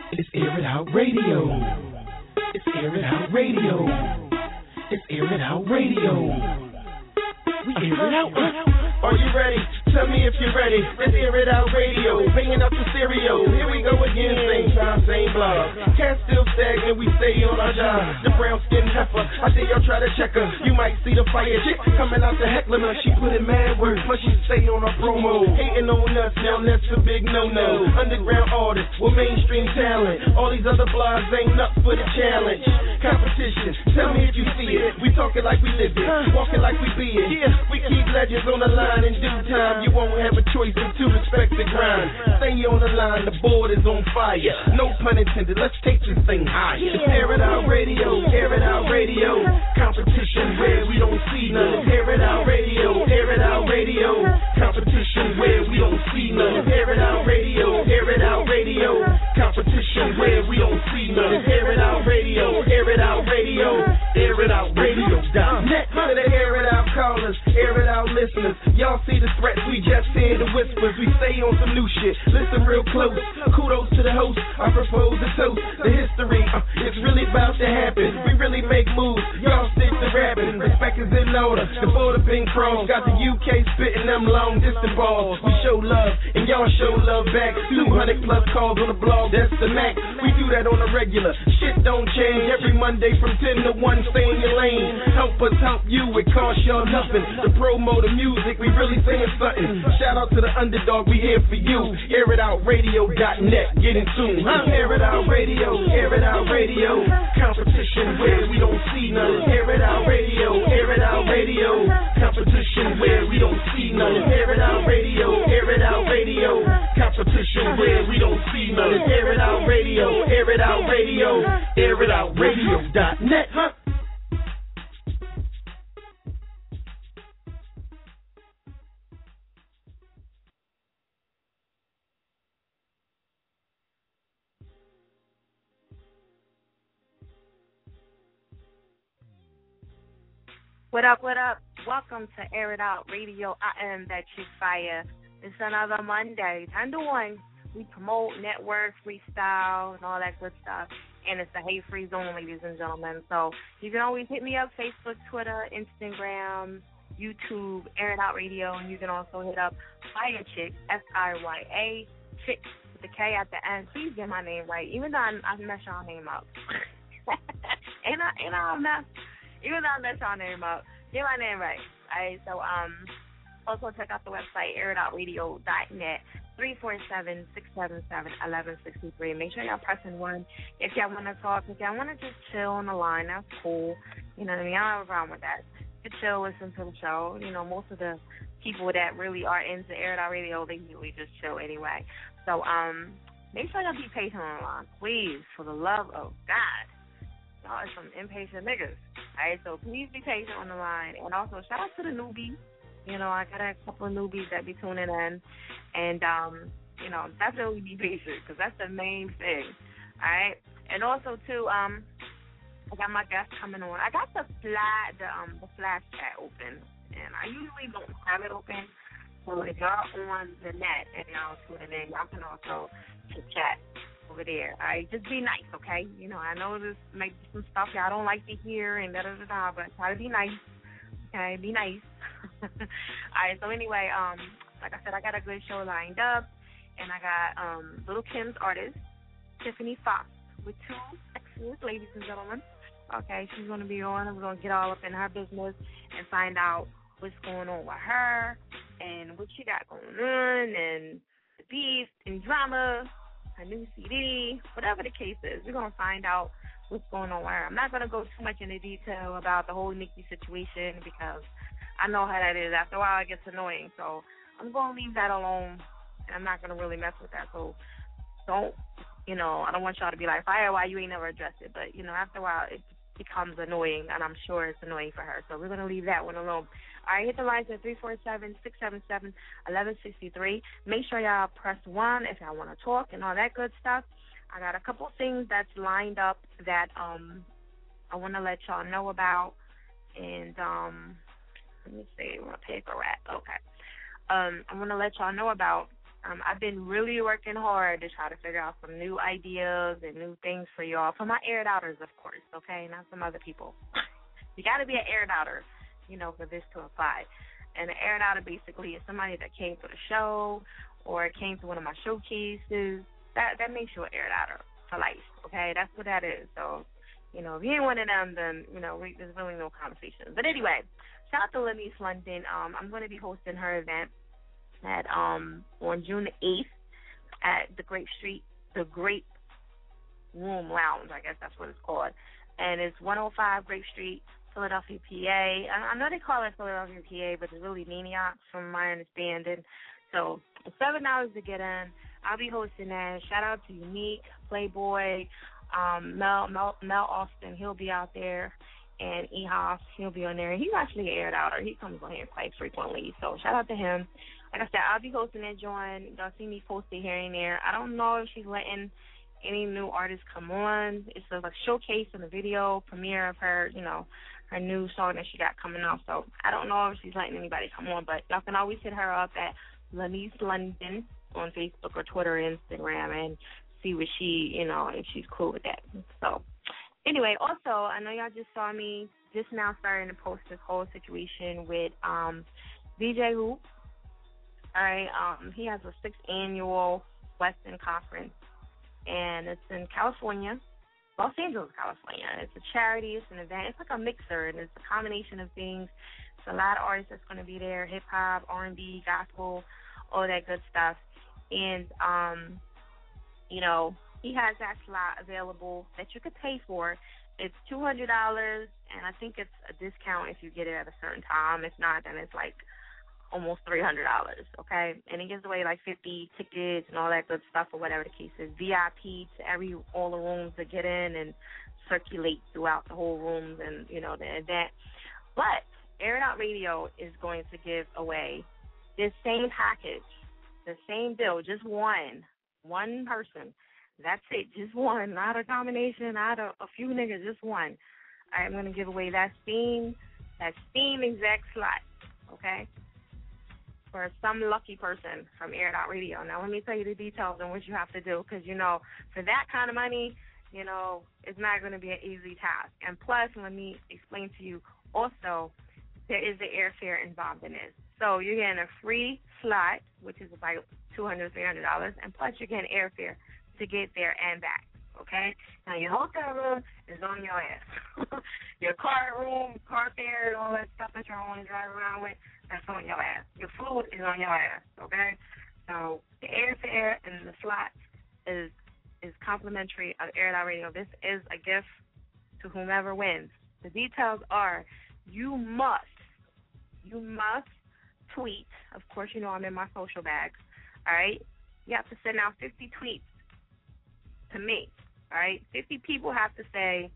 It's Air It Out Radio. It's Air It Out Radio. It's Air It Out Radio. We air it out. Are you ready? Tell me if you're ready. Let's Air It Out Radio. Bringing up the stereo. Here we go again. Same time, same blog. Can't still stagnant. We stay on our job. The brown skin heifer. I think y'all try to check her. You might see the fire chick coming out the heckling her. She put in mad work. Plus she stay on her promo. Hating on us. Now that's a big no-no. Underground artists with mainstream talent. All these other blogs ain't up for the challenge. Competition. Tell me if you see it. We talking like we live it. Walking like we be it. We keep legends on the line in due time. You won't have a choice but to respect the grind. Stay on the line, the board is on fire. No pun intended, let's take this thing higher. It's Air It Out Radio, Air It Out Radio. Competition where we don't see none. Air It Out Radio, Air It Out Radio. Competition where we don't see none. Air It Out Radio, Air It Out Radio. Competition where we don't see none. Air It Out Radio, Air It Out Radio. Air It Out Radio.net. To the Air It Out callers, Air It Out listeners. Y'all see the threats, we just hear the whispers. We stay on some new shit, listen real close. Kudos to the host, I propose a toast. The history, it's really about to happen. We really make moves, y'all stick to rapping. Respect is in order, the border been crossed. Got the UK spitting them long distance balls. We show love, and y'all show love back. 200 plus calls on the blog, that's the max. We do that on a regular, shit don't change. Every Monday from 10 to 1, stay in your lane. Help us help you, it costs y'all nothing. The promo, the music, we really saying something. Shout out to the underdog, we here for you. AirItOutRadio.net, get in tune. Air It Out Radio, Air It Out Radio. Competition where we don't see none. Air It Out Radio, Air It Out Radio. Competition where we don't see none. Air It Out Radio, Air It Out Radio. Competition where we don't see none. Air It Out Radio, Air It Out Radio. AirItOutRadio.net. What up, what up? Welcome to Air It Out Radio. I am that chick fire. It's another Monday, 10 to 1. We promote, network, freestyle, and all that good stuff. And it's the hate free zone, ladies and gentlemen. So you can always hit me up, Facebook, Twitter, Instagram, YouTube, Air It Out Radio. And you can also hit up Fire Chick, F-I-Y-A, Chick with the K at the end. Please get my name right, even though I mess y'all name up. Even though I mess y'all name up, get my name right. All right, so also check out the website, airitoutradio.net, 347-677-1163. Make sure y'all pressing 1 if y'all want to talk. If y'all want to just chill on the line, that's cool. You know what I mean? I don't have a problem with that. You chill, listen to the show. You know, most of the people that really are into Air It Out Radio, they usually just chill anyway. So make sure y'all be patient on the line, please, for the love of God. Y'all are some impatient niggas. All right, so please be patient on the line. And also, shout out to the newbies. You know, I got a couple of newbies that be tuning in. And, you know, definitely be patient because that's the main thing. All right? And also, too, I got my guest coming on. I got the flash chat open. And I usually don't have it open. So if y'all on the net and y'all tuning in, y'all can also chat over there. All right, just be nice, okay? You know, I know this might be some stuff y'all don't like to hear and da-da-da-da, but try to be nice, okay? Be nice. All right, so anyway, like I said, I got a good show lined up, and I got Little Kim's artist, Tiffany Fox, with 2 exes, ladies and gentlemen. Okay, she's going to be on, and we're going to get all up in her business and find out what's going on with her and what she got going on and the beef and drama, a new CD, whatever the case is. We're going to find out what's going on with her. I'm not going to go too much into detail about the whole Nicki situation because I know how that is. After a while, it gets annoying. So I'm going to leave that alone, and I'm not going to really mess with that. So don't, you know, I don't want y'all to be like, Fire, why you ain't never addressed it? But, you know, after a while, it becomes annoying, and I'm sure it's annoying for her. So we're going to leave that one alone. All right, hit the lines at 347-677-1163. Make sure y'all press 1 if y'all want to talk and all that good stuff. I got a couple things that's lined up that I want to let y'all know about. And let me see, where my paper at? Okay. I want to let y'all know about I've been really working hard to try to figure out some new ideas and new things for y'all, for my aired outers, of course, okay, not some other people. You got to be an aired outer, for this to apply. And an aired outer basically is somebody that came to the show or came to one of my showcases. That makes you an aired outer for life, okay? That's what that is. So, if you ain't one of them, then, there's really no conversation. But anyway, shout out to Lenise London. I'm going to be hosting her event at on June 8th at the Grape Room Lounge, I guess that's what it's called. And it's 105 Grape Street, Philadelphia, PA. I know they call it Philadelphia, PA, but it's really Maniac from my understanding. So it's $7 to get in. I'll be hosting that. Shout out to Unique, Playboy, Mel Austin. He'll be out there. And Ehoff, he'll be on there. He's actually aired out, or he comes on here quite frequently. So shout out to him. Like I said, I'll be hosting that joint. Y'all see me posted here and there. I don't know if she's letting any new artists come on. It's a showcase and a video premiere of her, her new song that she got coming out. So I don't know if she's letting anybody come on, but y'all can always hit her up at Lenise London on Facebook or Twitter or Instagram and see what she, if she's cool with that. So anyway, also, I know y'all just saw me just now starting to post this whole situation with DJ Hoop. All right, he has a 6th annual Western Conference, and it's in California, Los Angeles, California. It's a charity, it's an event. It's like a mixer, and it's a combination of things. It's a lot of artists that's going to be there, hip-hop, R&B, gospel, all that good stuff. And, he has that slot available that you could pay for. It's $200, and I think it's a discount if you get it at a certain time. If not, then it's like almost $300, okay? And he gives away like 50 tickets and all that good stuff or whatever the case is. VIP to all the rooms to get in and circulate throughout the whole rooms and, the event. But Air It Out Radio is going to give away this same package, the same bill, just one person. That's it, just one, not a combination, not a few niggas, just one. I'm going to give away that Steam exact slot, okay, for some lucky person from Air It Out Radio. Now, let me tell you the details on what you have to do because, for that kind of money, it's not going to be an easy task. And plus, let me explain to you also, there is the airfare involved in this. So you're getting a free slot, which is about $200, $300, and plus you're getting airfare to get there and back, okay? Now, your hotel room is on your ass. Your car room, car fare, and all that stuff that you're going to drive around with, that's on your ass. Your food is on your ass, okay? So the airfare and the slot is complimentary of Air It Out Radio. This is a gift to whomever wins. The details are you must tweet. Of course, I'm in my social bags, all right? You have to send out 50 tweets to me, all right? 50 people have to send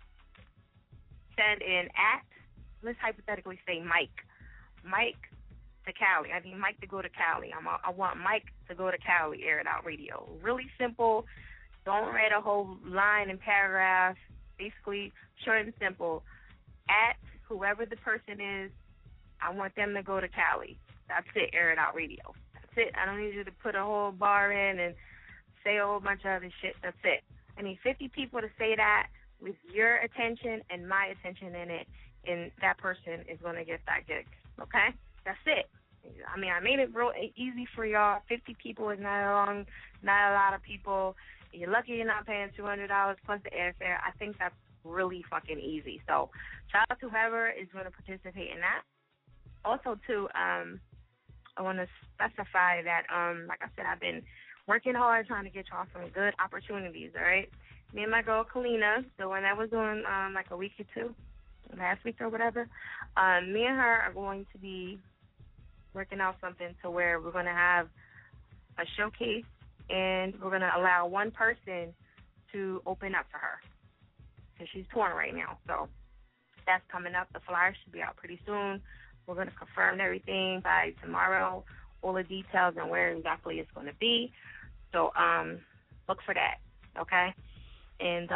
in let's hypothetically say Mike to Cali. I need Mike to go to Cali. I want Mike to go to Cali, Air It Out Radio. Really simple. Don't write a whole line and paragraph. Basically, short and simple. At whoever the person is, I want them to go to Cali. That's it, Air It Out Radio. That's it. I don't need you to put a whole bar in and say a whole bunch of other shit. That's it. I need 50 people to say that with your attention and my attention in it, and that person is going to get that gig. Okay? That's it. I mean, I made it real easy for y'all. 50 people is not a lot of people. You're lucky you're not paying $200 plus the airfare. I think that's really fucking easy. So shout out to whoever is going to participate in that. Also, too, I want to specify that, like I said, I've been working hard trying to get y'all some good opportunities, all right? Me and my girl, Kalina, the one that was doing like a week or two, last week or whatever, me and her are going to be working out something to where we're going to have a showcase and we're going to allow one person to open up for her because she's touring right now. So that's coming up. The flyer should be out pretty soon. We're going to confirm everything by tomorrow, all the details and where exactly it's going to be. So look for that, okay? And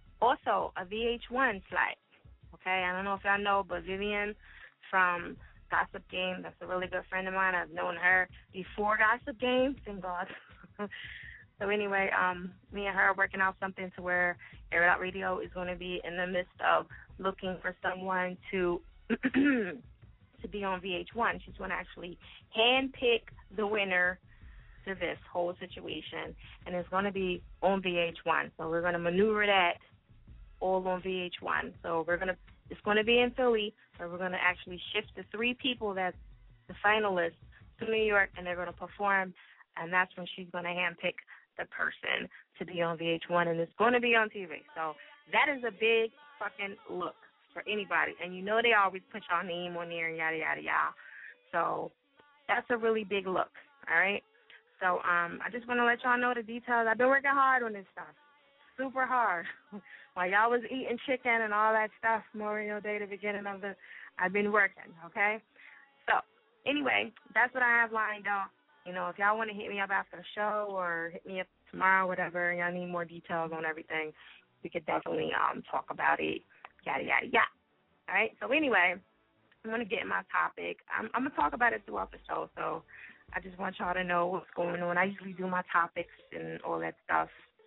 also a VH1 slide, okay? I don't know if y'all know, but Vivian from Gossip Game. That's a really good friend of mine. I've known her before Gossip Game. Thank God. So anyway, me and her are working out something to where Air It Out Radio is going to be in the midst of looking for someone to to be on VH1. She's going to actually handpick the winner to this whole situation, and it's going to be on VH1. So we're going to maneuver that all on VH1. So it's going to be in Philly, so we're going to actually shift the 3 people that's the finalists to New York, and they're going to perform, and that's when she's going to handpick the person to be on VH1, and it's going to be on TV. So that is a big fucking look for anybody, and you know they always put your name on there and yada, yada, yada. So that's a really big look, all right? So I just want to let y'all know the details. I've been working hard on this stuff, super hard. While y'all was eating chicken and all that stuff, Memorial Day, the beginning of I've been working, okay? So anyway, that's what I have lined up. You know, if y'all want to hit me up after the show or hit me up tomorrow, whatever, and y'all need more details on everything, we could definitely talk about it, yada, yada, yada. All right? So anyway, I'm going to get in my topic. I'm going to talk about it throughout the show, so I just want y'all to know what's going on. I usually do my topics and all that stuff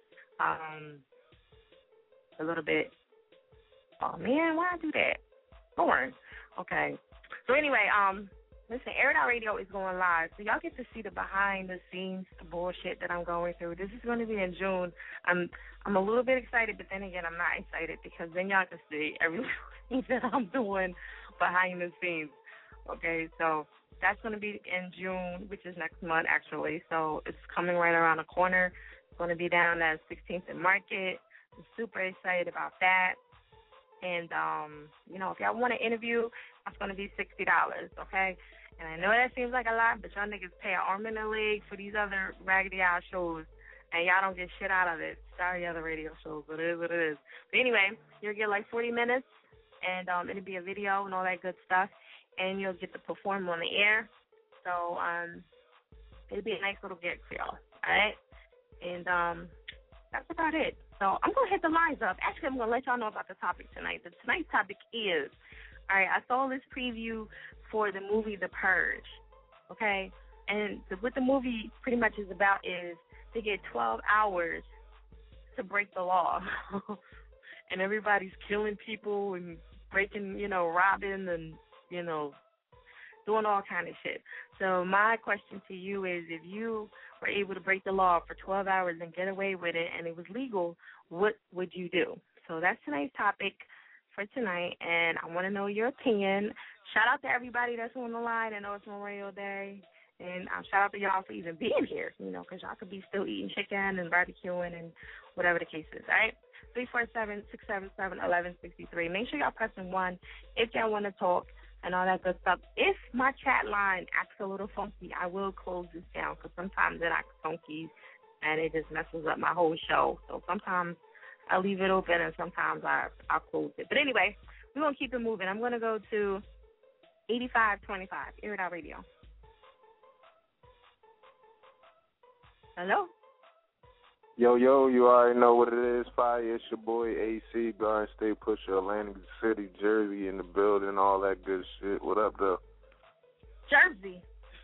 a little bit. Oh, man, why I do that? Boring. Okay. So anyway, listen, Air It Out Radio is going live, so y'all get to see the behind-the-scenes bullshit that I'm going through. This is going to be in June. I'm a little bit excited, but then again, I'm not excited because then y'all can see everything that I'm doing behind the scenes. Okay, so that's going to be in June, which is next month, actually. So it's coming right around the corner. It's going to be down at 16th and Market. I'm super excited about that. And, you know, if y'all want to interview, that's going to be $60, okay? And I know that seems like a lot, but y'all niggas pay an arm and a leg for these other raggedy-ass shows, and y'all don't get shit out of it. Sorry, other radio shows, but it is what it is. But anyway, you'll get like 40 minutes, and it'll be a video and all that good stuff, and you'll get to perform on the air. So it'll be a nice little gig for y'all, all right? And that's about it. So I'm going to hit the lines up. Actually, I'm going to let y'all know about the topic tonight. Tonight's topic is, all right, I saw this preview for the movie The Purge, okay? And what the movie pretty much is about is they get 12 hours to break the law. And everybody's killing people and breaking, you know, robbing and, you know, doing all kind of shit. So my question to you is, if you were able to break the law for 12 hours and get away with it and it was legal, what would you do? So that's tonight's topic for tonight, and I want to know your opinion. Shout out to everybody that's on the line. I know it's Memorial Day, and shout out to y'all for even being here, you know, because y'all could be still eating chicken and barbecuing and whatever the case is, all right? 347-677-1163. Make sure y'all pressing 1 if y'all want to talk and all that good stuff. If my chat line acts a little funky, I will close this down because sometimes it acts funky and it just messes up my whole show. So sometimes I leave it open and sometimes I'll close it. But anyway, we're going to keep it moving. I'm going to go to 8525, Air It Out Radio. Hello? Yo, you already know what it is. Fire, it's your boy AC, Garden State Pusher, Atlantic City, Jersey in the building, all that good shit. What up, though? Jersey.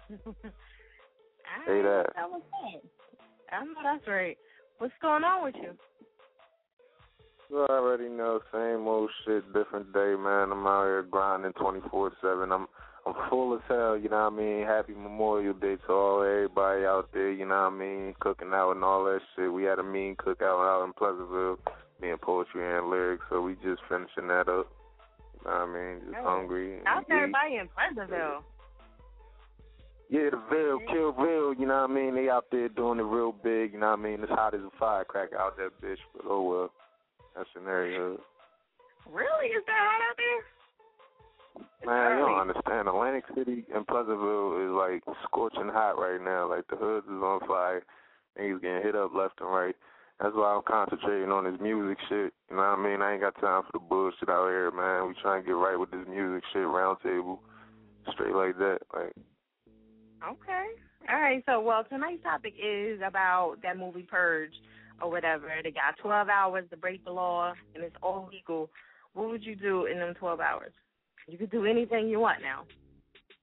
Say that. I know that's right. What's going on with you? You already know, same old shit, different day, man. I'm out here grinding 24/7. I'm full as hell, you know what I mean? Happy Memorial Day to everybody out there, you know what I mean? Cooking out and all that shit. We had a mean cookout out in Pleasantville, me and Poetry and Lyrics, so we just finishing that up. You know what I mean? Just hungry. How's everybody in Pleasantville? Yeah, the Ville, Killville, you know what I mean? They out there doing it real big, you know what I mean? It's hot as a firecracker out that bitch, but oh well. That's an area. Really? Is that hot out there? Man, you don't understand. Atlantic City and Pleasantville is like scorching hot right now. Like the hoods is on fire. Niggas getting hit up left and right. That's why I'm concentrating on this music shit. You know what I mean? I ain't got time for the bullshit out here, man. We trying to get right with this music shit, round table, straight like that. Like. Okay. All right. So, well, tonight's topic is about that movie Purge or whatever. They got 12 hours to break the law, and it's all legal. What would you do in them 12 hours? You could do anything you want now.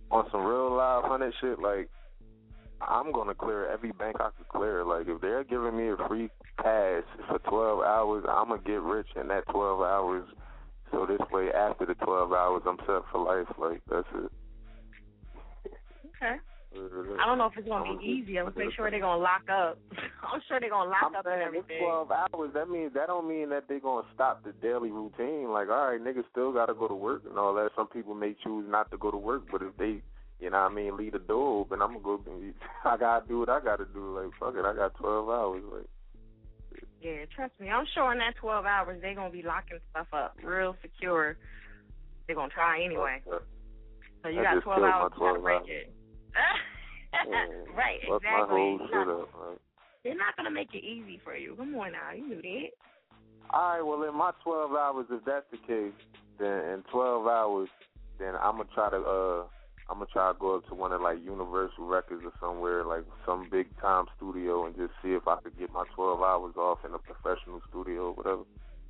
on some real live 100 shit, like, I'm going to clear every bank I could clear. Like, if they're giving me a free pass for 12 hours, I'm going to get rich in that 12 hours. So this way, after the 12 hours, I'm set for life. Like, that's it. Okay. I don't know if it's going to be easy. I'm pretty sure they're going to lock up. I'm sure they're going to lock up and everything. 12 hours, that don't mean that they're going to stop the daily routine. Like, all right, niggas still got to go to work and all that. Some people may choose not to go to work, but if they, you know what I mean, leave the door open, I'm going to go, I got to do what I got to do. Like, fuck it, I got 12 hours. Like, yeah, trust me. I'm sure in that 12 hours, they're going to be locking stuff up real secure. They're going to try anyway. So you got 12 hours to break it. Right, exactly. They're not going to make it easy for you. Come on now, you knew that. All right, well, in my 12 hours, if that's the case, then in 12 hours, then I'm going to try to go up to one of, like, Universal Records or somewhere, like some big-time studio, and just see if I could get my 12 hours off in a professional studio or whatever.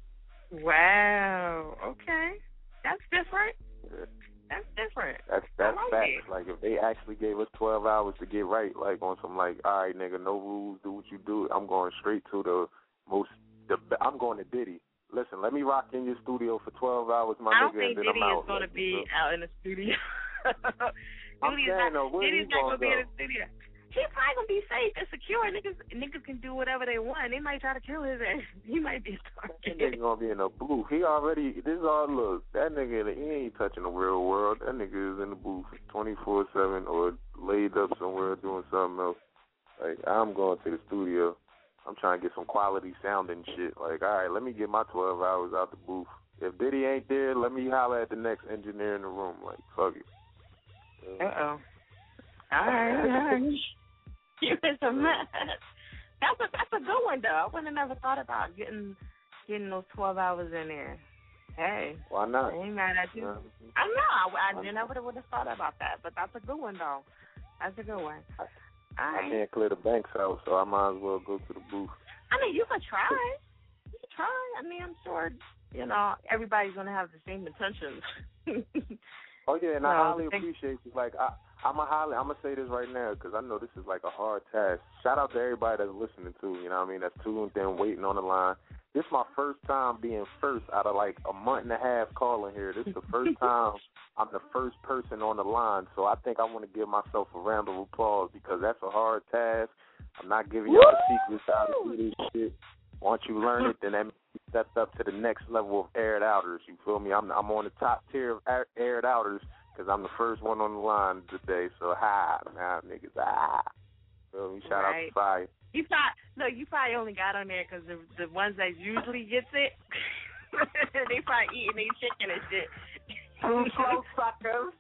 Wow, okay. That's different. Yeah. That's different. That's facts. Like, if they actually gave us 12 hours to get right, like, on some, like, all right, nigga, no rules, do what you do, I'm going straight to I'm going to Diddy. Listen, let me rock in your studio for 12 hours, my nigga, and then Diddy I'm out. is going to be out in the studio. Diddy's not going to be in the studio. He's probably going to be safe and secure. Niggas can do whatever they want. They might try to kill his ass. He might be a target. That nigga going to be in the booth. This is all, look, that nigga, he ain't touching the real world. That nigga is in the booth 24/7 or laid up somewhere doing something else. Like, I'm going to the studio. I'm trying to get some quality sound and shit. Like, all right, let me get my 12 hours out the booth. If Diddy ain't there, let me holler at the next engineer in the room. Like, fuck it. Uh-oh. All right. You is a mess. That's a good one, though. I would have never thought about getting those 12 hours in there. Hey. Why not? I ain't mad at you. I know. I never would have thought about that, but that's a good one, though. That's a good one. I can't clear the banks out, so I might as well go to the booth. I mean, you could try. I mean, I'm sure, everybody's going to have the same intentions. Oh, yeah, and I highly appreciate you. Like, I'm going to say this right now because I know this is like a hard task. Shout out to everybody that's listening to, you know what I mean, that's tuned in, waiting on the line. This is my first time being first out of like a month and a half calling here. This is the first time I'm the first person on the line, so I think I want to give myself a round of applause because that's a hard task. I'm not giving y'all the secrets how to do this shit. Once you learn it, then that means you stepped up to the next level of aired outers. You feel me? I'm on the top tier of aired outers because I'm the first one on the line today. So, niggas, Feel me? Shout out to Fire. You probably only got on there because the ones that usually gets it, they probably eating their chicken and shit. Slow suckers.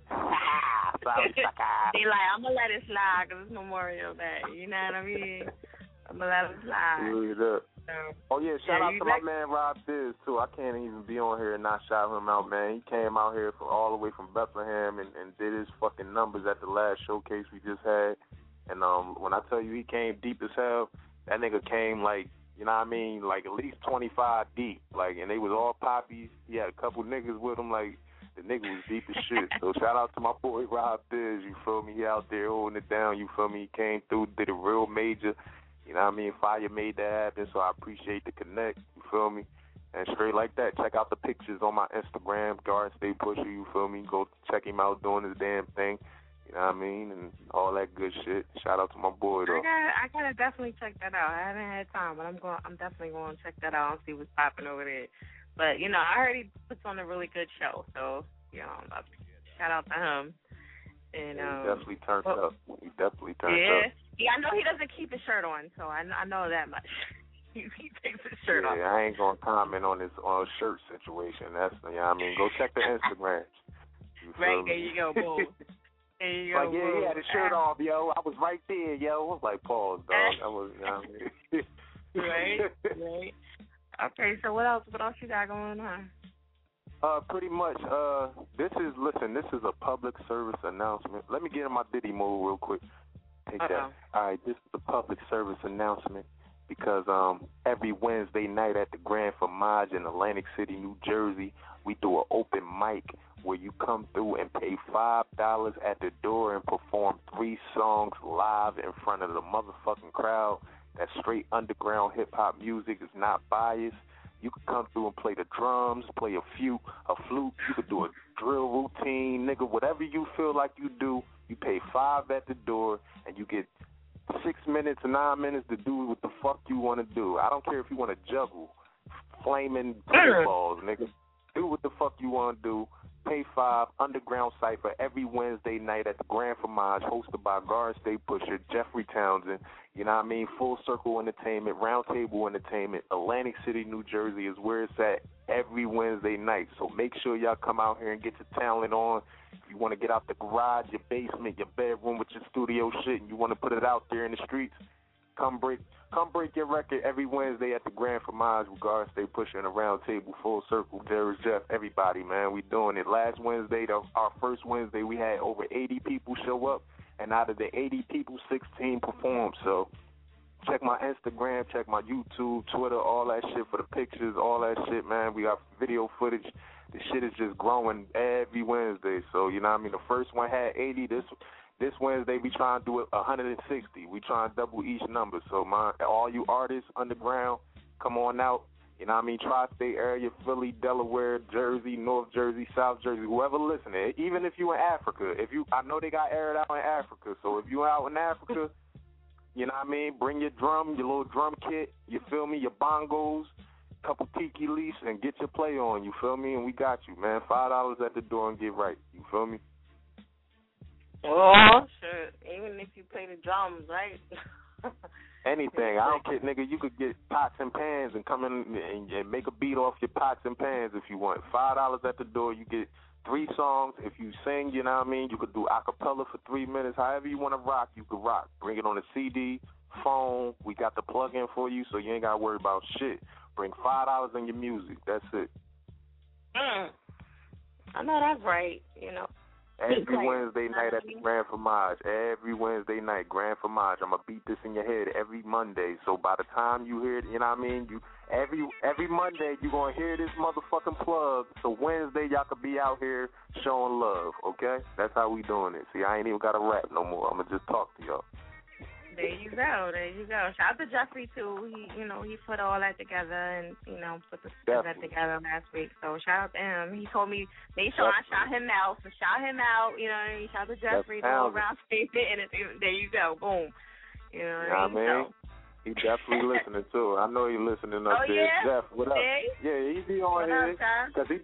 They like, I'm going to let it slide because it's Memorial Day. You know what I mean? I'm going to let it slide. Oh, yeah, shout out to my man Rob Diz, too. I can't even be on here and not shout him out, man. He came out here all the way from Bethlehem and did his fucking numbers at the last showcase we just had. And when I tell you he came deep as hell, that nigga came like, you know what I mean, like at least 25 deep. Like, and they was all poppies. He had a couple niggas with him, like, the nigga was deep as shit. So shout out to my boy Rob Diz, you feel me? He out there holding it down, you feel me? He came through, did a real major. You know what I mean? Fire made that happen, so I appreciate the connect, you feel me? And straight like that, check out the pictures on my Instagram, Garden State Pusher, you feel me? Go check him out doing his damn thing, you know what I mean? And all that good shit. Shout out to my boy, though. I gotta definitely check that out. I haven't had time, but I'm definitely going to check that out and see what's popping over there. But, I heard he puts on a really good show, so, shout out to him. And, he definitely turned up. He definitely turned up. Yeah, I know he doesn't keep his shirt on, so I know that much. he takes his shirt off. Yeah, I ain't going to comment on his shirt situation. That's, you know what I mean? Go check the Instagram. Right, there you go, boom. There you go, like, yeah, he had his shirt off, yo. I was right there, yo. I was like, pause, dog. I was, you know what I mean? Right. Okay, so what else you got going on? Pretty much, this is a public service announcement. Let me get in my Diddy mode real quick. Take that. All right, this is a public service announcement because every Wednesday night at the Grand Fromage in Atlantic City, New Jersey, we do an open mic where you come through and pay $5 at the door and perform 3 songs live in front of the motherfucking crowd. That's straight underground hip-hop music. It's not biased. You can come through and play the drums, play a flute. You could do a drill routine, nigga. Whatever you feel like you do, you pay $5 at the door, and you get 6 minutes or 9 minutes to do what the fuck you want to do. I don't care if you want to juggle flaming balls, nigga. Do what the fuck you want to do. Pay $5, underground cypher every Wednesday night at the Grand Fromage, hosted by Garden State Pusher, Jeffrey Townsend. You know what I mean? Full Circle Entertainment, Round Table Entertainment, Atlantic City, New Jersey is where it's at every Wednesday night. So make sure y'all come out here and get your talent on. If you want to get out the garage, your basement, your bedroom with your studio shit, and you want to put it out there in the streets, come break your record every Wednesday at the Grand Fromage with Garden State Pusher and a Round Table, Full Circle, Jerry's Jeff, everybody, man. We doing it. Last Wednesday, our first Wednesday, we had over 80 people show up, and out of the 80 people, 16 performed. So check my Instagram, check my YouTube, Twitter, all that shit for the pictures, all that shit, man. We got video footage. The shit is just growing every Wednesday. So, you know what I mean? The first one had 80. This Wednesday, we trying to do it 160. We trying to double each number. So, all you artists, underground, come on out. You know what I mean? Tri-state area, Philly, Delaware, Jersey, North Jersey, South Jersey, whoever listening. Even if you in Africa. I know they got aired out in Africa. So, if you out in Africa, you know what I mean? Bring your drum, your little drum kit, you feel me? Your bongos, couple tiki leaves, and get your play on, you feel me? And we got you, man. $5 at the door and get right. You feel me? Oh, sure. Even if you play the drums, right? Anything. I don't care, nigga. You could get pots and pans and come in and make a beat off your pots and pans if you want. $5 at the door. You get 3 songs. If you sing, you know what I mean? You could do a cappella for 3 minutes. However you want to rock, you could rock. Bring it on a CD, phone. We got the plug-in for you, so you ain't got to worry about shit. Bring $5 in your music. That's it. I know that's right, you know. Every Wednesday night at the Grand Fromage. Every Wednesday night, Grand Fromage. I'm going to beat this in your head every Monday. So by the time you hear it, you know what I mean? Every Monday, you're going to hear this motherfucking plug. So Wednesday, y'all could be out here showing love, okay? That's how we doing it. See, I ain't even got to rap no more. I'm going to just talk to y'all. There you go. Shout out to Jeffrey, too. He put all that together and, put the event together last week. So shout out to him. He told me, make sure I shout him out. So shout him out. You know what I mean? Shout out to Jeffrey, the whole round statement. And there you go. Boom. You know what I mean? So, he definitely listening, too. I know he listening up there. Yeah? Jeff, what up? Yeah, he be on here. Because he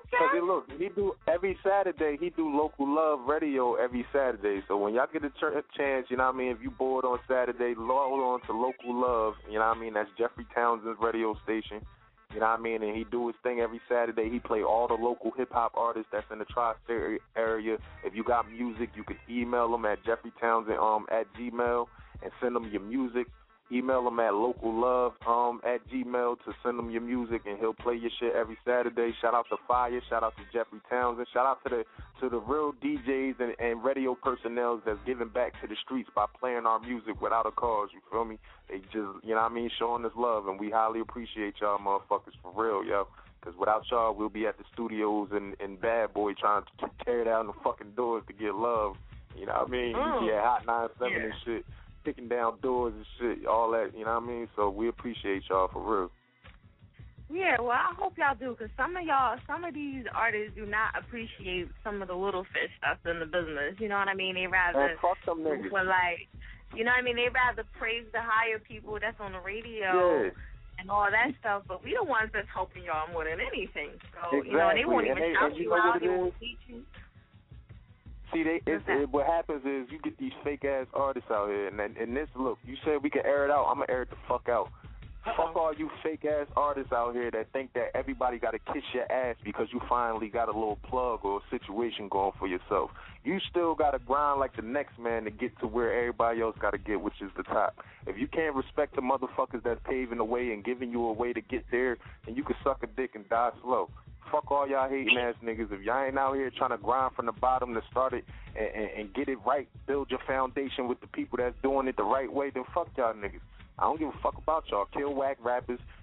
do every Saturday, he do Local Love Radio every Saturday. So when y'all get a chance, you know what I mean, if you bored on Saturday, log on to Local Love. You know what I mean? That's Jeffrey Townsend's radio station. You know what I mean? And he do his thing every Saturday. He play all the local hip-hop artists that's in the tri-state area. If you got music, you can email him at jeffreytownsend at gmail and send him your music. Email him at locallove at gmail to send him your music, and he'll play your shit every Saturday. Shout out to Fire. Shout out to Jeffrey Townsend. Shout out to the real DJs and radio personnel that's giving back to the streets by playing our music without a cause. You feel me? They just, you know what I mean, showing us love, and we highly appreciate y'all motherfuckers for real, yo. Because without y'all, we'll be at the studios and Bad Boy trying to tear down the fucking doors to get love. You know what I mean? We be at Hot 97 and shit, kicking down doors and shit, all that, you know what I mean? So we appreciate y'all for real. Yeah, well, I hope y'all do, because some of these artists do not appreciate some of the little fish stuff in the business. You know what I mean? They rather, fuck them niggas. You know what I mean? They rather praise the higher people that's on the radio and all that stuff, but we the ones that's helping y'all more than anything. So, exactly. You know, they won't even shout you out. They won't teach you. See, what happens is you get these fake-ass artists out here, and this, look, you said we can air it out. I'm going to air it the fuck out. Fuck all you fake-ass artists out here that think that everybody got to kiss your ass because you finally got a little plug or a situation going for yourself. You still got to grind like the next man to get to where everybody else got to get, which is the top. If you can't respect the motherfuckers that's paving the way and giving you a way to get there, then you can suck a dick and die slow. Fuck all y'all hating ass niggas. If y'all ain't out here trying to grind from the bottom to start it and get it right, build your foundation with the people that's doing it the right way, then fuck y'all niggas. I don't give a fuck about y'all. Kill whack rappers,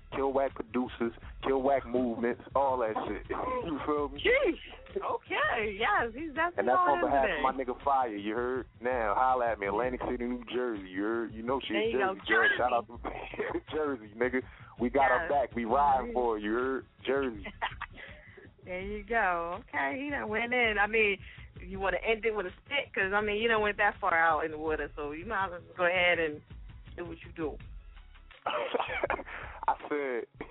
Kill Whack producers, Kill Whack movements, all that shit. You feel me? Jeez. Okay, yes, he's definitely and that's on behalf today. of my nigga Fire, you heard? Now, holla at me, Atlantic City, New Jersey, you heard? You know she's Jersey, girl. Shout out to Jersey, nigga. We got her back. We riding for her, you heard? Jersey. There you go. Okay, he done went in. I mean, you want to end it with a stick? Because, I mean, you done went that far out in the water, so you might as well go ahead and do what you do. I said,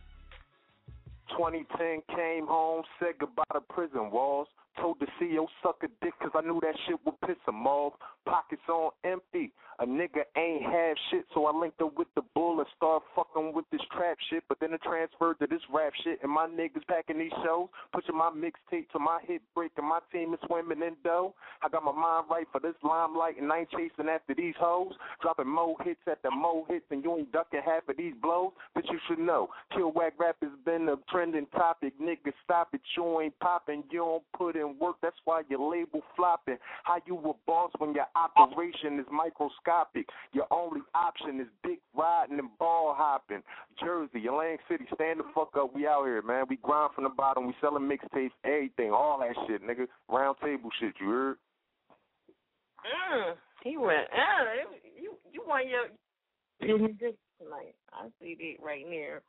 2010 came home, said goodbye to prison walls. Told the CEO suck a dick because I knew that shit would piss him off. Pockets on empty. A nigga ain't have shit, so I linked up with the bull and started fucking with this trap shit. But then it transferred to this rap shit, and my niggas packing these shows, pushing my mixtape to my hit break, and my team is swimming in dough. I got my mind right for this limelight, and I ain't chasing after these hoes. Dropping more hits after more hits, and you ain't ducking half of these blows. But you should know, Kill Whack rap has been a trending topic. Nigga, stop it, you ain't popping, you don't put in work. That's why your label flopping. How you a boss when your operation is microscopic? Your only option is dick riding and ball hopping. Jersey, Atlantic City, stand the fuck up. We out here, man. We grind from the bottom. We selling mixtapes, everything, all that shit, nigga. Round table shit, you heard? He went, you want your tonight. I see it right there.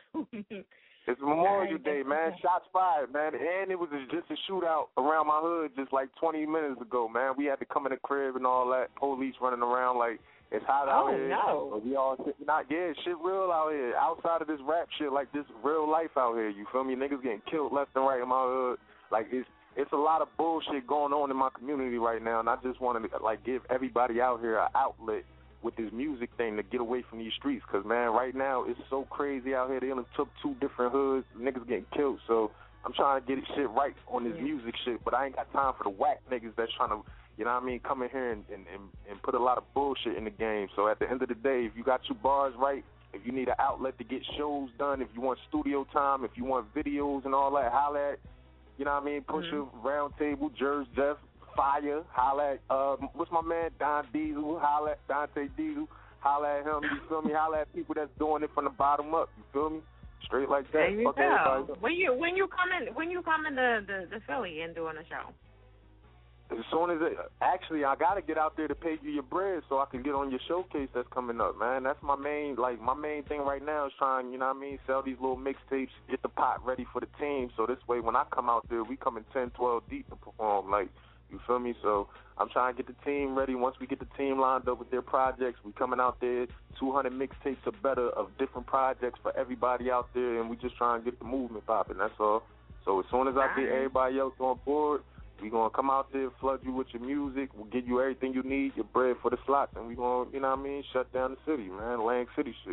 It's Memorial Day, man. Shots fired, man. And it was just a shootout around my hood just like 20 minutes ago, man. We had to come in the crib and all that. Police running around like it's hot out here. Oh, no. But we all sitting out. Yeah, shit real out here. Outside of this rap shit, like this real life out here. You feel me? Niggas getting killed left and right in my hood. Like it's a lot of bullshit going on in my community right now, and I just wanted to like give everybody out here an outlet with this music thing to get away from these streets. Because, man, right now it's so crazy out here. They only took 2 different hoods. Niggas getting killed. So I'm trying to get shit right on this music shit, but I ain't got time for the whack niggas that's trying to, you know what I mean, come in here and put a lot of bullshit in the game. So at the end of the day, if you got your bars right, if you need an outlet to get shows done, if you want studio time, if you want videos and all that, holla at, you know what I mean, Pusha, Round Table, Jersey, Jeff, Fire, holla at, what's my man, Don Diesel, holla at Dante Diesel, holla at him, you feel me, holla at people that's doing it from the bottom up, you feel me, straight like that. There you go. When you coming to Philly and doing a show? As soon as actually, I gotta get out there to pay you your bread so I can get on your showcase that's coming up, man. That's my main thing right now is trying, you know what I mean, sell these little mixtapes, get the pot ready for the team. So this way, when I come out there, we come in 10, 12 deep to perform, like, you feel me? So I'm trying to get the team ready. Once we get the team lined up with their projects, we coming out there, 200 mixtapes or better of different projects for everybody out there, and we just trying to get the movement popping. That's all. So as soon as I get everybody else on board, we going to come out there, flood you with your music. We'll give you everything you need, your bread for the slots, and we going to, you know what I mean, shut down the city, man, Atlantic City shit.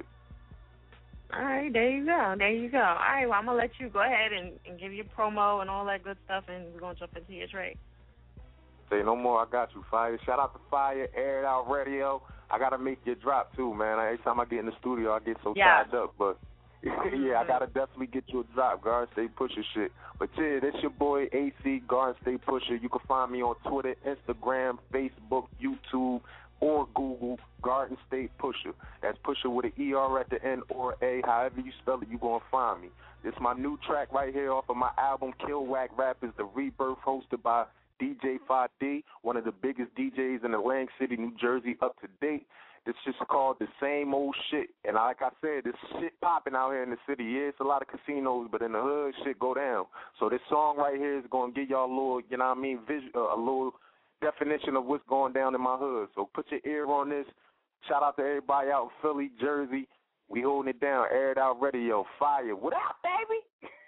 All right, there you go. All right, well, I'm going to let you go ahead and give your promo and all that good stuff, and we're going to jump into your trade. Say no more, I got you, Fire. Shout out to Fire, Air It Out Radio. I got to make your drop, too, man. Every time I get in the studio, I get so tied up, but... yeah, I gotta definitely get you a drop, Garden State Pusher shit. But yeah, that's your boy AC Garden State Pusher. You can find me on Twitter, Instagram, Facebook, YouTube, or Google, Garden State Pusher. That's Pusher with an ER at the end or A. However you spell it, you gonna find me. This is my new track right here off of my album, Kill Whack Rap is the Rebirth, hosted by DJ 5D, one of the biggest DJs in Atlantic City, New Jersey, up to date. This just called The Same Old Shit. And like I said, this shit popping out here in the city. Yeah, it's a lot of casinos, but in the hood, shit go down. So this song right here is going to give y'all a little, you know what I mean, a little definition of what's going down in my hood. So put your ear on this. Shout out to everybody out in Philly, Jersey. We holding it down. Air It Out Radio. Fire. What up, baby?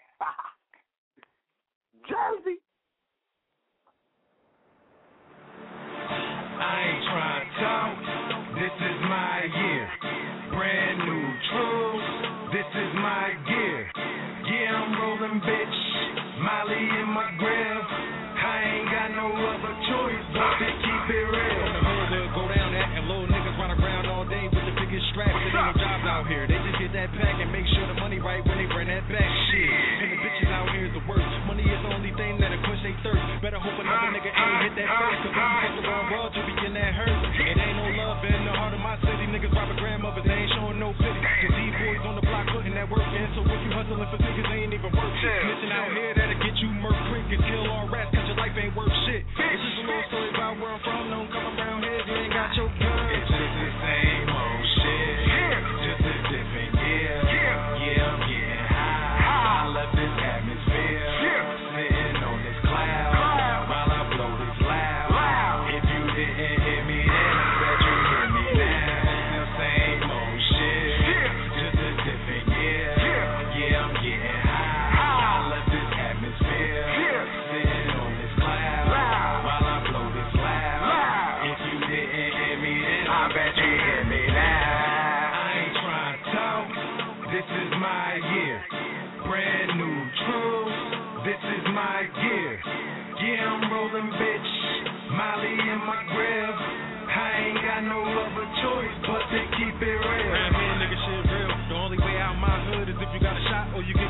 Jersey. I ain't trying to talk. This is my year. Brand new truth. This is my gear. Yeah, I'm rolling, bitch. Molly in my grill. I ain't got no other choice but to keep it real. From the hood, go down that, and little niggas run around all day with the biggest straps. There ain't no jobs out here. They just get that pack and make sure the money right when they bring that back. Shit. And the bitches out here is the worst. Money is the only thing that'll quench they thirst. Better hope another nigga ain't hit that first. Cause if you fuck around broad, you be getting that hurt. It ain't no love in the heart of my city. Niggas robbing grandmothers, they ain't showing no pity. Cause these boys on the block putting that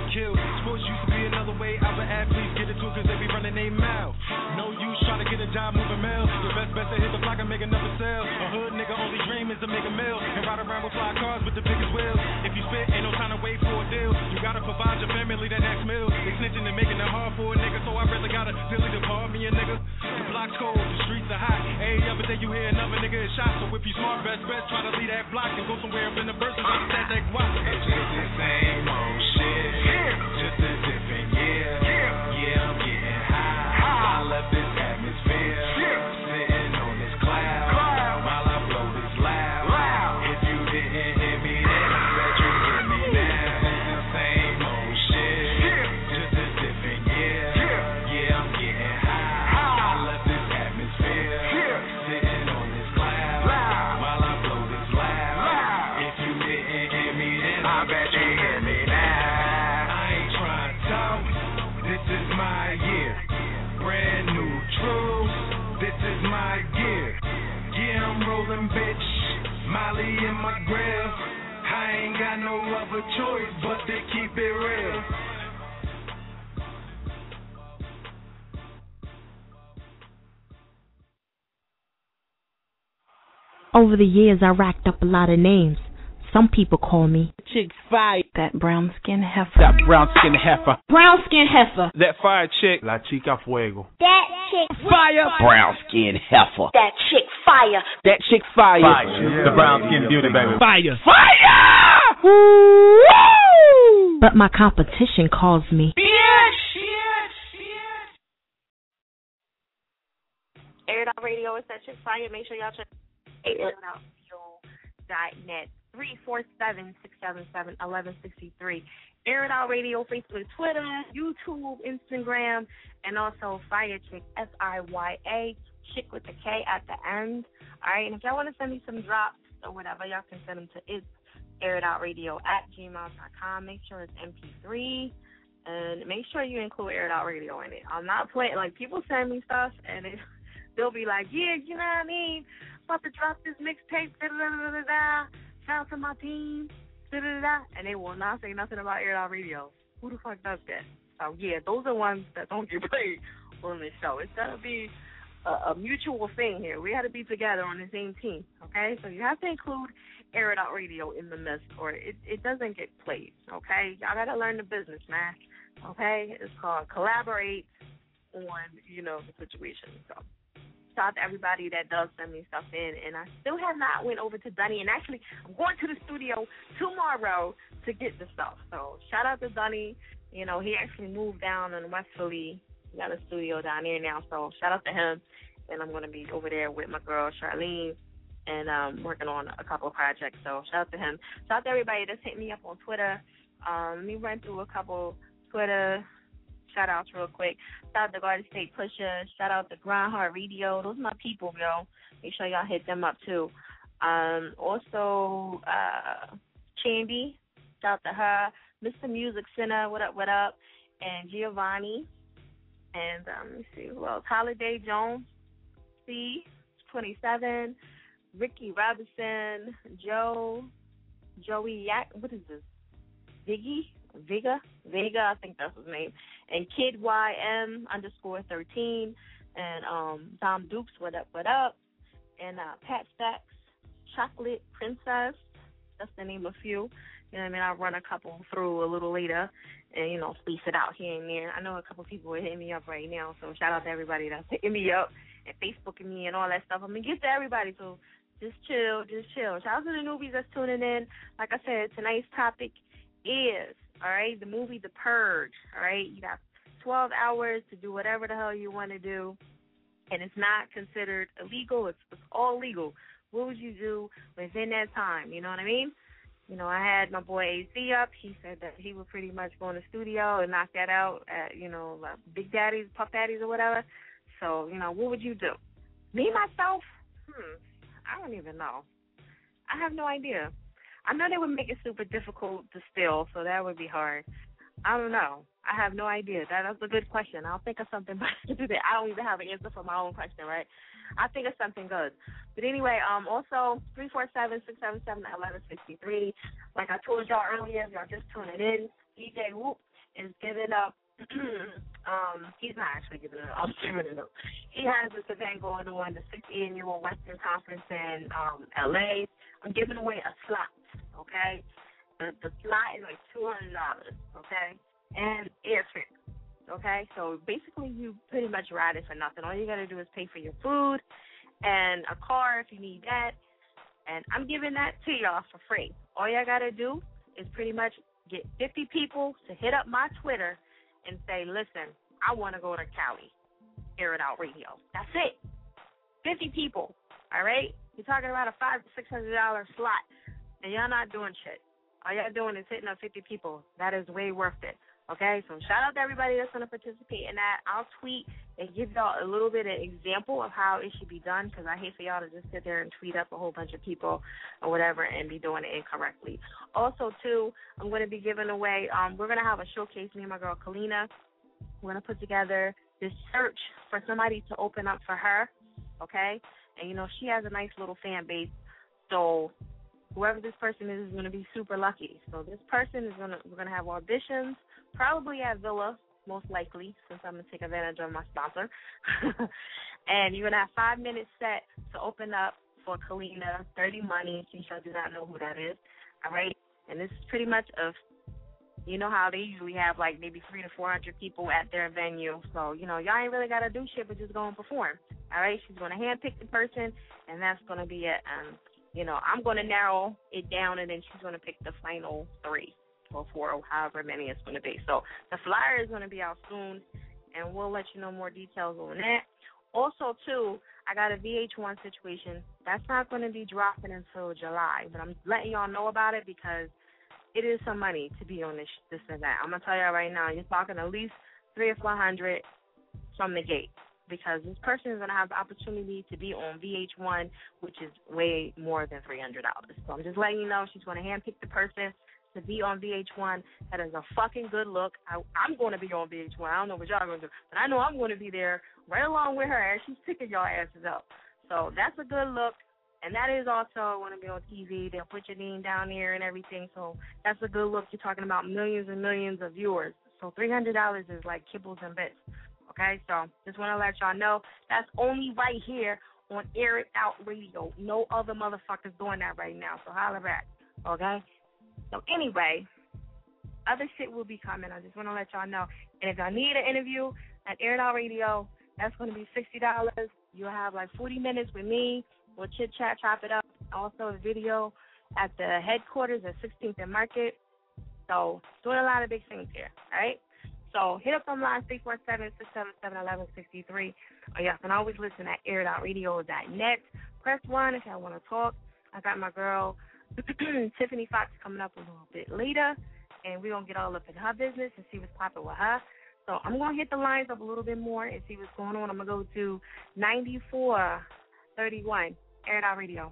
kill. Sports used to be another way other athletes get into it cause they be running their mouth. No use trying to get a job moving mail. Your best bet to hit the block and make another sale. A hood nigga only dream is to make a meal and ride around with fly cars with the biggest wheels. If you spit, ain't no time to wait for a deal. You gotta provide your family that next meal. They snitching and making it hard for a nigga, so I really gotta delete the call me a nigga. The block's cold, the streets are hot. Every other day you hear another nigga is shot. So if you smart, best try to leave that block and go somewhere up in the burst and understand that guap. It's just the same old shit, just a different year. Yeah, I'm getting high. I left this atmosphere, sitting on this cloud while I blow this loud. If you didn't hear me then, I bet you hear me now. It's the same old shit, just a different year. Yeah, I'm getting high. I left this atmosphere, sitting on this cloud while I blow this loud. If you didn't hear me then, I bet you hear me now. I ain't trying to talk, this is my year. Brand new truth, this is my gear. Yeah, I'm rolling, bitch, Molly in my grill. I ain't got no other choice but to keep it real. Over the years, I racked up a lot of names. Some people call me Chick Fire. That brown skin heifer. That brown skin heifer. Brown skin heifer. That fire chick. La Chica Fuego. That chick Fire. Brown skin heifer. That chick fire. That chick fire. The brown skin beauty, baby. Fire. Fire! Woo! but my competition calls me. Air It Out Radio is that shit fire. Make sure y'all check airitoutradio.net. 347-677-1163. Air It Out Radio, Facebook, Twitter, YouTube, Instagram, and also Fire Chick, F-I-Y-A, Chick with the K at the end. All right, and if y'all want to send me some drops or whatever, y'all can send them to airitoutradio@gmail.com. Make sure it's MP3, and make sure you include Air It Out Radio in it. I'm not playing, like, people send me stuff, and they'll be like, yeah, you know what I mean, about to drop this mixtape, da-da-da-da-da-da. Shout out to my team, da-da-da-da. And they will not say nothing about Air It Out Radio. Who the fuck does that? So, yeah, those are ones that don't get played on this show. It's got to be a mutual thing here. We got to be together on the same team, okay? So you have to include Air It Out Radio in the mix, or it doesn't get played, okay? Y'all got to learn the business, man, okay? It's called collaborate on, the situation. So shout out to everybody that does send me stuff in, and I still have not went over to Dunny, and actually I'm going to the studio tomorrow to get the stuff. So shout out to Dunny. He actually moved down in West Philly. He got a studio down there now, so shout out to him. And I'm going to be over there with my girl Charlene and working on a couple of projects. So shout out to him. Shout out to everybody that's hitting me up on Twitter. Let me run through a couple Twitter shout-outs real quick. Shout out to Garden State Pusher. Shout out to Grindheart Radio. Those are my people, yo. Make sure y'all hit them up, too. Also, Chandy. Shout out to her. Mr. Music Center. What up, what up? And Giovanni. And let me see who else. Holiday Jones. C. 27. Ricky Robinson. Joey Yak. What is this? Vega, I think that's his name, and Kid YM_13, and Dom Dukes, what up, and Pat Stacks, Chocolate Princess, that's the name of a few. You know what I mean? I'll run a couple through a little later and, space it out here and there. I know a couple people are hitting me up right now, so shout out to everybody that's hitting me up and Facebooking me and all that stuff. I'm going to get to everybody, so just chill. Shout out to the newbies that's tuning in. Like I said, tonight's topic is, all right, the movie The Purge, all right? You got 12 hours to do whatever the hell you want to do, and it's not considered illegal. It's all legal. What would you do within that time? You know what I mean? I had my boy AC up. He said that he would pretty much go in the studio and knock that out at, like Big Daddies, Puff Daddies or whatever. So, what would you do? Me, myself? I don't even know. I have no idea. I know they would make it super difficult to steal, so that would be hard. I don't know. I have no idea. That's a good question. I'll think of something to do that. I don't even have an answer for my own question, right? I'll think of something good. But anyway, also 347-677-1163. Like I told y'all earlier, if y'all just tuning in, DJ Whoop is giving up. He's not actually giving it up. I'm giving it up. He has this event going on, the 6th annual Western Conference in LA. I'm giving away a slot, okay? The slot is like $200, okay? And airfare, okay? So basically you pretty much ride it for nothing. All you got to do is pay for your food and a car if you need that. And I'm giving that to y'all for free. All y'all got to do is pretty much get 50 people to hit up my Twitter and say, listen, I want to go to Cali, Air It Out Radio. That's it. 50 people, all right? You're talking about a $500 to $600 slot, and y'all not doing shit. All y'all doing is hitting up 50 people. That is way worth it, okay? So shout out to everybody that's going to participate in that. I'll tweet and give y'all a little bit of example of how it should be done, because I hate for y'all to just sit there and tweet up a whole bunch of people or whatever and be doing it incorrectly. Also, too, I'm going to be giving away, we're going to have a showcase, me and my girl Kalina. We're going to put together this search for somebody to open up for her, okay? And, you know, she has a nice little fan base, so whoever this person is going to be super lucky. So this person is we're going to have auditions, probably at Villa, most likely, since I'm going to take advantage of my sponsor. And you're going to have 5 minutes set to open up for Kalina, 30 Money, in case y'all do not know who that is. All right? And this is pretty much you know how they usually have like maybe 300 to 400 people at their venue. So, you know, y'all ain't really got to do shit but just go and perform. All right? She's going to handpick the person, and that's going to be it. You know, I'm going to narrow it down, and then she's going to pick the final 3 or 4 or however many it's going to be. So the flyer is going to be out soon, and we'll let you know more details on that. Also, too, I got a VH1 situation. That's not going to be dropping until July, but I'm letting y'all know about it because it is some money to be on this event. I'm going to tell y'all right now, you're talking at least $300 or $400 from the gate, because this person is going to have the opportunity to be on VH1, which is way more than $300. So I'm just letting you know she's going to handpick the person to be on VH1. That is a fucking good look. I'm going to be on VH1. I don't know what y'all going to do, but I know I'm going to be there right along with her as she's picking y'all asses up. So that's a good look, and that is also going to be on TV. They'll put your name down there and everything, so that's a good look. You're talking about millions and millions of viewers. So $300 is like kibbles and bits. Okay, so just want to let y'all know that's only right here on Air It Out Radio. No other motherfuckers doing that right now, so holler back, okay? So anyway, other shit will be coming. I just want to let y'all know. And if y'all need an interview at Air It Out Radio, that's going to be $60. You'll have like 40 minutes with me. We'll chit-chat, chop it up. Also a video at the headquarters at 16th and Market. So doing a lot of big things here, all right? So hit up on line 347-677-1163. Or y'all can always listen at airitoutradio.net. Press 1 if y'all want to talk. I got my girl Tiffany Fox coming up a little bit later, and we're going to get all up in her business and see what's popping with her. So I'm going to hit the lines up a little bit more and see what's going on. I'm going to go to 9431 Air It Out Radio.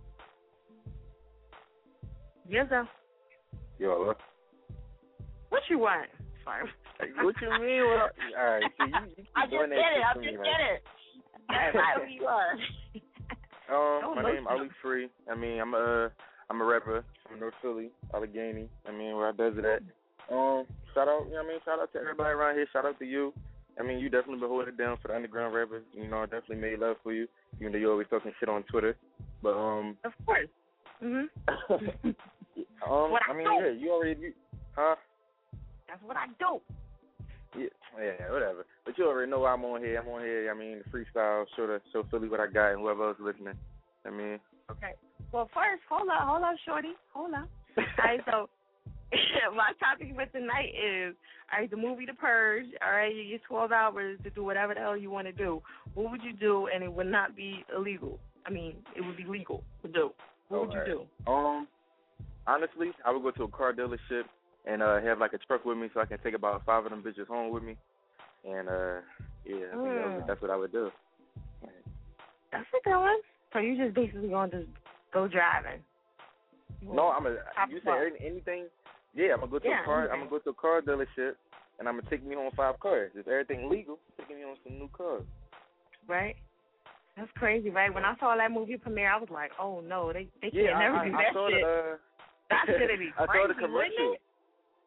Yes, sir. Yo, what you want? Sorry. What you mean? All right, so you keep I just doing get that it. I shit to just me, get it. That's not who you are. My name Ali Free. I mean, I'm a rapper from North Philly, Allegheny. I mean, where I does it at. Shout out, you know what I mean? Shout out to everybody around here. Shout out to you. I mean, you definitely been holding it down for the underground rappers. You know, I definitely made love for you, even though you always talking shit on Twitter. But of course. Mhm. I mean, yeah, you already, huh? That's what I do. Yeah, whatever. But you already know I'm on here. I mean, freestyle, show Philly what I got, and whoever else listening. I mean. Okay. Well, first, hold up, shorty. Hold up. All right, so my topic for tonight is, all right, the movie The Purge. All right, you get 12 hours to do whatever the hell you want to do. What would you do, and it would not be illegal? I mean, it would be legal to do. What would you do? Honestly, I would go to a car dealership and have like a truck with me so I can take about 5 of them bitches home with me. And, I mean, that's what I would do. That's a good one. So you just basically going to just go driving? No, you say anything? Yeah, I'm going to go to a car. I'm going to go to a car dealership, and I'm going to take me home 5 cars. If everything legal, taking me on some new cars. Right. That's crazy, right? When I saw that movie premiere, I was like, oh, no, they can't never do that shit. That shit would be crazy, I saw the commercial.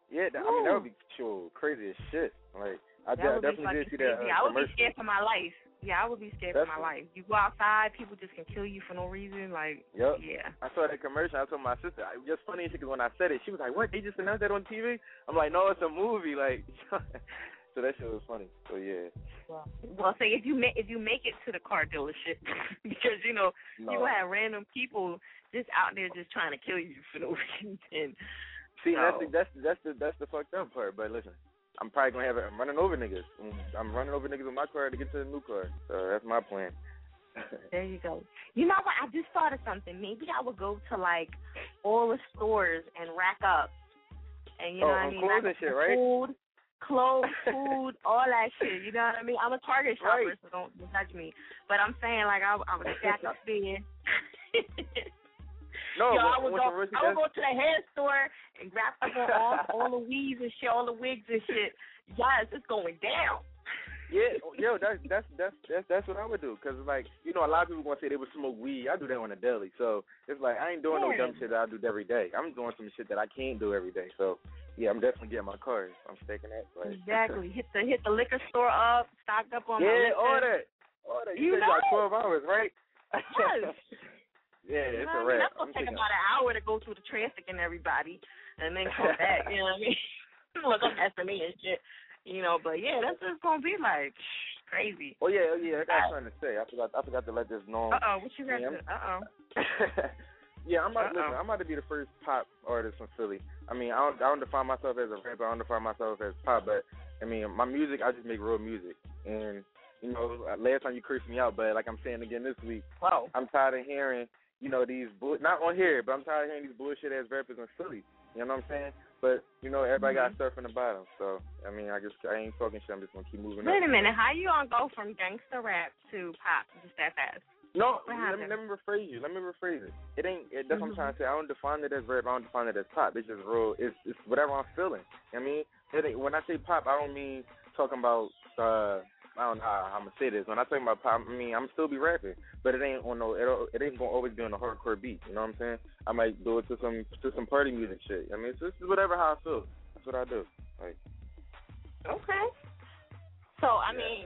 Yeah, I mean that would be crazy as shit. Like I definitely did see that. I would be scared for my life. Yeah, I would be scared for my life. You go outside, people just can kill you for no reason. Like, yeah. I saw that commercial. I told my sister. Just funny because when I said it, she was like, "What? They just announced that on TV?" I'm like, "No, it's a movie." Like, so that shit was funny. So yeah. Well, say if you make it to the car dealership, because you will have random people just out there just trying to kill you for no reason. See, that's the fucked up part. But listen, I'm probably gonna have it. I'm running over niggas. I'm running over niggas with my car to get to the new car. So that's my plan. There you go. You know what? I just thought of something. Maybe I would go to like all the stores and rack up, and you know what I mean, clothes and shit, right? Food, clothes, food, all that shit. You know what I mean? I'm a Target shopper, so don't judge me. But I'm saying like I would stack up there. No, I would go to the hair store and grab up all the weaves and shit, all the wigs and shit. Yes, it's going down. Yeah, that's what I would do. Cause like a lot of people gonna say they would smoke weed. I do that on a daily, so it's like I ain't doing no dumb shit that I do every day. I'm doing some shit that I can't do every day. So yeah, I'm definitely getting my car. I'm staking that. Like. Exactly. Hit the liquor store up, stock up on my liquor. all that. You said like 12 hours, right? Yes. Yeah, it's a wrap. That's gonna take about an hour to go through the traffic and everybody, and then come back. You know what I mean? Look, I'm asking me and shit. But yeah, that's just gonna be like crazy. Oh yeah. I got something to say. I forgot to let this know. What you got to? Yeah, I'm about to be the first pop artist from Philly. I mean, I don't define myself as a rapper. I don't define myself as pop, but I mean, my music, I just make real music. And last time you cursed me out, but like I'm saying again this week, I'm tired of hearing, these not on here, but I'm tired of hearing these bullshit ass rappers in Philly. You know what I'm saying? But everybody got stuff from the bottom. So I mean, I ain't talking shit. I'm just gonna keep moving. Wait a minute, how you gonna go from gangster rap to pop just that fast? No, let me rephrase you. It ain't. That's what I'm trying to say. I don't define it as rap. I don't define it as pop. It's just real. It's whatever I'm feeling. I mean, when I say pop, I don't mean talking about. I don't know how I'm gonna say this. When I talk about pop, I mean I'm still be rapping, but it ain't gonna always be on a hardcore beat. You know what I'm saying? I might do it to some party music shit. I mean, it's just whatever how I feel. That's what I do. Like. Okay. So I mean,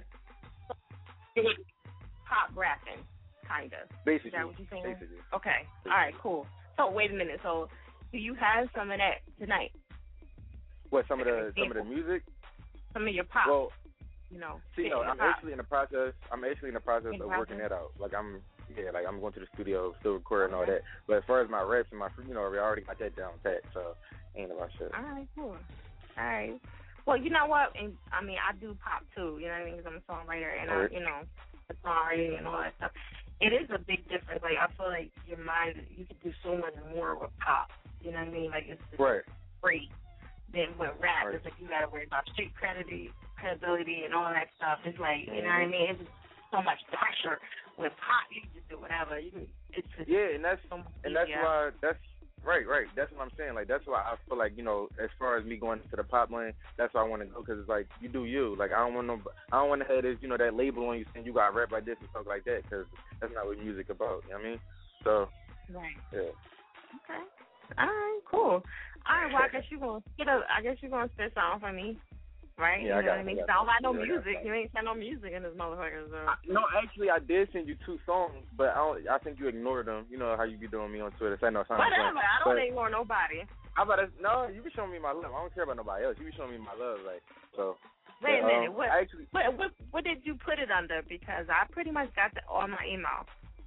pop rapping, kind of. Basically. Is that what you're saying? Basically. Okay. All right. Cool. So wait a minute. So do you have some of that tonight? What? Some of the music? Some of your pop. Well. I'm actually in the process. Of working that out. Like I'm going to the studio, still recording all that. But as far as my reps and we already got that down pat. So ain't about shit. All right, cool. All right. Well, you know what? And I mean, I do pop too. You know what I mean? Because I'm a songwriter and a songwriter and all that stuff. It is a big difference. Like I feel like your mind, you can do so much more with pop. You know what I mean? Like it's just free. Then with rap, it's like you gotta worry about street credibility and all that stuff. It's like, you know what I mean? It's just so much pressure. With pop, you can just do whatever. And that's why that's right. That's what I'm saying. Like that's why I feel like as far as me going to the pop lane, that's why I want to go because it's like you do you. Like I don't want to have this that label on you saying you got rap like this and stuff like that because that's not what music about. You know what I mean? So yeah. Okay. All right. Cool. All right, well, I guess you're gonna spit something for me, right? Yeah, you know what I mean? I don't got no music. You ain't sent no music in this motherfucker. So. No, actually, I did send you 2 songs, but I think you ignored them. You know how you be doing me on Twitter. Say no. Whatever. I don't ignore nobody. No, you be showing me my love. I don't care about nobody else. You be showing me my love, like so. Wait a minute. What did you put it under? Because I pretty much got all my email.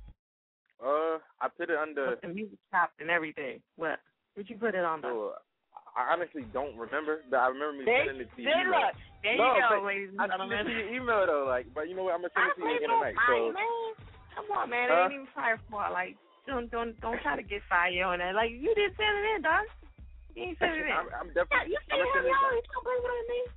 I put it under. With the music chopped and everything. What? Did you put it on there? I honestly don't remember, but I remember me sending it to you. There you go, ladies and gentlemen. I sent it to your email though, but you know what? I'm gonna send it to you again tonight. Man. Come on, man. It ain't even fire for it. Like, don't try to get fire on that. Like, you did send it in, dog. You ain't send it in. I'm definitely. You send it in, y'all. You don't blame it on me.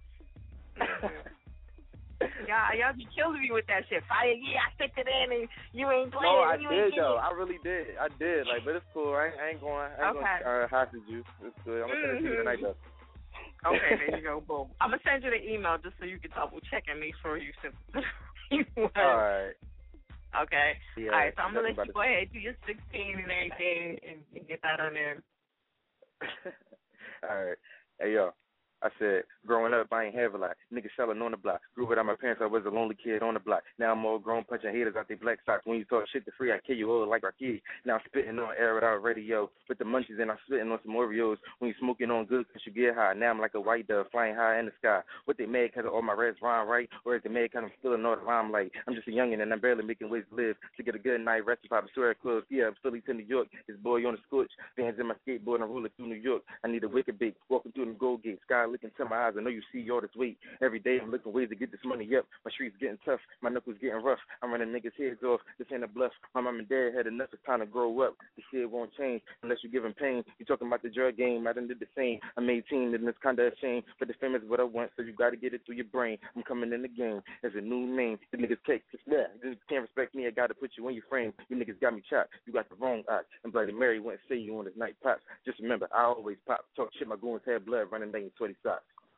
Y'all be killing me with that shit. Fire, I sent it in and you ain't playing. No, I did though. I really did. I did. Like, but it's cool. I ain't going to hostage you. It's good. I'm gonna send it to you tonight though. Okay, there you go. Boom. I'm gonna send you the email just so you can double check and make sure you sent. All right. Okay. Yeah, all right. So I'm gonna let you go ahead, do your 16 and everything, and get that on there. All right. Hey yo. I said, growing up, I ain't have a lot. Niggas selling on the block. Grew without my parents, I was a lonely kid on the block. Now I'm all grown, punching haters out their black socks. When you talk shit to free, I kill you all like Rocky. Now I'm spitting on air without radio. With the munchies and I'm spitting on some Oreos. When you smoking on good, cause you get high. Now I'm like a white dove flying high in the sky. What they mad cause all my reds rhyme right? Or is they mad cause I'm still in all the limelight? I'm just a youngin' and I'm barely making ways to live. To get a good night rest if I swear clothes. Yeah, I'm Philly to New York. This boy on the scorch. Vans in my skateboard and I'm rolling through New York. I need a wicked big. Walking through the gold gate. Sky looking to my eyes. I know you see all this weight. Every day I'm looking ways to get this money up. My streets getting tough. My knuckles getting rough. I'm running niggas' heads off. This ain't a bluff. My mom and dad had enough. It's time to grow up. This shit won't change unless you give him pain. You talking about the drug game. I done did the same. I'm 18 and it's kind of a shame. But the fame is what I want, so you got to get it through your brain. I'm coming in the game. There's a new name. The niggas can't respect me. I got to put you in your frame. You niggas got me chopped. You got the wrong eye. And Bloody Mary wouldn't say you on his night pops. Just remember, I always pop. Talk shit, my goons had blood running down your sweaty socks.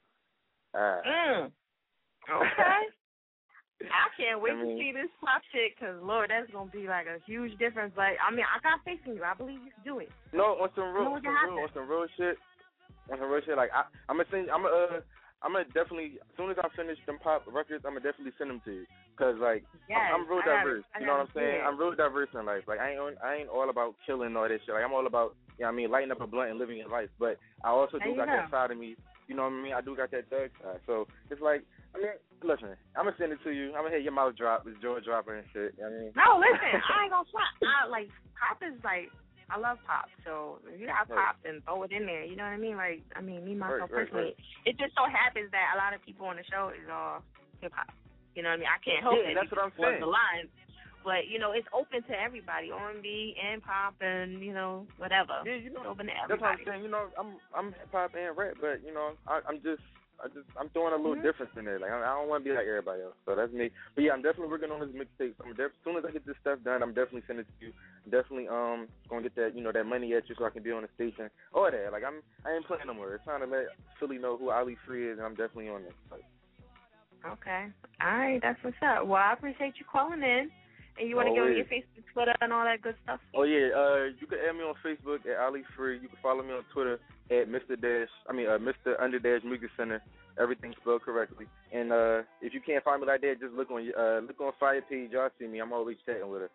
Okay. I can't wait to see this pop shit, because, Lord, that's going to be like a huge difference. But, I mean, I got faith in you. I believe you can do it. No, on some real shit. Like, I'm going to definitely, as soon as I finish them pop records, I'm going to definitely send them to you. Because, like, yes, I'm real diverse. You know what I'm saying? I'm real diverse in life. Like, I ain't all about killing all this shit. Like, I'm all about, you know what I mean, lighting up a blunt and living your life. But I also do got that side of me. You know what I mean? I do got that thug side. So it's like, I mean, listen, I'm going to send it to you. I'm going to hear your mouth drop. It's jaw dropper and shit. You know what I mean? No, listen, I ain't going to front. Like, pop is like, I love pop. So if you got pop, then throw it in there. You know what I mean? Like, I mean, me, myself, personally. It just so happens that a lot of people on the show is all hip-hop. You know what I mean? I can't help it. That's what I'm saying. The line. But, you know, it's open to everybody, R&B and pop and, you know, whatever. Yeah, you know, it's open to everybody. That's what I'm saying. You know, I'm hip-hop and rap, but, you know, I'm throwing a little difference in there. Like, I don't want to be like everybody else. So that's me. But, yeah, I'm definitely working on this mixtape. As soon as I get this stuff done, I'm definitely sending it to you. I'm definitely going to get that, you know, that money at you so I can be on the station. All that. Like, I ain't playing no more. It's time to let Philly know who Ali Free is, and I'm definitely on this. Like, okay. All right. That's what's up. Well, I appreciate you calling in. And you want to give me your Facebook, Twitter, and all that good stuff? Oh, yeah. You can add me on Facebook at Ali Free. You can follow me on Twitter at Mr. Music Center. Everything spelled correctly. And if you can't find me like that, just look on Fire Page. Y'all see me. I'm always chatting with her.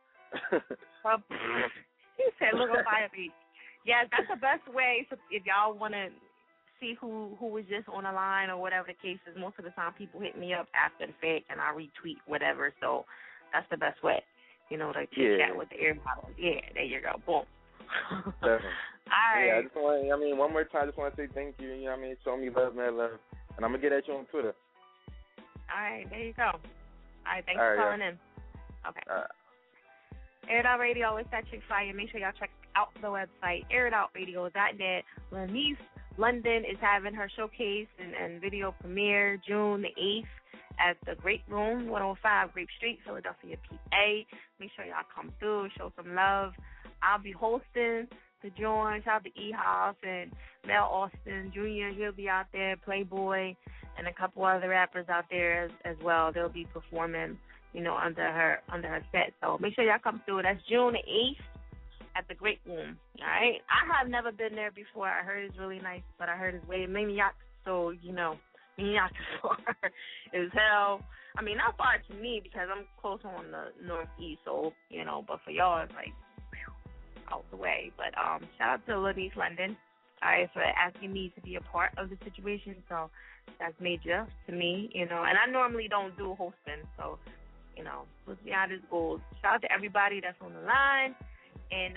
He said look on Fire Page. Yes, that's the best way if y'all want to see who was just on the line or whatever the case is. Most of the time people hit me up after the fact and I retweet whatever. So that's the best way, you know, to chit-chat with the air model. Yeah, there you go. Boom. Definitely. All right. Yeah, I just want to, one more time, I just want to say thank you. You know what I mean? Show me love, man, love. And I'm going to get at you on Twitter. All right, there you go. All right, thanks for calling in. Okay. Air It Out Radio, it's that chick fire. Make sure y'all check out the website, airitoutradio.net. Lanice London is having her showcase and video premiere June the 8th. At the Great Room, 105 Grape Street, Philadelphia, PA. Make sure y'all come through, show some love. I'll be hosting the joint. Shout out to E-House and Mel Austin Jr. He'll be out there, Playboy, and a couple other rappers out there as well. They'll be performing, you know, under her set. So make sure y'all come through. That's June the 8th at the Great Room. All right. I have never been there before. I heard it's really nice, but I heard it's way maniac. So you know. Not far as hell. I mean, not far to me because I'm close on the northeast, so, you know, but for y'all, it's like out the way. But shout out to Lanice London, all right, for asking me to be a part of the situation. So that's major to me, you know. And I normally don't do hosting, so, you know, let's see how this goes. Shout out to everybody that's on the line. And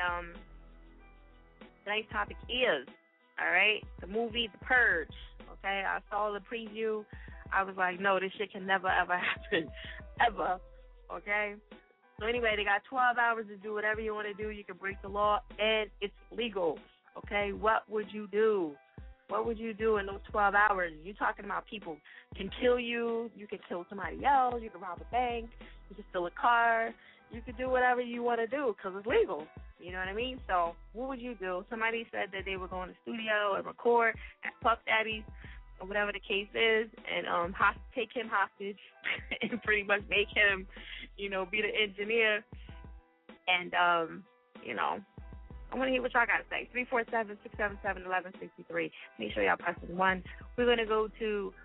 tonight's topic is, all right, the movie The Purge. Okay, I saw the preview. I was like, no, this shit can never, ever happen, ever. Okay? So anyway, they got 12 hours to do whatever you want to do. You can break the law, and it's legal. Okay? What would you do? What would you do in those 12 hours? You're talking about people can kill you. You can kill somebody else. You can rob a bank. You can steal a car. You can do whatever you want to do because it's legal. You know what I mean? So what would you do? Somebody said that they were going to the studio and record at Puff Daddy's or whatever the case is and take him hostage and pretty much make him, you know, be the engineer and, you know, I want to hear what y'all got to say. 347-677-1163. Make sure y'all press 1. We're going to go to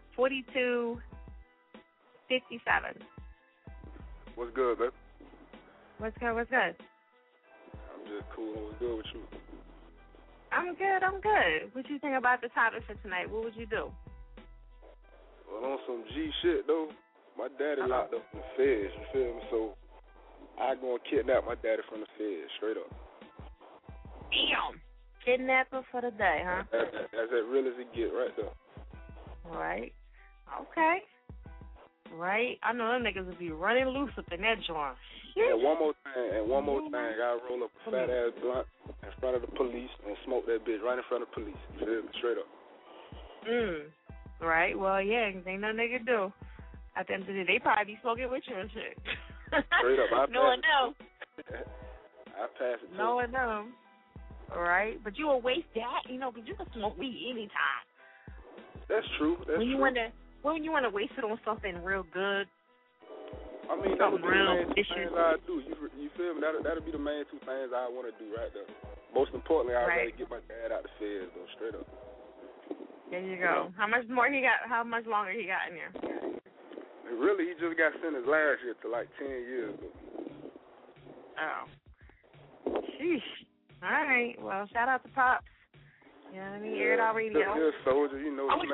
4257. What's good, babe? What's good? What's good? I'm just cool. What's good with you? I'm good. I'm good. What you think about the topic for tonight? What would you do? Well, on some G shit, though, my daddy locked up in the feds, you feel me? So I go and kidnap my daddy from the feds, straight up. Damn. Kidnapper for the day, huh? That's as real as it get right there. Right. Okay. Right. I know them niggas would be running loose up in that joint. And one more thing, I roll up a fat ass blunt in front of the police and smoke that bitch right in front of the police. You feel me? Straight up. Right. Well, yeah, 'cause ain't nothing they can do. At the end of the day, they probably be smoking with you and shit. Straight up. No one knows. I pass it to No one knows. All right. But you will waste that, because you can smoke weed anytime. That's true. That's when you true. When you want to waste it on something real good. I mean, that would be the main two things I do. You feel me? That'll be the main two things I want to do right there. Most importantly, I'd rather get my dad out the feds, though, straight up. There you go. How much more he got? How much longer he got in there? Really, he just got sentenced last year to like 10 years, though. Oh. Sheesh. All right. Well, shout out to Pops. You know what I mean? Air It Out Radio. Good soldier, I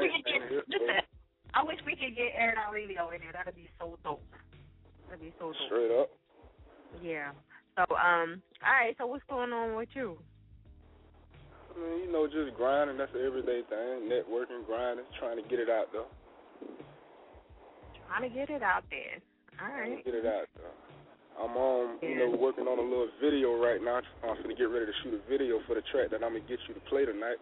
wish we could get Air It Out Radio in there. That'd be so dope. Straight up. Yeah. So, all right. So, what's going on with you? I mean, just grinding. That's an everyday thing. Networking, grinding, trying to get it out there. Trying to get it out there. All right. Get it out there. I'm working on a little video right now. I'm going to get ready to shoot a video for the track that I'm going to get you to play tonight.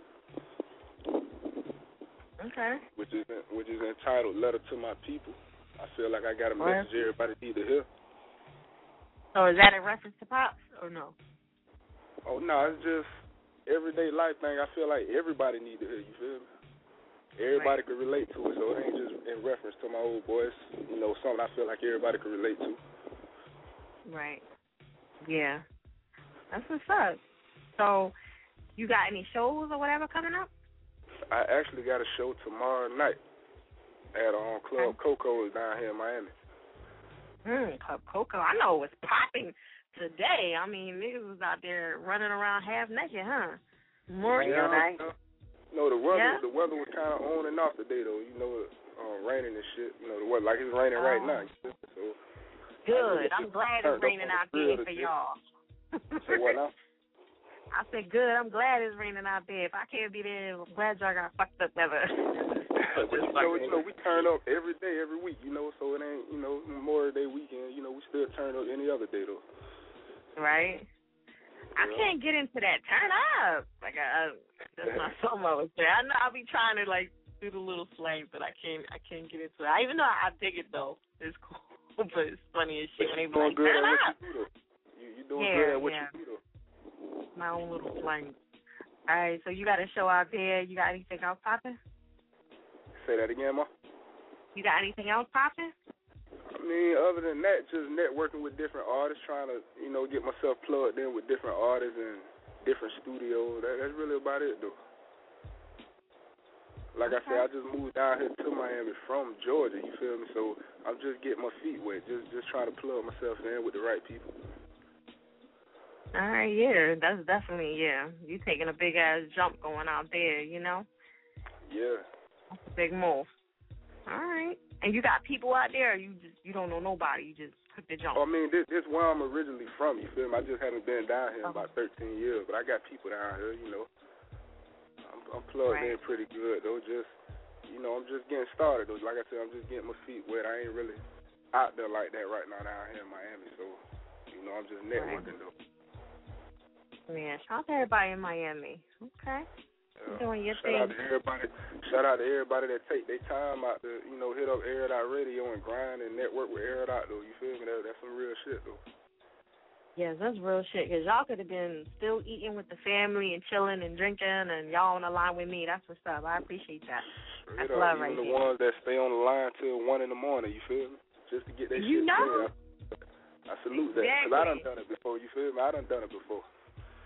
Okay. Which is entitled Letter to My People. I feel like I got a message everybody need to hear. So is that in reference to Pops or no? Oh, no, it's just everyday life thing. I feel like everybody need to hear, you feel me? Everybody could relate to it, so it ain't just in reference to my old boys. Something I feel like everybody could relate to. Right. Yeah. That's what's up. So, you got any shows or whatever coming up? I actually got a show tomorrow night at Club Coco down here in Miami. Club Coco. I know it was popping today. I mean, niggas was out there running around half naked, huh? Memorial Day. No, the weather was kind of on and off today, though. Raining and shit. The weather, like it's raining right now. So good. I'm glad it's raining out there for y'all. So what now? I said good. I'm glad it's raining out there. If I can't be there, I'm glad y'all got fucked up weather. But we turn up every day, every week. So it ain't Memorial Day weekend. We still turn up any other day though. Right. I can't get into that. Turn up. Like that's not so much. I know I'll be trying to do the little slang, but I can't get into it. Even though I dig it though. It's cool, but it's funny as shit when they be like, turn up. You doing good at what you do though. My own little slang. All right, so you got a show out there. You got anything else popping? Say that again, Ma. You got anything else popping? I mean, other than that, just networking with different artists, trying to, get myself plugged in with different artists and different studios. That's really about it, though. Like I said, I just moved down here to Miami from Georgia, you feel me? So I'm just getting my feet wet, just trying to plug myself in with the right people. All right, yeah, that's definitely, you taking a big-ass jump going out there, Yeah. That's a big move. All right. And you got people out there, or you don't know nobody, you just took the jump? I mean, this is where I'm originally from, you feel me? I just haven't been down here in about 13 years, but I got people down here, I'm plugged in pretty good, though. I'm just getting started, though. Like I said, I'm just getting my feet wet. I ain't really out there like that right now down here in Miami, so, I'm just networking, though. Yeah, shout out to everybody in Miami. Okay. Doing your thing. Shout out to everybody that take their time out to, hit up Air It Out Radio and grind and network with Air It Out, though. You feel me? That's some real shit, though. Yes, that's real shit, because y'all could have been still eating with the family and chilling and drinking, and y'all on the line with me. That's what's up. I appreciate that. That's love right there. The ones that stay on the line till 1 in the morning, you feel me? Just to get that shit clear. I salute that, because I done done it before, you feel me? I done done it before.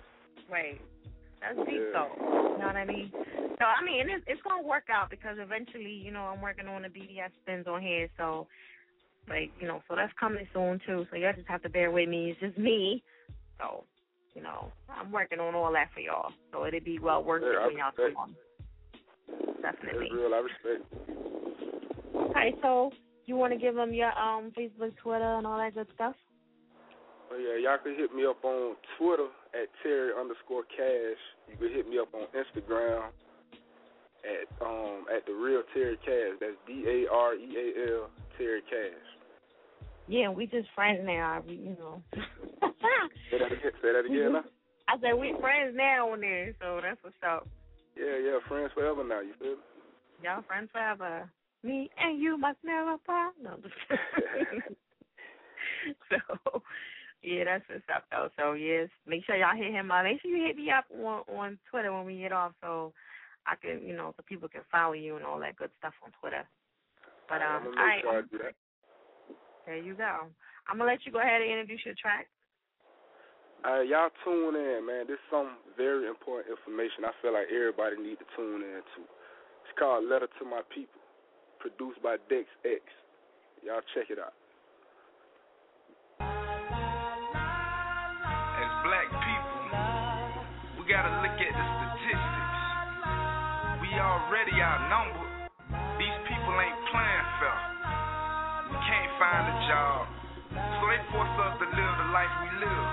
Right. That's deep, though. You know what I mean? So, I mean, it's going to work out because eventually, you know, I'm working on the BDS spins on here. So, like, you know, so that's coming soon, too. So, y'all just have to bear with me. It's just me. So, you know, I'm working on all that for y'all. So, it'll be well worth it when y'all come on. Definitely. That's real. I respect. Okay, so you want to give them your Facebook, Twitter, and all that good stuff? Oh, yeah, y'all can hit me up on Twitter at Terry_Cash. You can hit me up on Instagram at the real Terry Cash. That's DAREAL Terry Cash. Yeah, we just friends now. You know. Say that again now. I said we friends now on there, so that's what's up. Yeah, friends forever now. You feel me? Y'all friends forever. Me and you must never part. No. So. Yeah, that's what's up, though. So, yes, make sure y'all hit him up. Make sure you hit me up on Twitter when we get off so I can, you know, so people can follow you and all that good stuff on Twitter. But, I'm going to make sure I do that. There you go. I'm going to let you go ahead and introduce your track. Y'all tune in, man. This is some very important information I feel like everybody need to tune in to. It's called Letter to My People, produced by Dex X. Y'all check it out. Black people, we gotta look at the statistics. We already outnumbered. These people ain't playing fair. We can't find a job, so they force us to live the life we live.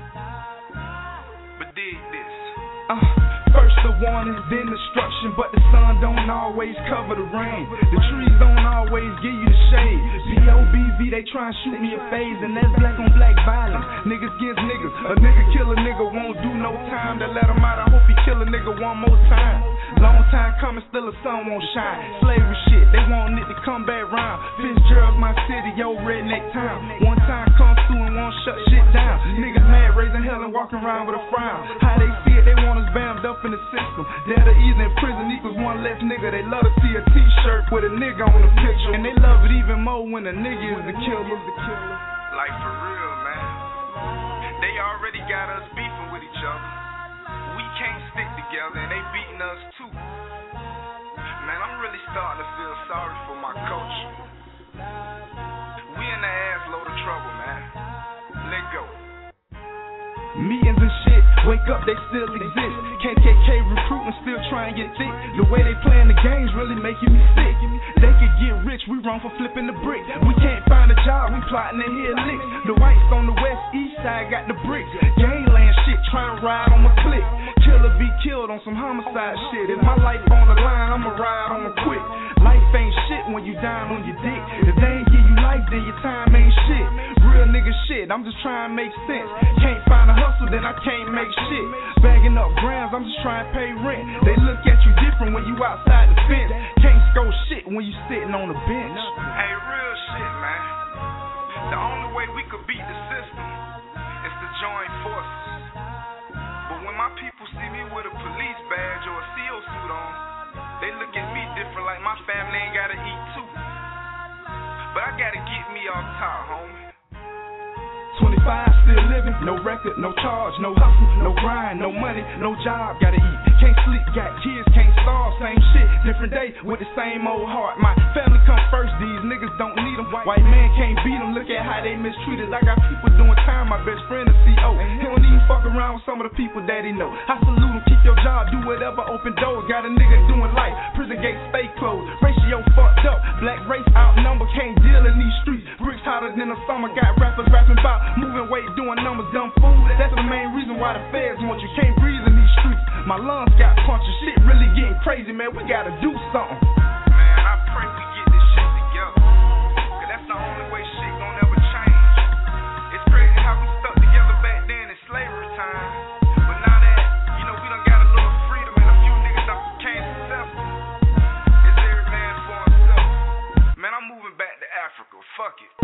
But dig this. First the warning, then destruction, but the sun don't always cover the rain. The trees don't always give you the shade. B.O.B.V. they try and shoot me a phase, and that's black on black violence. Niggas against niggas. A nigga kill a nigga, won't do no time to let him out. I hope he kill a nigga one more time. Long time coming, still the sun won't shine. Slavery shit, they want it to come back round. Fitzgerald's my city, yo, redneck town. One time come through and won't shut shit down. Niggas mad, raising hell and walking around with a frown. How they see it, they want us bammed up in the system. That the ease in prison equals one less nigga. They love to see a t-shirt with a nigga on the picture, and they love it even more when a nigga is the killer. Like for real, man. They already got us beefing with each other. We can't stick together, and they beating us too. Man, I'm really starting to feel sorry for my culture. We in the ass load of trouble, man. Let go. Meetings and shit, wake up, they still exist. KKK recruiting, still trying to get thick. The way they playing the games really making me sick. They could get rich, we wrong for flipping the brick. We can't find a job, we plotting to hit licks. The whites on the west east side got the bricks. Gangland shit, trying to ride on my click. Killer be killed on some homicide shit. If my life on the line, I'ma ride on a quick. Life ain't shit when you dying on your dick. If they ain't give you life, then your time ain't shit. Real nigga shit, I'm just trying to make sense. Can't find a hustle, then I can't make shit. Bagging up grams, I'm just trying to pay rent. They look at you different when you outside the fence. Can't score shit when you sitting on the bench. Hey, real shit, man. The only way we could beat the system is to join forces. But when my people see me with a police badge or a CO suit on, they look at me different, like my family ain't gotta eat too. But I gotta get me off top, homie. 25, still living, no record, no charge, no hustle, no grind, no money, no job, gotta eat, can't sleep, got kids, can't starve, same shit, different day with the same old heart. My family come first, these niggas don't need them. White man can't beat them, look at how they mistreated. I got people doing time, my best friend is CO. He don't even fuck around with some of the people that he know. I salute him, keep your job, do whatever, open doors, got a nigga doing life, prison gates stay closed, ratio fucked up, black race outnumbered, can't deal in these streets, bricks hotter than the summer, got rappers rapping about moving weight, doing numbers, dumb fool. That's the main reason why the feds want you. Can't breathe in these streets. My lungs got punctured. Shit really getting crazy, man. We gotta do something. Man, I pray we get this shit together. Cause that's the only way shit gon' ever change. It's crazy how we stuck together back then in slavery time. But now that, you know, we done got a little freedom and a few niggas that became successful. It's every man for himself. Man, I'm moving back to Africa. Fuck it.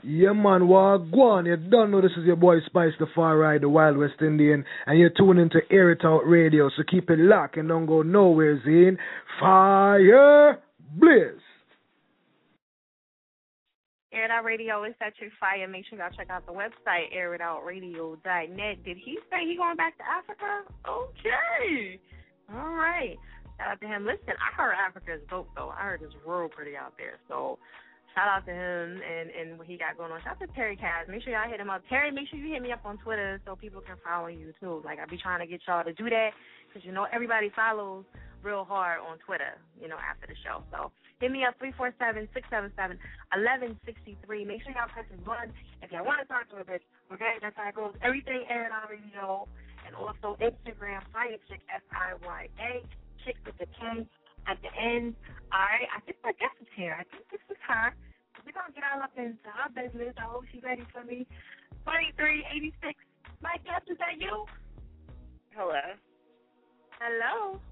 Yeah, man, Wagwan. You don't know this is your boy Spice the Far Ride, the Wild West Indian, and you're tuning into Air It Out Radio, so keep it locked and don't go nowhere, Zine. Fire Bliss. Air It Out Radio is set your fire. Make sure y'all check out the website, airitoutradio.net. Did he say he going back to Africa? Okay. All right. Shout out to him. Listen, I heard Africa is dope, though. I heard it's real pretty out there. So shout out to him and what he got going on. Shout out to Terry Cass. Make sure y'all hit him up. Terry, make sure you hit me up on Twitter so people can follow you, too. Like, I be trying to get y'all to do that because, you know, everybody follows real hard on Twitter, you know, after the show. So hit me up, 347-677-1163. Make sure y'all press the button if y'all want to talk to a bitch. Okay, that's how it goes. Everything Air It Out Radio, and also Instagram, Fire Chick, FIYA, Chick with the K at the end. All right, I think my guest is here. I think this is her. We're going to get all up into her business. I hope she's ready for me. 2386. My guest, is that you? Hello. Hello.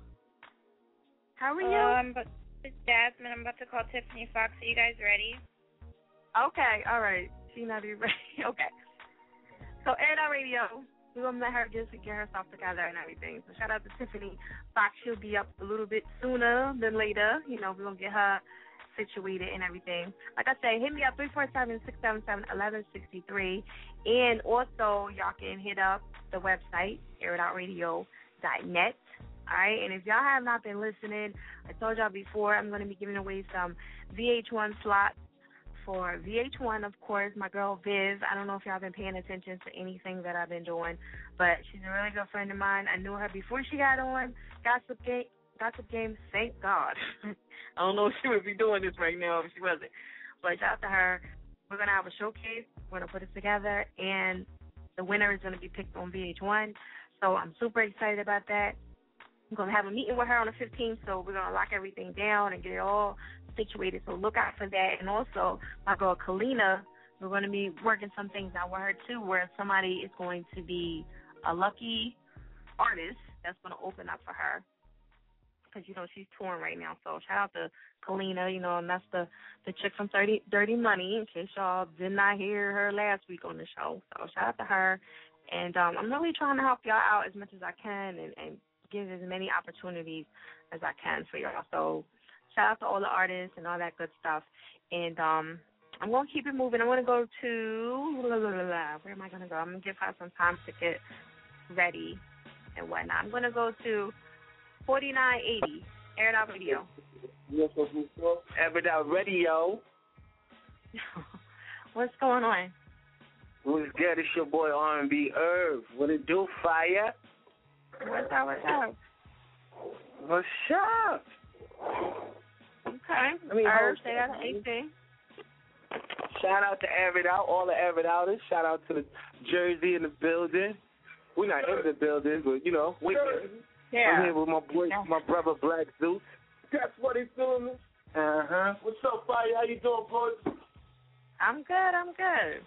How are you? It's Jasmine. I'm about to call Tiffany Fox. Are you guys ready? Okay, all right. She not even ready. Okay. So, Air It Out Radio, we're going to let her just get herself together and everything. So, shout out to Tiffany Fox. She'll be up a little bit sooner than later. You know, we're going to get her situated and everything. Like I say, hit me up, 347-677-1163. And also, y'all can hit up the website, airitoutradio.net. All right, and if y'all have not been listening, I told y'all before, I'm going to be giving away some VH1 slots for VH1, of course, my girl Viv. I don't know if y'all been paying attention to anything that I've been doing, but she's a really good friend of mine. I knew her before she got on Gossip Game, thank God. I don't know if she would be doing this right now if she wasn't. But shout out to her. We're going to have a showcase. We're going to put it together, and the winner is going to be picked on VH1. So I'm super excited about that. I'm going to have a meeting with her on the 15th, so we're going to lock everything down and get it all situated. So look out for that. And also, my girl Kalina, we're going to be working some things out with her, too, where somebody is going to be a lucky artist that's going to open up for her. Because, you know, she's touring right now. So shout out to Kalina, you know, and that's the chick from Dirty Money, in case y'all did not hear her last week on the show. So shout out to her. And I'm really trying to help y'all out as much as I can and give as many opportunities as I can for y'all. So shout out to all the artists and all that good stuff. And I'm going to keep it moving. I'm going to go to, where am I going to go? I'm going to give her some time to get ready and whatnot. I'm going to go to 4980, Air It Out Radio. Yes, Air It Out Radio. What's going on? What's good? It's your boy R&B Irv. What it do, Fire? What's up? What's up? Okay. Irv, say that to AC. Shout out to Air It Out, all the Air It Outers. Shout out to the Jersey in the building. We're not in the building, but, you know, we yeah. I'm here with my boy, my brother Black Zeus. That's what he's doing. What's up, Fire? How you doing, boys? I'm good.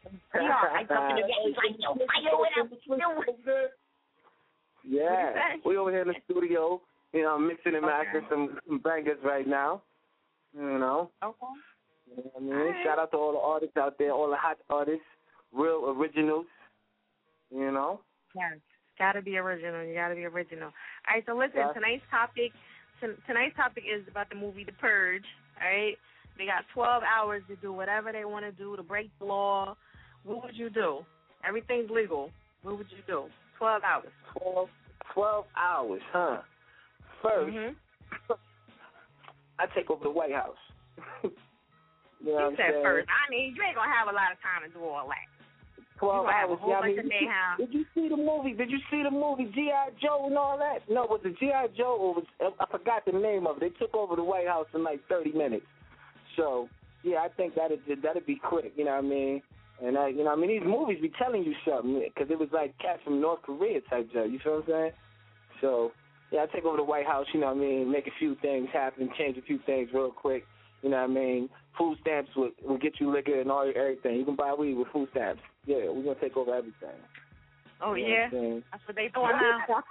Yeah, we over here in the studio, you know, mixing and mastering some bangers right now. You know. Okay. You know what I mean? Right. Shout out to all the artists out there, all the hot artists, real originals. You know. Yeah, gotta be original. You gotta be original. All right, so listen, tonight's topic is about the movie The Purge. All right, they got 12 hours to do whatever they want to do to break the law. What would you do? Everything's legal. What would you do? 12 hours. 12 hours, huh? First, I take over the White House. You know you said first. I mean, you ain't going to have a lot of time to do all that. 12 hours. Have a whole bunch of Did you see the movie? G.I. Joe and all that? No, was it G.I. Joe or I forgot the name of it. They took over the White House in like 30 minutes. So, yeah, I think that'd be quick, you know what I mean? And, you know what I mean? These movies be telling you something because it was like cats from North Korea type job, you feel what I'm saying? So, yeah, I take over the White House, you know what I mean, make a few things happen, change a few things real quick, you know what I mean? Food stamps will get you liquor and everything. You can buy weed with food stamps. Yeah, we're going to take over everything. Oh, you know that's what they doing now.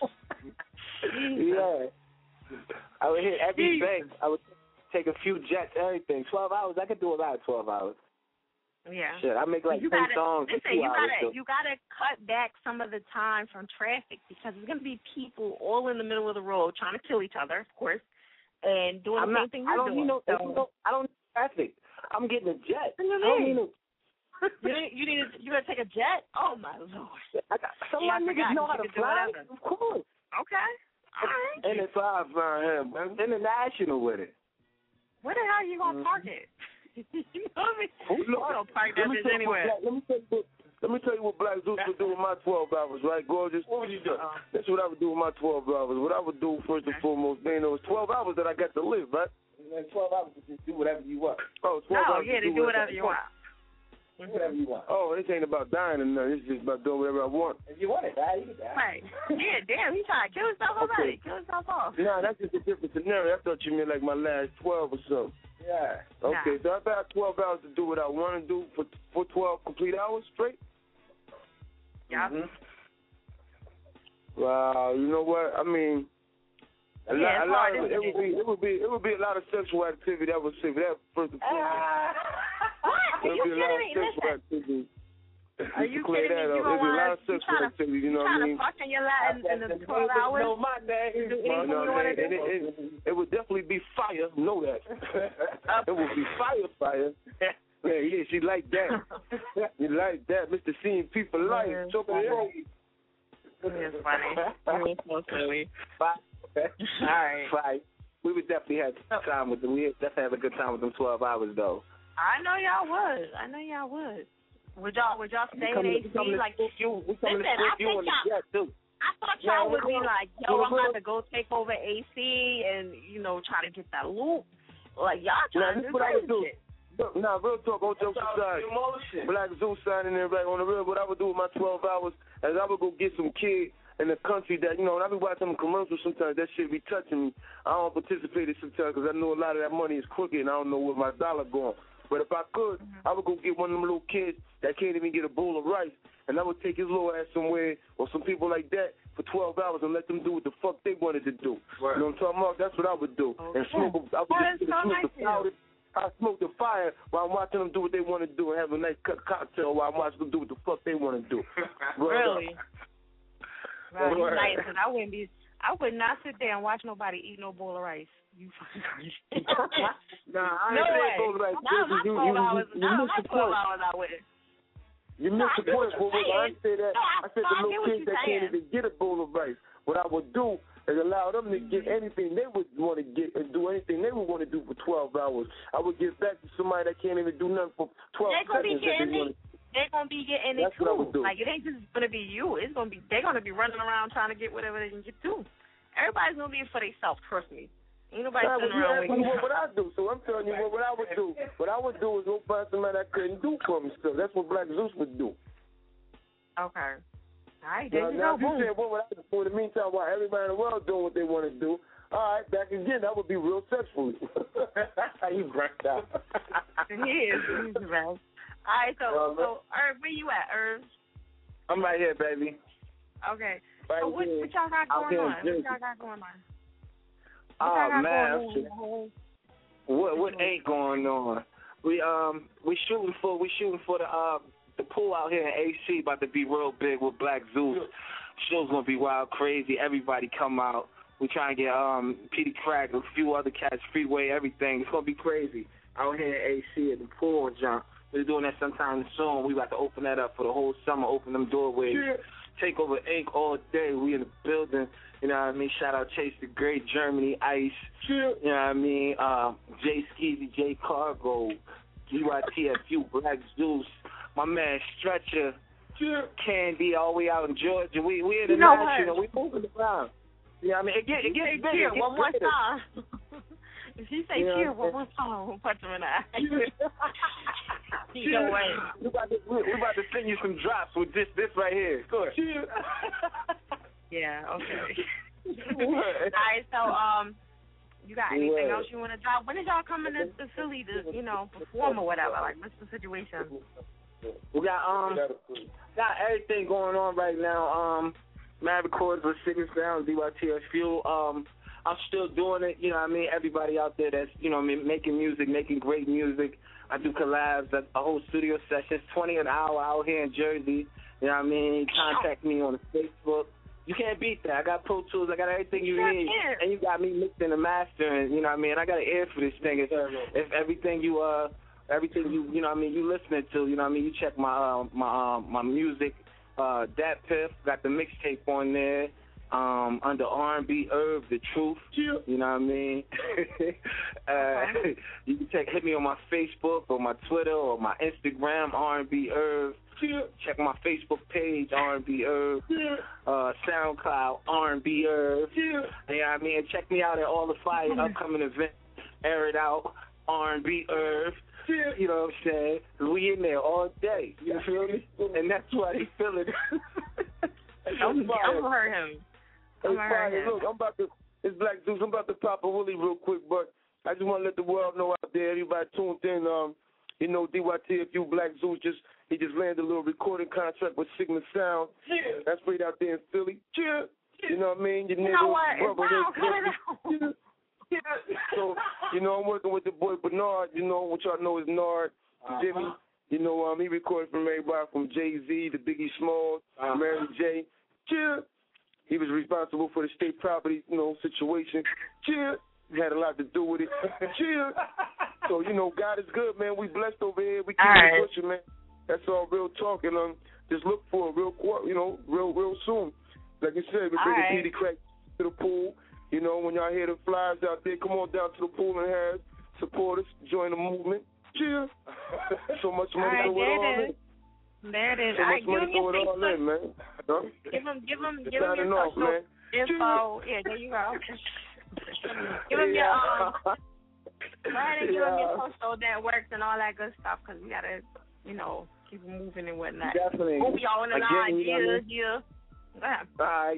Yeah. I would hit every bank. I would take a few jets, everything. 12 hours, I could do a lot of 12 hours. Yeah. Shit, I make like 10 songs. Listen, you gotta cut back some of the time from traffic because there's gonna be people all in the middle of the road trying to kill each other, of course, and doing the same thing you're doing. I don't need traffic. I'm getting a jet. I don't need you gotta take a jet? Oh my Lord! Some of my niggas know how to fly. Of course. Okay. All right. And it's five around here, man. International with it. Where the hell you gonna park it? You know what I mean? You don't park that bitch anywhere. Let me tell you what Black Zeus would do with my 12 hours, right, gorgeous? What would you do? That's what I would do with my 12 hours. What I would do, first and foremost, man, it was 12 hours that I got to live, right? And 12 hours to just do whatever you want. Oh, 12 hours to do whatever you want. Whatever you want. Oh, this ain't about dying or nothing. It's just about doing whatever I want. If you want to die, you can die. Right. Yeah, damn, he trying to kill himself already. Kill himself off. Nah, that's just a different scenario. I thought you meant like my last 12 or something. Yeah. Okay, so I got 12 hours to do what I want to do for 12 complete hours straight? Yeah. Wow, you know what? I mean, it would be a lot of sexual activity that would say that first and foremost. What? Are you kidding me? Listen. Are you kidding me? You don't want to activity, you know what I mean? Fuck in your Latin in the 12 hours? No, my name. It would definitely be fire. Know that. It would be fire. Yeah, she like that. You like that, Mr. Seeing People Life. It's funny. It's so silly. All right. We would definitely have time with them. We would definitely have a good time with them 12 hours, though. I know y'all would. Would y'all stay in AC? Like, listen, I thought y'all would be like, yo, I'm about to go take over AC and, try to get that loop. Like, y'all trying to do shit. Nah, real talk, all jokes aside. Black Zeus signing in right on the real. What I would do with my 12 hours is I would go get some kid in the country that, when I be watching them commercials sometimes, that shit be touching me. I don't participate in sometimes because I know a lot of that money is crooked and I don't know where my dollar going. But if I could, I would go get one of them little kids that can't even get a bowl of rice, and I would take his little ass somewhere or some people like that for 12 hours and let them do what the fuck they wanted to do. Right. You know what I'm talking about? That's what I would do. Okay. And smoke I smoke the fire while I'm watching them do what they want to do and have a nice cocktail while I'm watching them do what the fuck they want to do. Really? Right. Nice, because I would not sit there and watch nobody eat no bowl of rice. You fucking crazy. Nah, I ain't saying bowl of rice. Not my 12 hours I would. You missed the point. I didn't say that. I said the little kids that can't even get a bowl of rice. What I would do is allow them to get anything they would want to get and do anything they would want to do for 12 hours. I would give back to somebody that can't even do nothing for 12 seconds. They're gonna be getting it too. Like, it ain't just gonna be you. They're gonna be running around trying to get whatever they can get too. Everybody's gonna be for themselves. Trust me. Ain't nobody sitting around waiting. What I do? So I'm telling you what I would do. What I would do is go find somebody I couldn't do for me. So that's what Black Zeus would do. Okay. All right, there you go. Now, you said what would I do in the meantime while everybody in the world doing what they want to do? All right, back again. That would be real sexual. You bracked out. He is. He's the best. All right, so Irv, where you at, Irv? I'm right here, baby. Okay. So what y'all got going on? What y'all got going on? Oh man, what ain't going on? We shooting for the pool out here in AC, about to be real big with Black Zeus. Show's gonna be wild, crazy. Everybody come out. We trying to get Petey Crack, a few other cats, Freeway, everything. It's gonna be crazy out here in AC at the pool and jump. We're doing that sometime soon. We about to open that up for the whole summer. Open them doorways. Yeah. Take over Inc. all day. We in the building. You know what I mean? Shout out Chase the Great, Germany, Ice. Yeah. You know what I mean? Jay Skeezy, J Cargo, GYTFU, Black Zeus, my man Stretcher, Candy, all the way out in Georgia. We international. We moving around. You know what I mean? It gets bigger. One more time. If he say cheer one more time, we'll punch him in the eye. No way. We about to send you some drops with this right here. Go ahead. Yeah, okay. All right, so you got anything else you want to drop? When did y'all come in to Philly to, perform or whatever? Like, what's the situation? We got everything going on right now. Mad Records with Sickness Down, DYTS Fuel. I'm still doing it. You know what I mean? Everybody out there that's, you know what I mean, making music, making great music. I do collabs, I hold studio sessions, 20 an hour out here in Jersey. You know what I mean? Contact me on Facebook. You can't beat that. I got Pro Tools. I got everything you need. And you got me mixing and mastering. You know what I mean? I got an ear for this thing. If everything you know what I mean, you listening to, you know what I mean, you check my music. Dat Piff, got the mixtape on there. Under R&B Irv, The Truth. You know what I mean? You can hit me on my Facebook or my Twitter or my Instagram, R&B Irv. Check my Facebook page, R&B Irv. SoundCloud, R&B Irv. You know what I mean? Check me out at all the fire upcoming events. Air It Out, R&B Irv. You know what I'm saying? We in there all day. You feel me? And that's why he feeling it. I'm gonna hurt him. Look, it's Black Zeus. I'm about to pop a Willie real quick, but I just want to let the world know out there, everybody tuned in. You know, DYTFU Black Zeus he just landed a little recording contract with Sigma Sound. That's right out there in Philly. You know what I mean? You know what? So, you know, I'm working with the boy Bernard. You know, what y'all know is Nard, Jimmy. You know, he recorded from everybody from Jay-Z to Biggie Smalls, Mary J. He was responsible for the state property, you know, situation. He had a lot to do with it. So, you know, God is good, man. We blessed over here. We keep it pushing, man. That's all real talk. And just look for it real soon. Like you said, we're bringing Petey Crack to the pool. You know, when y'all hear the flyers out there, come on down to the pool and have support us, join the movement. So much money to it all in. There it is. So much money to it all in, man. Give him your social info. Yeah, there you go. Give him your give him your social networks and all that good stuff, because we gotta, you know, keep it moving and whatnot. Definitely. We'll be all in the line. Yeah. All right.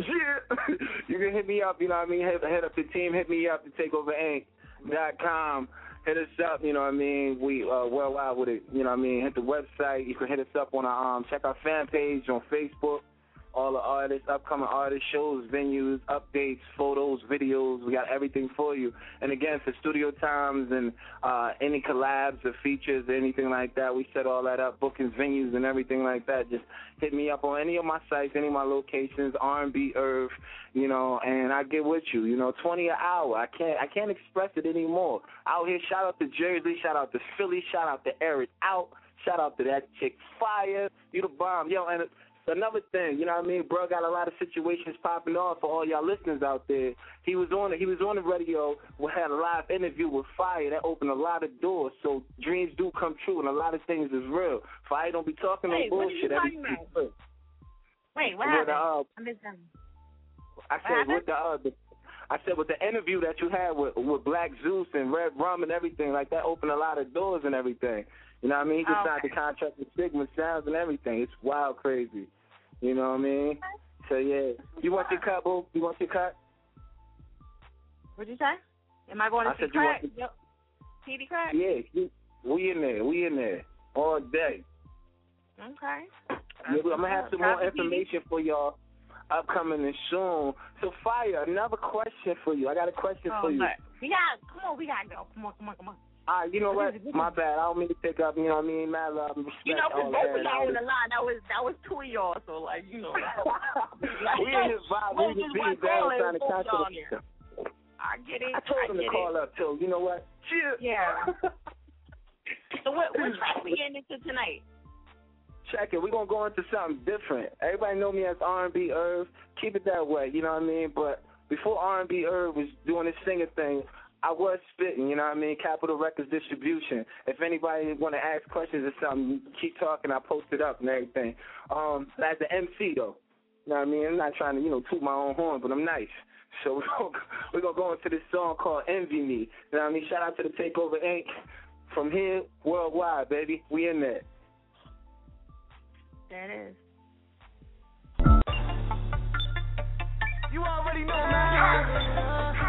You can hit me up, you know what I mean? Head up the team, hit me up to TakeOverInc.com. Hit us up, you know what I mean? We worldwide with it, you know what I mean? Hit the website. You can hit us up on our check our fan page on Facebook. All the artists, upcoming artists, shows, venues, updates, photos, videos. We got everything for you. And again, for studio times and any collabs or features, anything like that, we set all that up, bookings, venues, and everything like that. Just hit me up on any of my sites, any of my locations, R&B Irv, you know, and I get with you. You know, 20 an hour. I can't express it anymore. Out here, shout out to Jersey, shout out to Philly, shout out to Air It Out, shout out to that chick Fire. You the bomb, yo, and another thing, you know what I mean? Bro got a lot of situations popping off for all y'all listeners out there. He was on the radio. We had a live interview with Fire that opened a lot of doors. So dreams do come true, and a lot of things is real. Fire don't be talking no bullshit. What are you talking about? Wait, what happened? I missed them. I said with the interview that you had with Black Zeus and Red Rum and everything, like that opened a lot of doors and everything. You know what I mean? He just signed the contract with Sigma Sounds and everything. It's wild crazy. You know what I mean? So, yeah. You want your cut, boo? You want your cut? What'd you say? Am I going to see crack? TV crack? Yeah. We in there. All day. Okay. Yeah, I'm going to have some more information for y'all upcoming and soon. So, Fire, another question for you. I got a question for you. We got to go. Come on. All right, you know what? My bad. I don't mean to pick up, you know what I mean? Mad love and respect. You know, because both of y'all on the line, that was two of y'all, so, like, you know. We in his vibe. We just being down trying to catch it. I get it. I told him to call up, too. You know what? Yeah. So what track we getting into tonight? Check it. We're going to go into something different. Everybody know me as R&B Irv. Keep it that way, you know what I mean? But before R&B Irv was doing his singer thing, I was spitting, you know what I mean? Capitol Records Distribution. If anybody want to ask questions or something, keep talking. I post it up and everything. As the MC, though, you know what I mean? I'm not trying to, toot my own horn, but I'm nice. So we're going to go into this song called Envy Me. You know what I mean? Shout out to the Takeover Inc. From here, worldwide, baby. We in there. That is. You already know, man.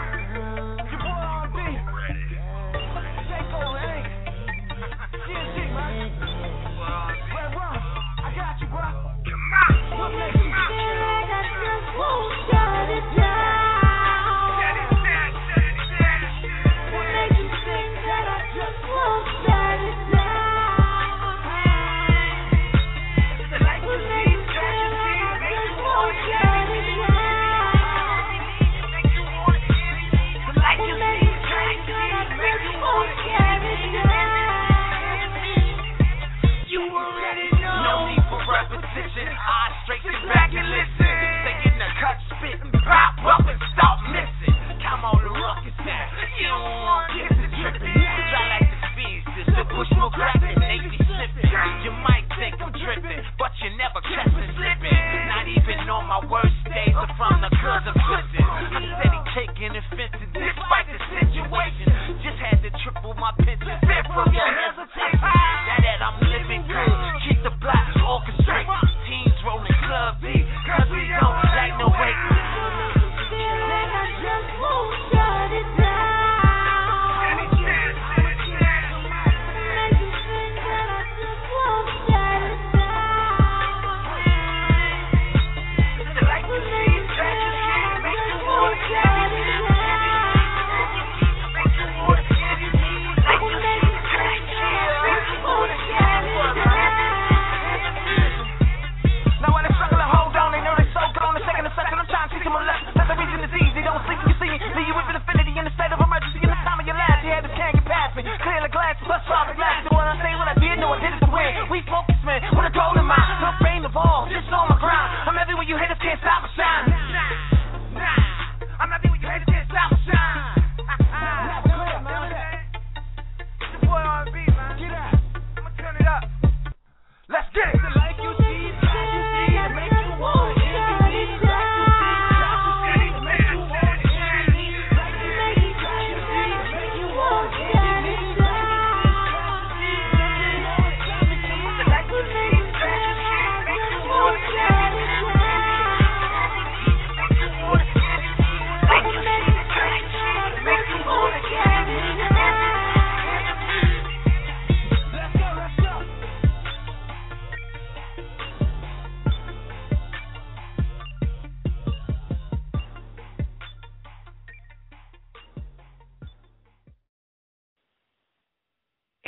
What makes you feel like I just won't shut it down?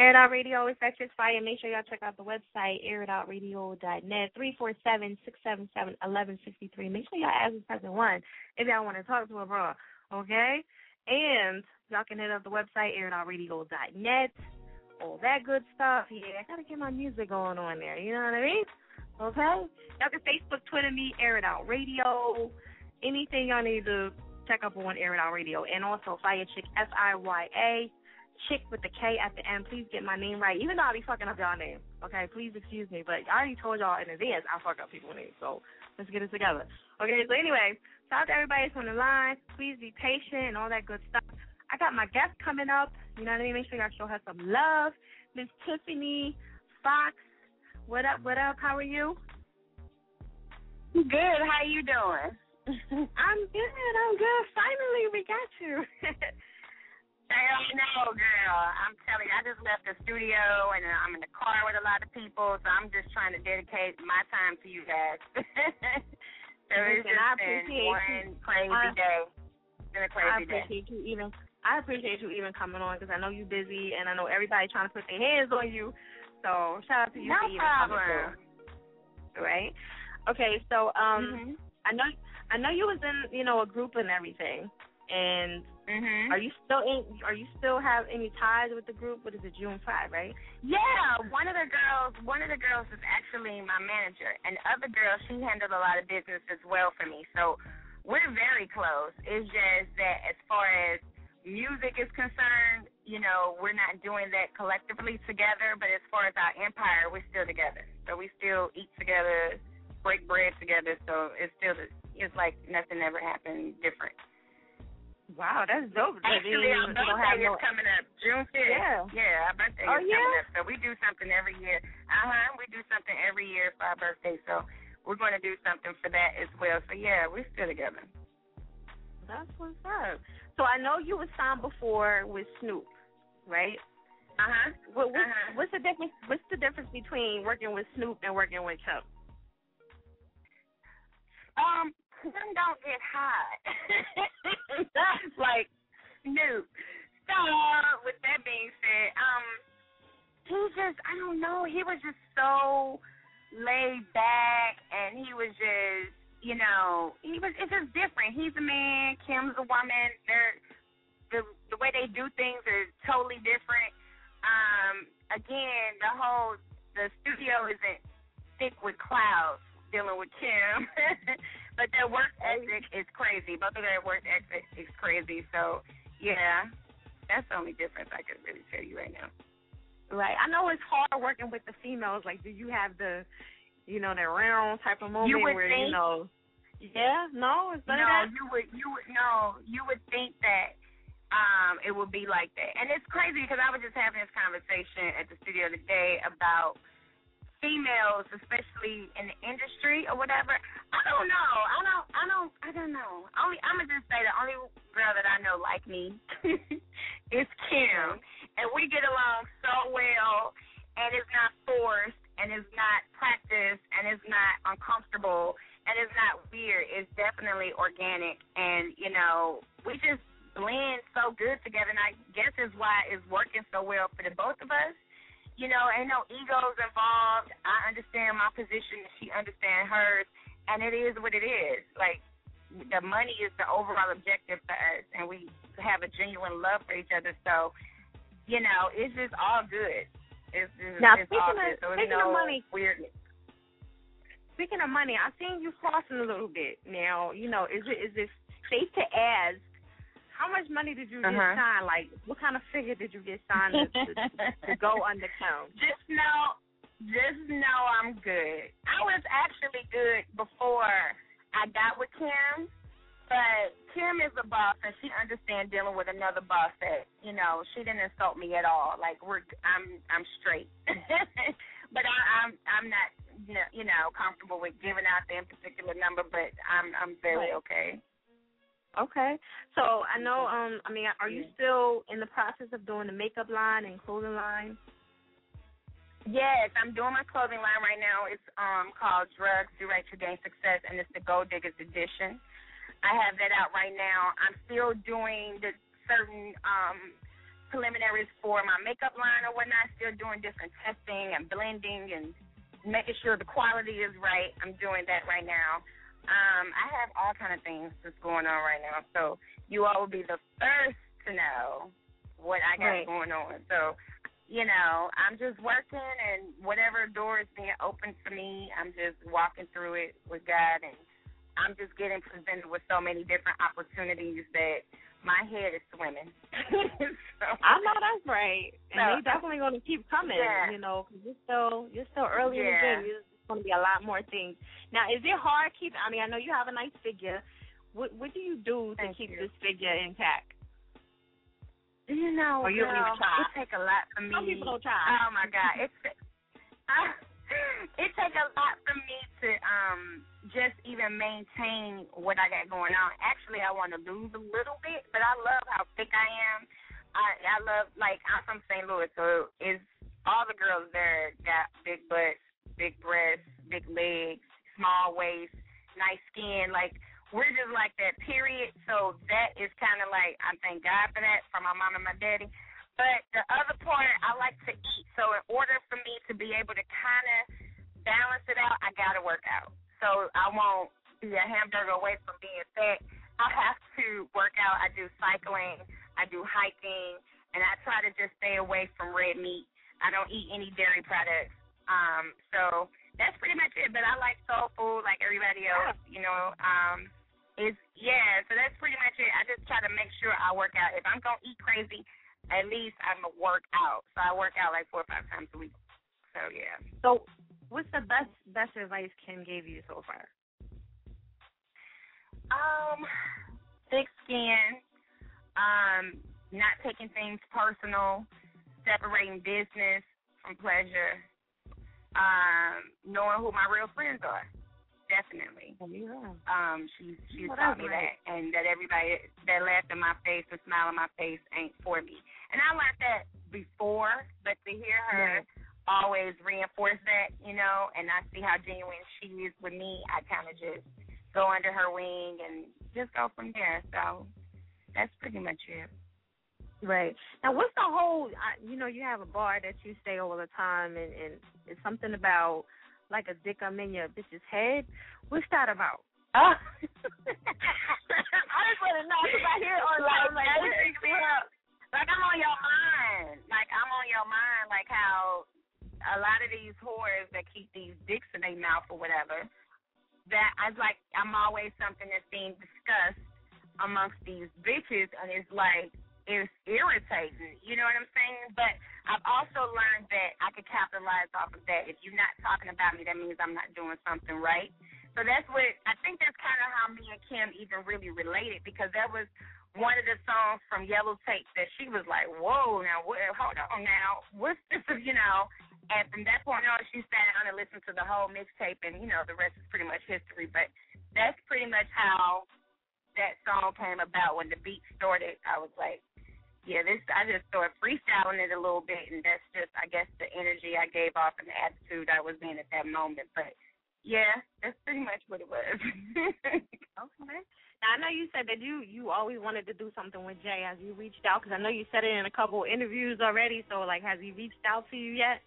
Air It Out Radio is Electric Fire. Make sure y'all check out the website, airitoutradio.net, 347-677-1163. Make sure y'all ask the person one if y'all want to talk to a bro, okay? And y'all can hit up the website, airitoutradio.net, all that good stuff. Yeah, I got to get my music going on there, you know what I mean? Okay? Y'all can Facebook, Twitter me, Air It Out Radio. Anything y'all need to check up on Air It Out Radio. And also Fire Chick, SIYA. Chick with the K at the end. Please get my name right. Even though I be fucking up y'all name. Okay, please excuse me. But I already told y'all in advance I fuck up people's names. So let's get it together. Okay, so anyway, shout out to everybody that's on the line. Please be patient and all that good stuff. I got my guest coming up. You know what I mean? Make sure y'all show her some love. Miss Tiffany Fox. What up, what up? How are you? Good. How you doing? I'm good. Finally, we got you. Hell no, girl. I'm telling you, I just left the studio, and I'm in the car with a lot of people, so I'm just trying to dedicate my time to you guys. So it's just been one crazy day. It's been a crazy day. I appreciate you even coming on, because I know you're busy, and I know everybody trying to put their hands on you, so shout out to you for even coming on. Right? Okay, so I know you was in, a group and everything. And are you still have any ties with the group? What is it, June 5, right? Yeah, one of the girls is actually my manager, and the other girl, she handled a lot of business as well for me. So we're very close. It's just that as far as music is concerned, we're not doing that collectively together, but as far as our empire, we're still together. So we still eat together, break bread together, so it's like nothing ever happened different. Wow, that's dope. Actually, our birthday is coming up, June 5th. Yeah, our birthday is coming up. So we do something every year. We do something every year for our birthday. So we're going to do something for that as well. So, yeah, we're still together. That's what's up. So I know you were signed before with Snoop, right? What's the difference? What's the difference between working with Snoop and working with Chuck? Them don't get hot like Snoop. So with that being said, I don't know, he was just so laid back, and he was just, it's just different. He's a man, Kim's a woman. The way they do things is totally different. Again, the studio isn't thick with clouds dealing with Kim. But their work ethic is crazy. Both of their work ethic is crazy. So, yeah, that's the only difference I could really tell you right now. Right. I know it's hard working with the females. Like, do you have the, the round type of moment where, think, yeah? No? It's better that? You would think that it would be like that. And it's crazy because I was just having this conversation at the studio today about females, especially in the industry or whatever. I don't know. I'm gonna just say the only girl that I know like me is Kim, and we get along so well, and it's not forced, and it's not practiced, and it's not uncomfortable, and it's not weird. It's definitely organic, and we just blend so good together, and I guess is why it's working so well for the both of us. Ain't no egos involved. I understand my position, she understands hers, and it is what it is. Like, the money is the overall objective for us, and we have a genuine love for each other. So, it's just all good. It's now, all good. So speaking of money, weirdness. Speaking of money, I've seen you flossing a little bit. Now, is it safe to ask, how much money did you get signed? Like, what kind of figure did you get signed to go undercount? Just know I'm good. I was actually good before I got with Kim, but Kim is a boss, and she understands dealing with another boss that, she didn't insult me at all. Like, I'm straight. But I'm not, comfortable with giving out that particular number, but I'm very okay. Okay. So I know, are you still in the process of doing the makeup line and clothing line? Yes, I'm doing my clothing line right now. It's called Drugs Do Right to Gain Success, and it's the Gold Diggers edition. I have that out right now. I'm still doing the certain preliminaries for my makeup line or whatnot. Still doing different testing and blending and making sure the quality is right. I'm doing that right now. I have all kind of things that's going on right now. So you all will be the first to know what I got going on. So, you know, I'm just working, and whatever door is being opened for me, I'm just walking through it with God, and I'm just getting presented with so many different opportunities that my head is swimming. So, I know that's right, and they definitely going to keep coming. You know, because you're still early in the game. There's going to be a lot more things. Now, is it hard keep? I mean, I know you have a nice figure. What do you do to keep this figure intact? You know, or you don't even try? It take a lot for me. Some people don't try. Oh my God, it take a lot for me to just even maintain what I got going on. Actually, I want to lose a little bit, but I love how thick I am. I love, like, I'm from St. Louis, so it's all the girls there got big butts, big breasts, big legs, small waist, nice skin. Like, we're just like that, period. So that is kind of like, I thank God for that, for my mom and my daddy. But the other part, I like to eat. So in order for me to be able to kind of balance it out, I got to work out. So I won't be a hamburger away from being fat. I have to work out. I do cycling. I do hiking. And I try to just stay away from red meat. I don't eat any dairy products. So that's pretty much it. But I like soul food like everybody else, you know. So that's pretty much it. I just try to make sure I work out. If I'm going to eat crazy, at least I'm going to work out. So I work out like 4 or 5 times a week. So, yeah. So what's the best advice Kim gave you so far? Thick skin, not taking things personal, separating business from pleasure, knowing who my real friends are. Definitely. She's taught me that, and that everybody that laughed in my face and smiled in my face ain't for me. And I learned that before, but to hear her always reinforce that, you know, and I see how genuine she is with me, I kind of just go under her wing and just go from there. So that's pretty much it. Right. Now, what's the whole, you know, you have a bar that you stay all the time, and it's something about, like, a dick I'm in your bitch's head. What's that about? I just want to know, because I hear it on like it freaks me out. Like, I'm on your mind. Like, I'm on your mind, like how a lot of these whores that keep these dicks in their mouth or whatever, that I'm always something that's being discussed amongst these bitches, and it's like, it's irritating, you know what I'm saying? But I've also learned that I could capitalize off of that. If you're not talking about me, that means I'm not doing something right. So that's what, I think that's kind of how me and Kim even really related, because that was one of the songs from Yellow Tape that she was like, whoa, now, hold on now, what's this, you know? And from that point on, she sat down and listened to the whole mixtape, and, you know, the rest is pretty much history. But that's pretty much how that song came about. When the beat started, I was like, yeah, I just started freestyling it a little bit, and that's just, I guess, the energy I gave off and the attitude I was in at that moment. But, yeah, that's pretty much what it was. Okay. Now, I know you said that you always wanted to do something with Jay. Has he reached out? Because I know you said it in a couple interviews already, so, like, has he reached out to you yet?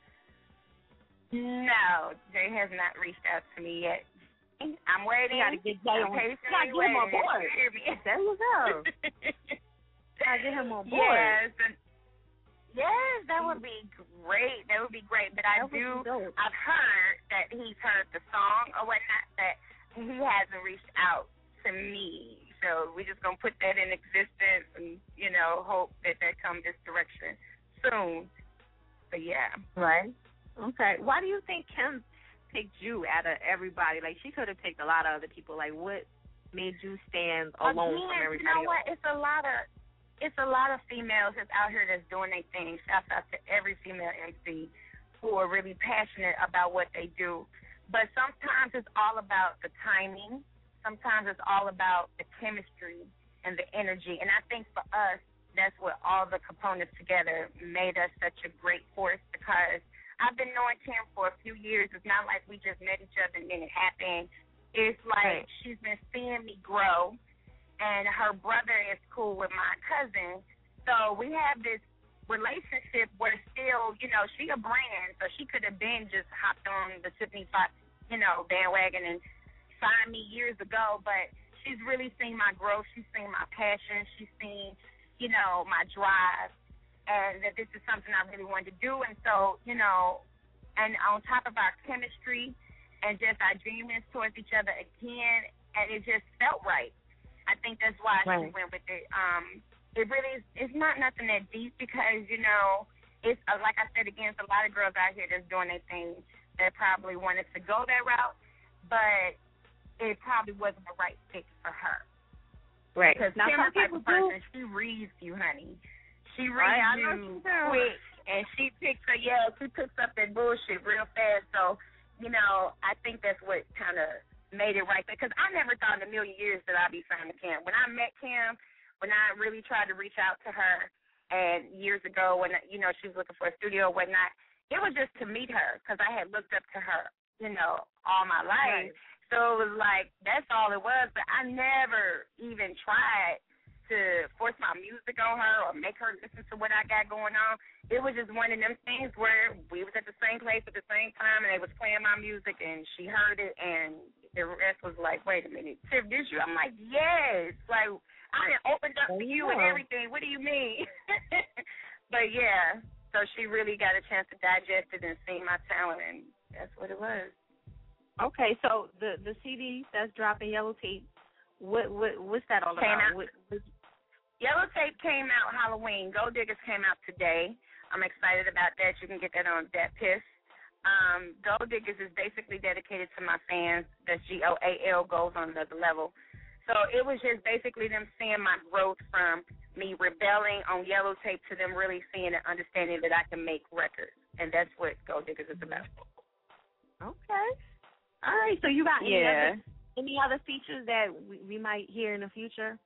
No, Jay has not reached out to me yet. I'm waiting. You got to get Jay on. You got to get him on board. There you go. I get him on board. Yes, that would be great. That would be great. But I've heard that he's heard the song or whatnot, that he hasn't reached out to me. So we're just going to put that in existence and, you know, hope that comes this direction soon. But, yeah. Right. Okay. Why do you think Kim picked you out of everybody? Like, she could have picked a lot of other people. Like, what made you stand alone from everybody you know else? What? It's a lot of females that's out here that's doing their thing. Shouts out to every female MC who are really passionate about what they do. But sometimes it's all about the timing. Sometimes it's all about the chemistry and the energy. And I think for us, that's what all the components together made us such a great force, because I've been knowing Kim for a few years. It's not like we just met each other and then it happened. It's like she's been seeing me grow, and her brother is cool with my cousin. So we have this relationship where still, you know, she a brand, so she could have been just hopped on the Tiffany Fox, you know, bandwagon and signed me years ago, but she's really seen my growth. She's seen my passion. She's seen, you know, my drive, and that this is something I really wanted to do. And so, you know, and on top of our chemistry and just our dreamings towards each other again, and it just felt right. I think that's why she went with it. It really is, it's not nothing that deep because, you know, it's like I said again, it's a lot of girls out here that's doing their thing that probably wanted to go that route, but it probably wasn't the right fit for her. Right. Because now, Kim's some people person, she reads you, honey. She reads you quick, and she picks up that bullshit real fast. So, you know, I think that's what kind of made it right. Because I never thought in a million years that I'd be signed to Kim. When I met Kim, when I really tried to reach out to her, and years ago when, you know, she was looking for a studio or whatnot, it was just to meet her because I had looked up to her, you know, all my life. Right. So it was like, that's all it was. But I never even tried to force my music on her or make her listen to what I got going on. It was just one of them things where we was at the same place at the same time, and they was playing my music, and she heard it, and the rest was like, wait a minute, Tiff, did you? I'm like, yes. Like, I done opened up to you and everything. What do you mean? But, yeah, so she really got a chance to digest it and see my talent, and that's what it was. Okay, so the CD that's dropping, Yellow Tape, what's that all about? Yellow Tape came out Halloween. Gold Diggers came out today. I'm excited about that. You can get that on Dat Piff. Gold Diggers is basically dedicated to my fans. That's GOAL, goes on another level. So it was just basically them seeing my growth from me rebelling on Yellow Tape to them really seeing and understanding that I can make records. And that's what Gold Diggers is about. Okay. All right. So you got any other features that we might hear in the future?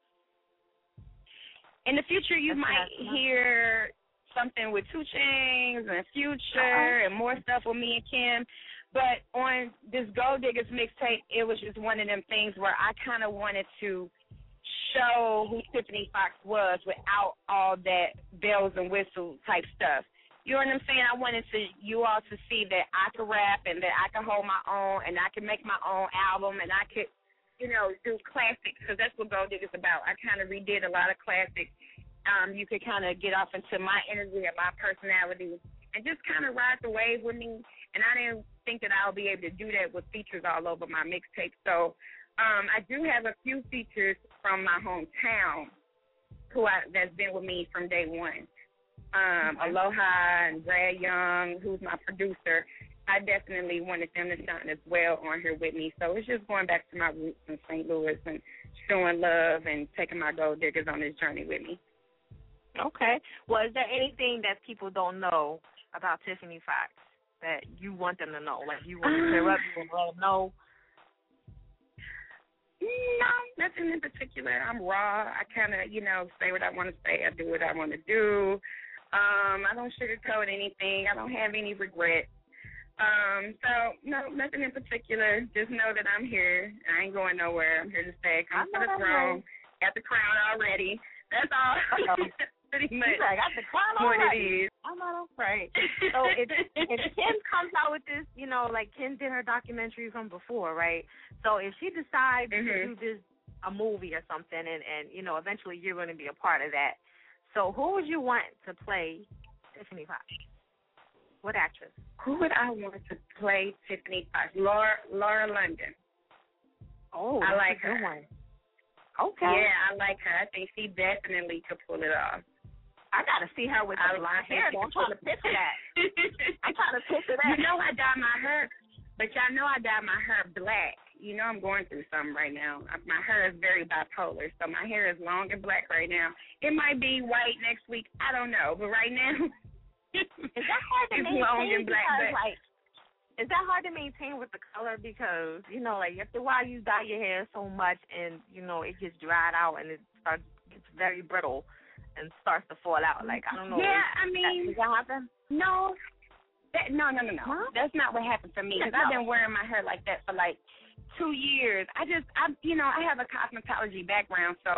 In the future, you might hear something with 2 Chainz and Future and more stuff with me and Kim. But on this Gold Diggers mixtape, it was just one of them things where I kind of wanted to show who Tiffany Fox was without all that bells and whistles type stuff. You know what I'm saying? I wanted you all to see that I could rap and that I could hold my own and I could make my own album and I could, you know, do classics because that's what Gold Diggers is about. I kind of redid a lot of classics. You could kind of get off into my energy and my personality and just kind of ride the wave with me. And I didn't think that I'll be able to do that with features all over my mixtape. So I do have a few features from my hometown that's been with me from day one. Aloha and Brad Young, who's my producer. I definitely wanted them to shine as well on here with me. So it's just going back to my roots in St. Louis and showing love and taking my Gold Diggers on this journey with me. Okay. Well, is there anything that people don't know about Tiffany Fox that you want them to know? Like you want to clear up, you want to let them know? No, nothing in particular. I'm raw. I kind of, you know, say what I want to say. I do what I want to do. I don't sugarcoat anything. I don't have any regrets. So, no, nothing in particular. Just know that I'm here. I ain't going nowhere. I'm here to stay. Come to the throne. Got the crown already. That's all. Pretty much. I got the crown already. I'm not afraid. So if Kim comes out with this, you know, like Kim did her documentary from before, right? So if she decides to do this, a movie or something, and you know, eventually you're going to be a part of that. So who would you want to play Tiffany Fox? What actress? Who would I want to play Tiffany Fox? Laura London. Oh, I like her. One. Okay. Yeah, I like her. I think she definitely could pull it off. I got to see her with the blonde hair. I'm trying to picture that. I'm trying to picture that. You know I dye my hair, but y'all know I dye my hair black. You know I'm going through something right now. My hair is very bipolar, so my hair is long and black right now. It might be white next week. I don't know, but right now is that hard to maintain? Long and black. Is that hard to maintain with the color? Because, you know, like after a while you dye your hair so much and, you know, it gets dried out and gets very brittle and starts to fall out. Like, I don't know. Yeah, I mean. Does that happen? No. No. Huh? That's not what happened to me because I've been wearing my hair like that for like 2 years. I have a cosmetology background, so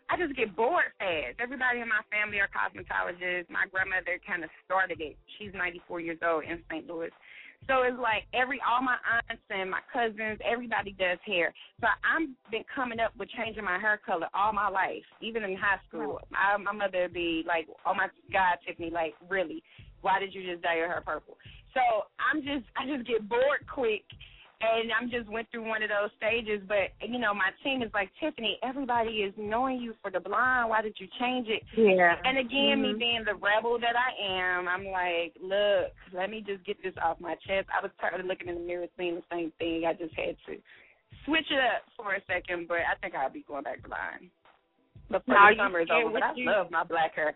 I just get bored fast. Everybody in my family are cosmetologists. My grandmother kind of started it. She's 94 years old in St. Louis. So it's like all my aunts and my cousins, everybody does hair. So I've been coming up with changing my hair color all my life, even in high school. My mother would be like, oh, my God, Tiffany, like, really, why did you just dye your hair purple? So I just get bored quick. And I just went through one of those stages. But, you know, my team is like, Tiffany, everybody is knowing you for the blonde. Why did you change it? Yeah. And, again, me being the rebel that I am, I'm like, look, let me just get this off my chest. I was tired of looking in the mirror seeing the same thing. I just had to switch it up for a second. But I think I'll be going back blonde. But for the summer is over. But I love my black hair.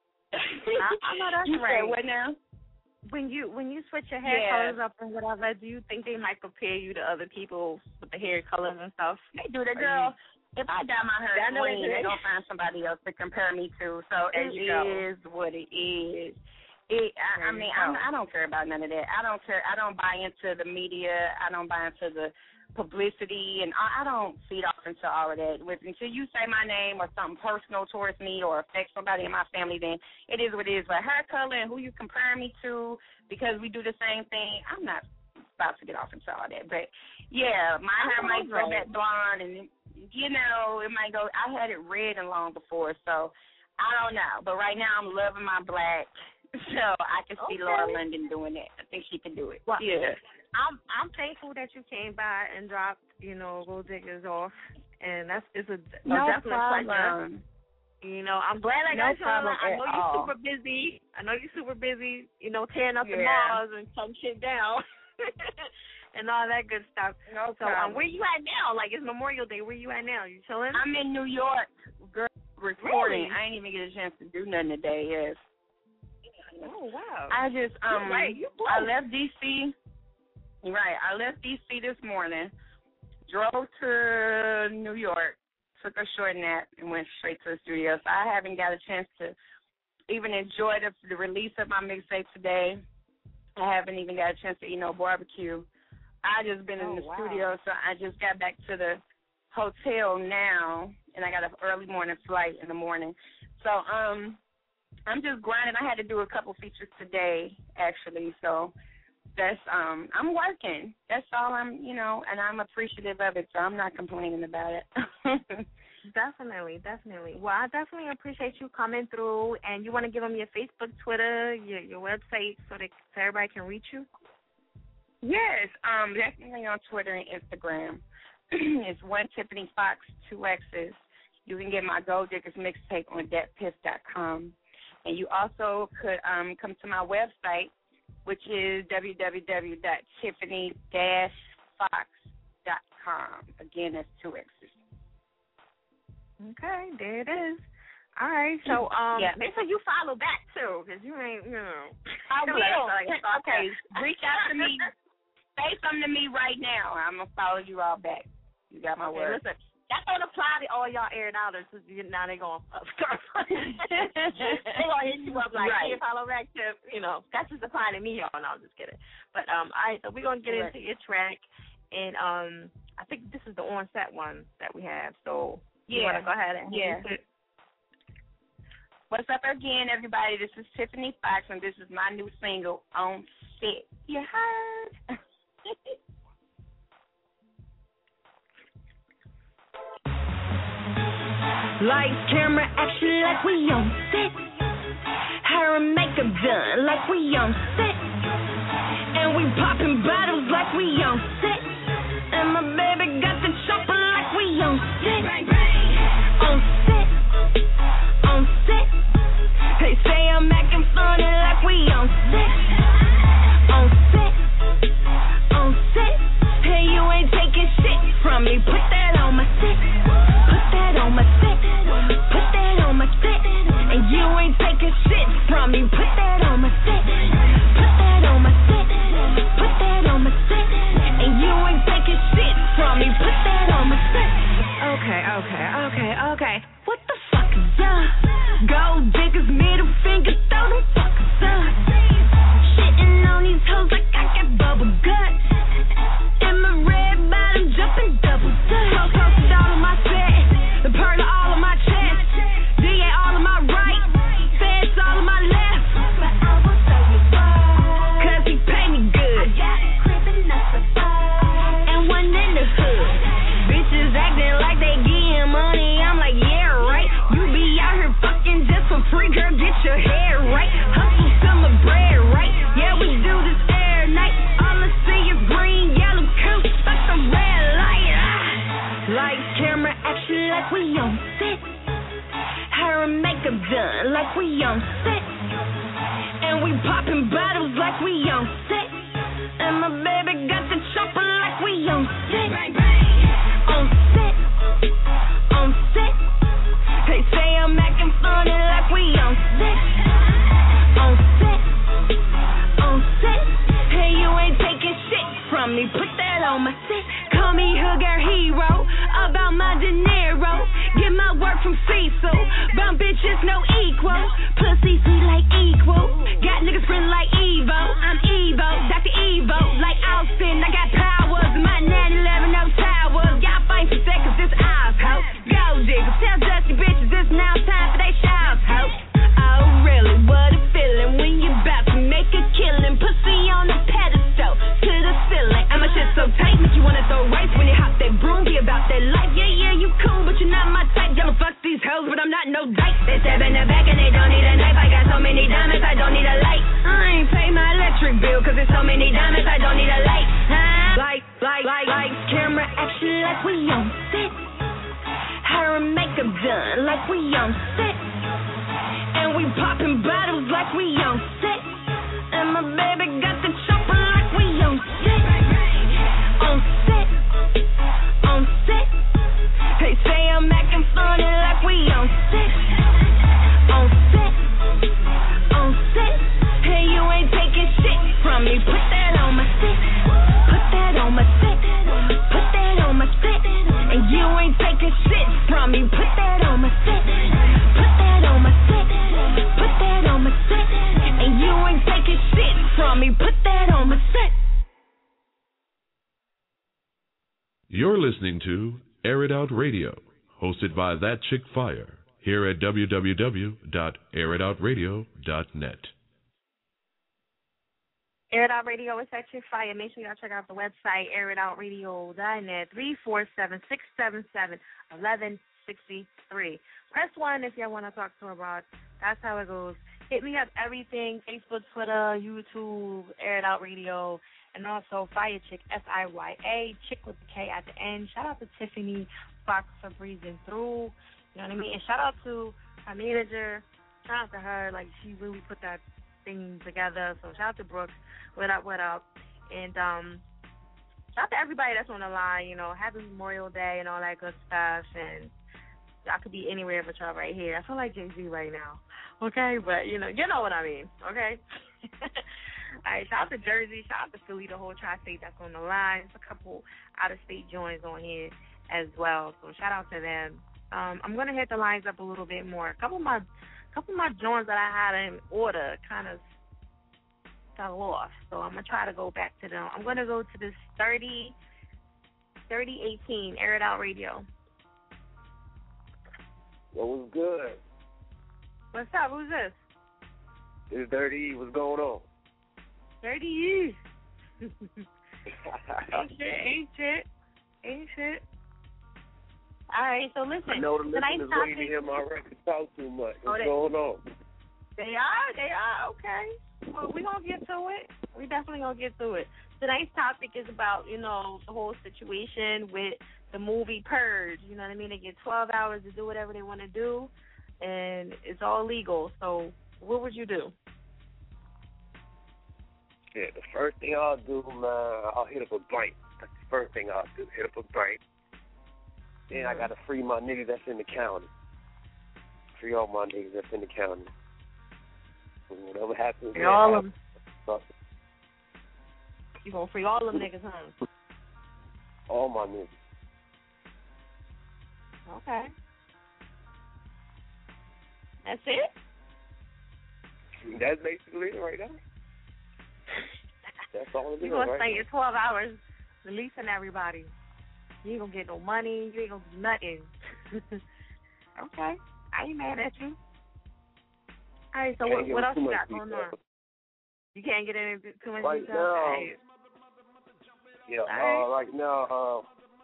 I know that's you right. said what now? When you switch your hair colors up and whatever, do you think they might compare you to other people with the hair colors and stuff? They do. The girl, if I dye my hair green, they're going to find somebody else to compare me to. So it is what it is. I mean, I don't care about none of that. I don't care. I don't buy into the media. I don't buy into the publicity, and I don't feed off into all of that. Until you say my name or something personal towards me or affect somebody in my family, then it is what it is. But hair color and who you compare me to, because we do the same thing, I'm not about to get off into all that. But, yeah, my hair might grow back blonde, and, you know, it might go. I had it red and long before, so I don't know. But right now I'm loving my black, so I can see Laura London doing that. I think she can do it. Well, yeah. I'm thankful that you came by and dropped, you know, Gold Diggers off, and it's a definite pleasure. You know, I'm glad I got you on. I know you're super busy. You know, tearing up the malls and cutting shit down and all that good stuff. So where you at now? Like, it's Memorial Day. Where you at now? You chilling? I'm in New York, girl, recording. Really? I ain't even get a chance to do nothing today. Yes. Oh wow. I just I left DC. Right, I left D.C. this morning, drove to New York, took a short nap, and went straight to the studio. So I haven't got a chance to even enjoy the release of my mixtape today. I haven't even got a chance to eat no barbecue. I just been in the studio, so I just got back to the hotel now, and I got an early morning flight in the morning. So I'm just grinding. I had to do a couple features today, actually, so that's I'm working. That's all and I'm appreciative of it, so I'm not complaining about it. Definitely. Well, I definitely appreciate you coming through, and you want to give them your Facebook, Twitter, your website so everybody can reach you? Yes, definitely on Twitter and Instagram. It's one Tiffany Fox, 2 X's. You can get my Gold Diggers mixtape on datpiff.com. And you also could come to my website, which is www.tiffany-fox.com. Again, that's 2 X's. Okay, there it is. All right, so make sure you follow back, too, because you ain't, I will. Okay, reach out to me. Say something to me right now. I'm going to follow you all back. You got my word. Listen, that don't apply to all y'all aired outers, because now they're going to start. They're going to hit you up like, hey, follow back to, that's just applying to me, y'all. No, I'm just kidding. But, all right, so we're going to get into your track, and I think this is the on-set one that we have, so you want to go ahead and it? What's up again, everybody? This is Tiffany Fox, and this is my new single, On Set. You heard? Lights, camera, action like we on set. Hair and makeup done like we on set. And we popping bottles like we on set. And my baby got the chopper like we on set. On set. On set. They say I'm acting funny like we on set. On set. On set. Hey, you ain't taking shit from me. Put that on my set. Put that on my set. Put that on my set. And you ain't taking shit from me. Put that on my set. Put that on my set. Put that on my set. And you ain't taking shit from me. Put that on my set. Okay. What the fuck is up? Gold diggers, middle finger, throw them fuckers up. Shitting on these hoes like I got bubble gut. In my red bottom, jumping double dutch. Posted all of my set, the pearl of all of my chest. like we on set. Hair and makeup done like we on set. And we popping bottles like we on set. And my baby got the chopper like we on set. On set. On set. They say I'm acting funny like we on set. On set. On set. Hey, you ain't taking shit from me. Put that on my set. Call me Hugger Hero. About my dinero. Get my work from Cecil. Bum bitches no equal. Pussy sweet like equal. Got niggas friend like Evo. I'm Evo. Dr. Evo. Like Austin. I got powers. My 911 no towers. Y'all fight for seconds. This ours, ho. Go diggers. Tell dusty bitches it's now time for they shouts, ho. Oh really? What a feeling when you about to make a killing. Pussy on the pedestal to the ceiling. And my shit so tight make you wanna throw rice when you hop that broom. Be about that life. Yeah, you cool, but you're not my type. Y'all fuck these hoes, but I'm not no dyke. They stab in the back and they don't need a knife. I got so many diamonds, I don't need a light. I ain't pay my electric bill, cause there's so many diamonds, I don't need a light. Lights, camera, action like we on set. Hair and makeup done like we on set. And we popping bottles like we on set. And my baby got the chopper like we on set. On set. On set. They say I'm acting funny like we on set. On set. On set. Hey, you ain't taking shit from me. Put that on my set. Put that on my set. Put that on my set. And you ain't taking shit from me. Put that on my set. Put that on my set. Put that on my set. And you ain't taking shit from me. Put that on my set. You're listening to Air It Out Radio, hosted by That Chick Fire, here at www.airitoutradio.net. Air It Out Radio is That Chick Fire. Make sure y'all check out the website, airitoutradio.net, 347-677-1163. Press 1 if y'all want to talk to Abroad. That's how it goes. Hit me up everything, Facebook, Twitter, YouTube, Air It Out Radio, and also Fire Chick, F-I-Y-A, Chick with the K at the end. Shout out to Tiffany Fox for breezing through. You know what I mean? And shout out to our manager. Shout out to her. Like, she really put that thing together. So shout out to Brooks. What up, what up? And shout out to everybody that's on the line. You know, happy Memorial Day and all that good stuff. And y'all could be anywhere but y'all right here. I feel like Jay-Z right now. Okay? But, you know what I mean. Okay? All right, shout out to Jersey, shout out to Philly, the whole tri-state that's on the line. There's a couple out-of-state joints on here as well, so shout out to them. I'm going to hit the lines up a little bit more. A couple of my joints that I had in order kind of fell off, so I'm going to try to go back to them. I'm going to go to this 3018 Air It Out Radio. What was good? What's up? Who's this? It's Dirty. What's going on? 30 years. Ain't shit. All right, so listen. I know the listeners waiting to hear my record talk too much. What's going on? They are, okay. Well, we're going to get to it. We definitely going to get to it. Tonight's topic is about, the whole situation with the movie Purge. You know what I mean? They get 12 hours to do whatever they want to do, and it's all legal. So what would you do? Yeah, the first thing I'll do, man, I'll hit up a bank. That's the first thing I'll do, hit up a bank. Then I got to free my niggas that's in the county. Free all my niggas that's in the county. So whatever happens, free all of them. You going to free all them niggas, huh? All my niggas. Okay. That's it? That's basically it right now. That's all it is. You're going to stay your 12 hours releasing everybody. You ain't going to get no money. You ain't going to do nothing. Okay. I ain't mad at you. All right, so what else you got going on? You can't get into too much right detail? Now, right. Yeah, right now,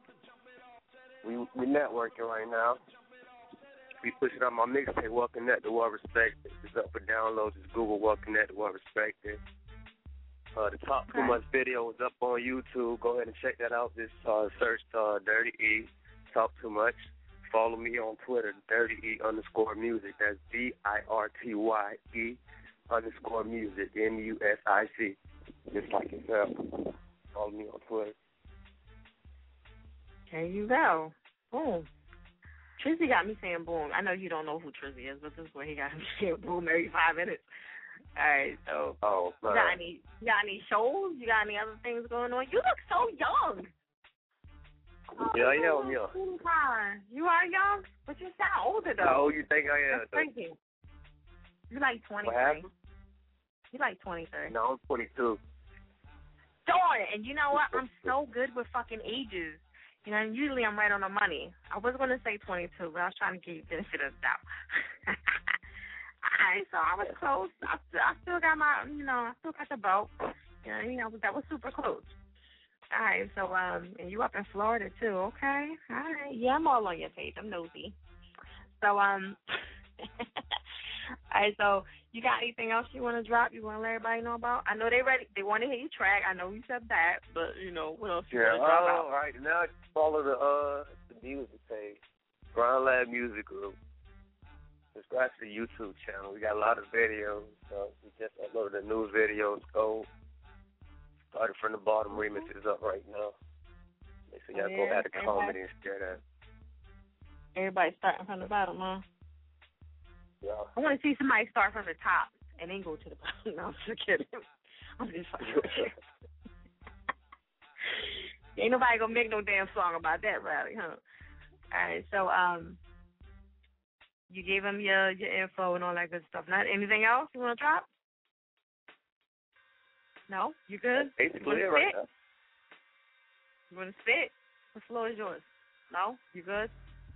we networking right now. We pushing out my mixtape, Well Connected, Well Respected. It's up for download. Just Google Well Connected, Well Respected. The Talk Too Much video is up on YouTube. Go ahead and check that out. Just search Dirty E, Talk Too Much. Follow me on Twitter, DirtyE_music. That's DIRTYE_music, MUSIC. Just like yourself. Follow me on Twitter. There you go. Boom. Trizzy got me saying boom. I know you don't know who Trizzy is, but this is where he got me saying boom every 5 minutes. All right, so you got any shows? You got any other things going on? You look so young. Yeah, I am young. You are young, but you sound older though. How old you think I am? That's crazy. You're like 23. You're like 23. No, I'm 22. Darn, and you know what? I'm so good with fucking ages. You know, usually I'm right on the money. I was going to say 22, but I was trying to give you the benefit of the doubt. All right, so I was close. I still got my, I still got the belt. You know, that was super close. All right, so, and you up in Florida, too, okay? All right, yeah, I'm all on your page. I'm nosy. So, all right, so you got anything else you want to drop? You want to let everybody know about? I know they ready. They want to hear you track. I know you said that, but, what else you want to drop out? All right, now follow the music page, Grind Lab Music Group. Subscribe to the YouTube channel. We got a lot of videos. So we just uploaded a new video. It's gold. Started from the bottom. Remix is up right now. Make sure y'all go add a comment and share that. Everybody starting from the bottom, huh? Yeah. I want to see somebody start from the top and then go to the bottom. No, I'm just kidding. I'm just fucking with you. Ain't nobody gonna make no damn song about that rally, huh? All right, so you gave him your info and all that good stuff. Not anything else you want to drop? No? You good? Basically, right now. You want to spit? The floor is yours. No? You good?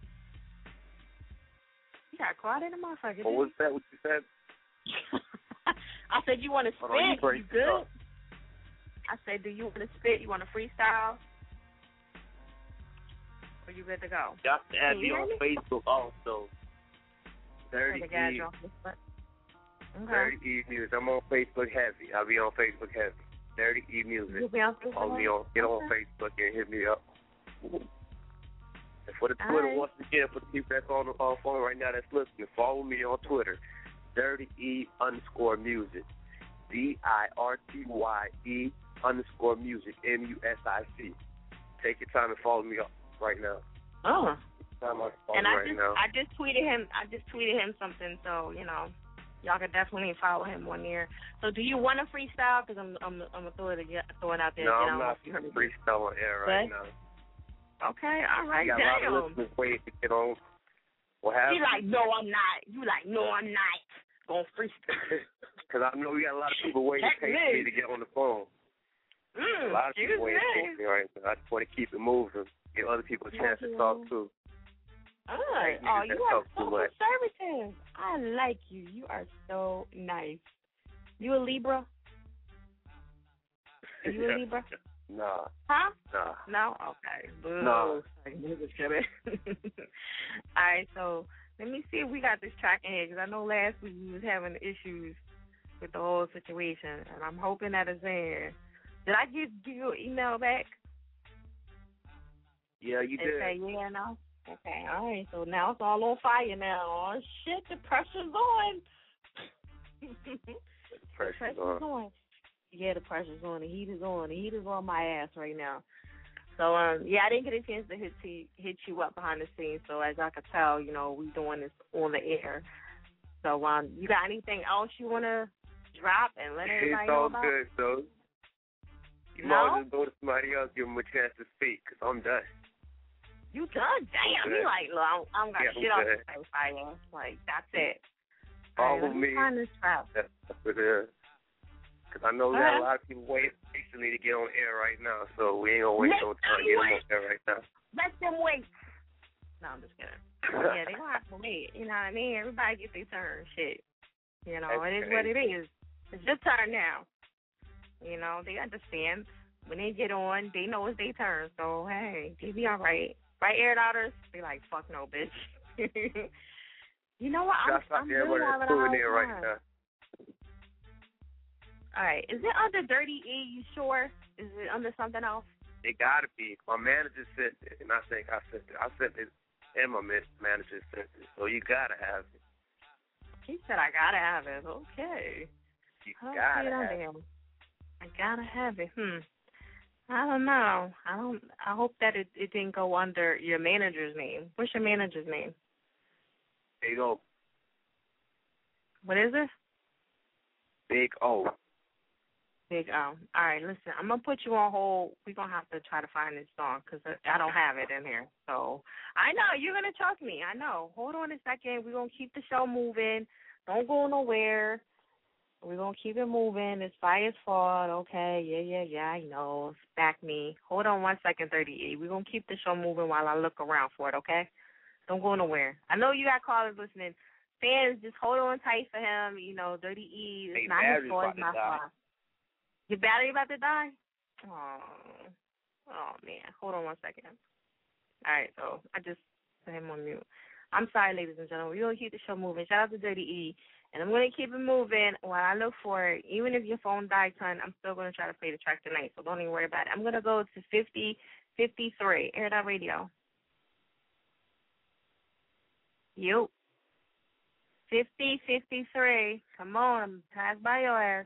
You got quiet in the motherfucker. What was that? What you said? I said you want to spit. You good? I said, do you want to spit? You want to freestyle? Or you good to go? Y'all can add me on Facebook also. Dirty E. Dirty E Music. I'm on Facebook heavy. I'll be on Facebook heavy. Dirty E Music. You'll be on Facebook? Get on Facebook and hit me up. And for the Twitter, once again, for the people that's on the phone right now that's listening, follow me on Twitter. Dirty E_music. DIRTYE_music. MUSIC. Take your time and follow me up right now. Oh. And I just tweeted him. Something, so y'all can definitely follow him on there. So, do you want to freestyle? Because I'm gonna throw it out there. No, I'm not freestyle on air right now. Okay, all right, damn. Got a lot of listeners waiting to get on. What happened? You like, no, I'm not. You like, no, I'm not. Going freestyle. Because I know we got a lot of people waiting patiently to get on the phone. A lot of people waiting patiently right now. I just want to keep it moving. Give other people a chance to talk too. All right. You are so conservative. I like you. You are so nice. You a Libra? Are you a Libra? Nah. Huh? Nah. No? Okay. Boo. No. Just kidding. All right, so let me see if we got this track in here, because I know last week we was having issues with the whole situation, and I'm hoping that it's in here. Did I give you an email back? Yeah, you did. Okay, yeah, no? Okay, all right, so now it's all on fire now. Oh, shit, the pressure's on. The pressure's on. Yeah, the pressure's on. The heat is on. The heat is on my ass right now. So, yeah, I didn't get a chance to hit you up behind the scenes. So, as I could tell, we doing this on the air. So, you got anything else you want to drop and let everybody know about? It's all good, so you might as well go to somebody else, give them a chance to speak, because I'm done. You done? Damn, you like, look, I'm got shit off the fire. Like, that's it. Follow me. That's what it is. Because I know we got a lot of people waiting patiently to get on air right now, so we ain't going to waste no time to get them on air right now. Let them wait. No, I'm just kidding. Yeah, they going to have to wait. You know what I mean? Everybody get their turn. Shit. It is what it is. It's your turn now. They understand. When they get on, they know it's their turn. So, hey, they be all right. Right, air doubters? They like, fuck no, bitch. You know what? I'm really having a hard time. Right now. All right. Is it under Dirty E? You sure? Is it under something else? It got to be. My manager said it, and I think I sent it. I sent it and my manager sent it. So you gotta have it. He said I gotta have it. Okay. You gotta have it. I gotta have it. I don't know. I hope that it didn't go under your manager's name. What's your manager's name? Big O. What is it? Big O. Big O. All right, listen, I'm going to put you on hold. We're going to have to try to find this song because I don't have it in here. So I know you're going to trust me. I know. Hold on a second. We're going to keep the show moving. Don't go nowhere. We're going to keep it moving. It's Fire's fault. Okay, yeah, I know. Back me. Hold on 1 second, 38. We're going to keep the show moving while I look around for it, okay? Don't go nowhere. I know you got callers listening. Fans, just hold on tight for him. You know, Dirty E. It's not his fault. It's not fault. Your battery about to die? Oh, man. Hold on 1 second. All right, so I just put him on mute. I'm sorry, ladies and gentlemen. We're going to keep the show moving. Shout out to Dirty E. And I'm going to keep it moving while I look for it. Even if your phone dies, son, I'm still going to try to play the track tonight, so don't even worry about it. I'm going to go to 5053, Air It Out Radio. Yo. 5053. Come on, pass by your ass.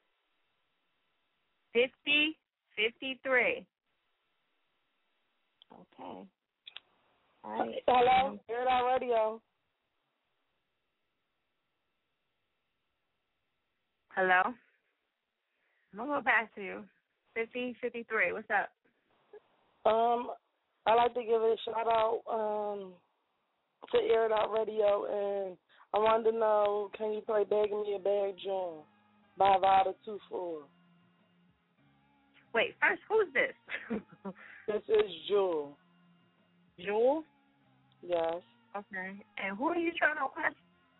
5053. Okay. All right. Hello, Air It Out Radio. Hello? I'm going to go back to you. 5053. What's up? I'd like to give a shout out to Air It Out Radio, and I wanted to know, can you play Begging Me a Bag Joint by Vada 24? Wait, first, who's this? This is Jewel. Jewel? Yes. Okay. And who are you trying to watch?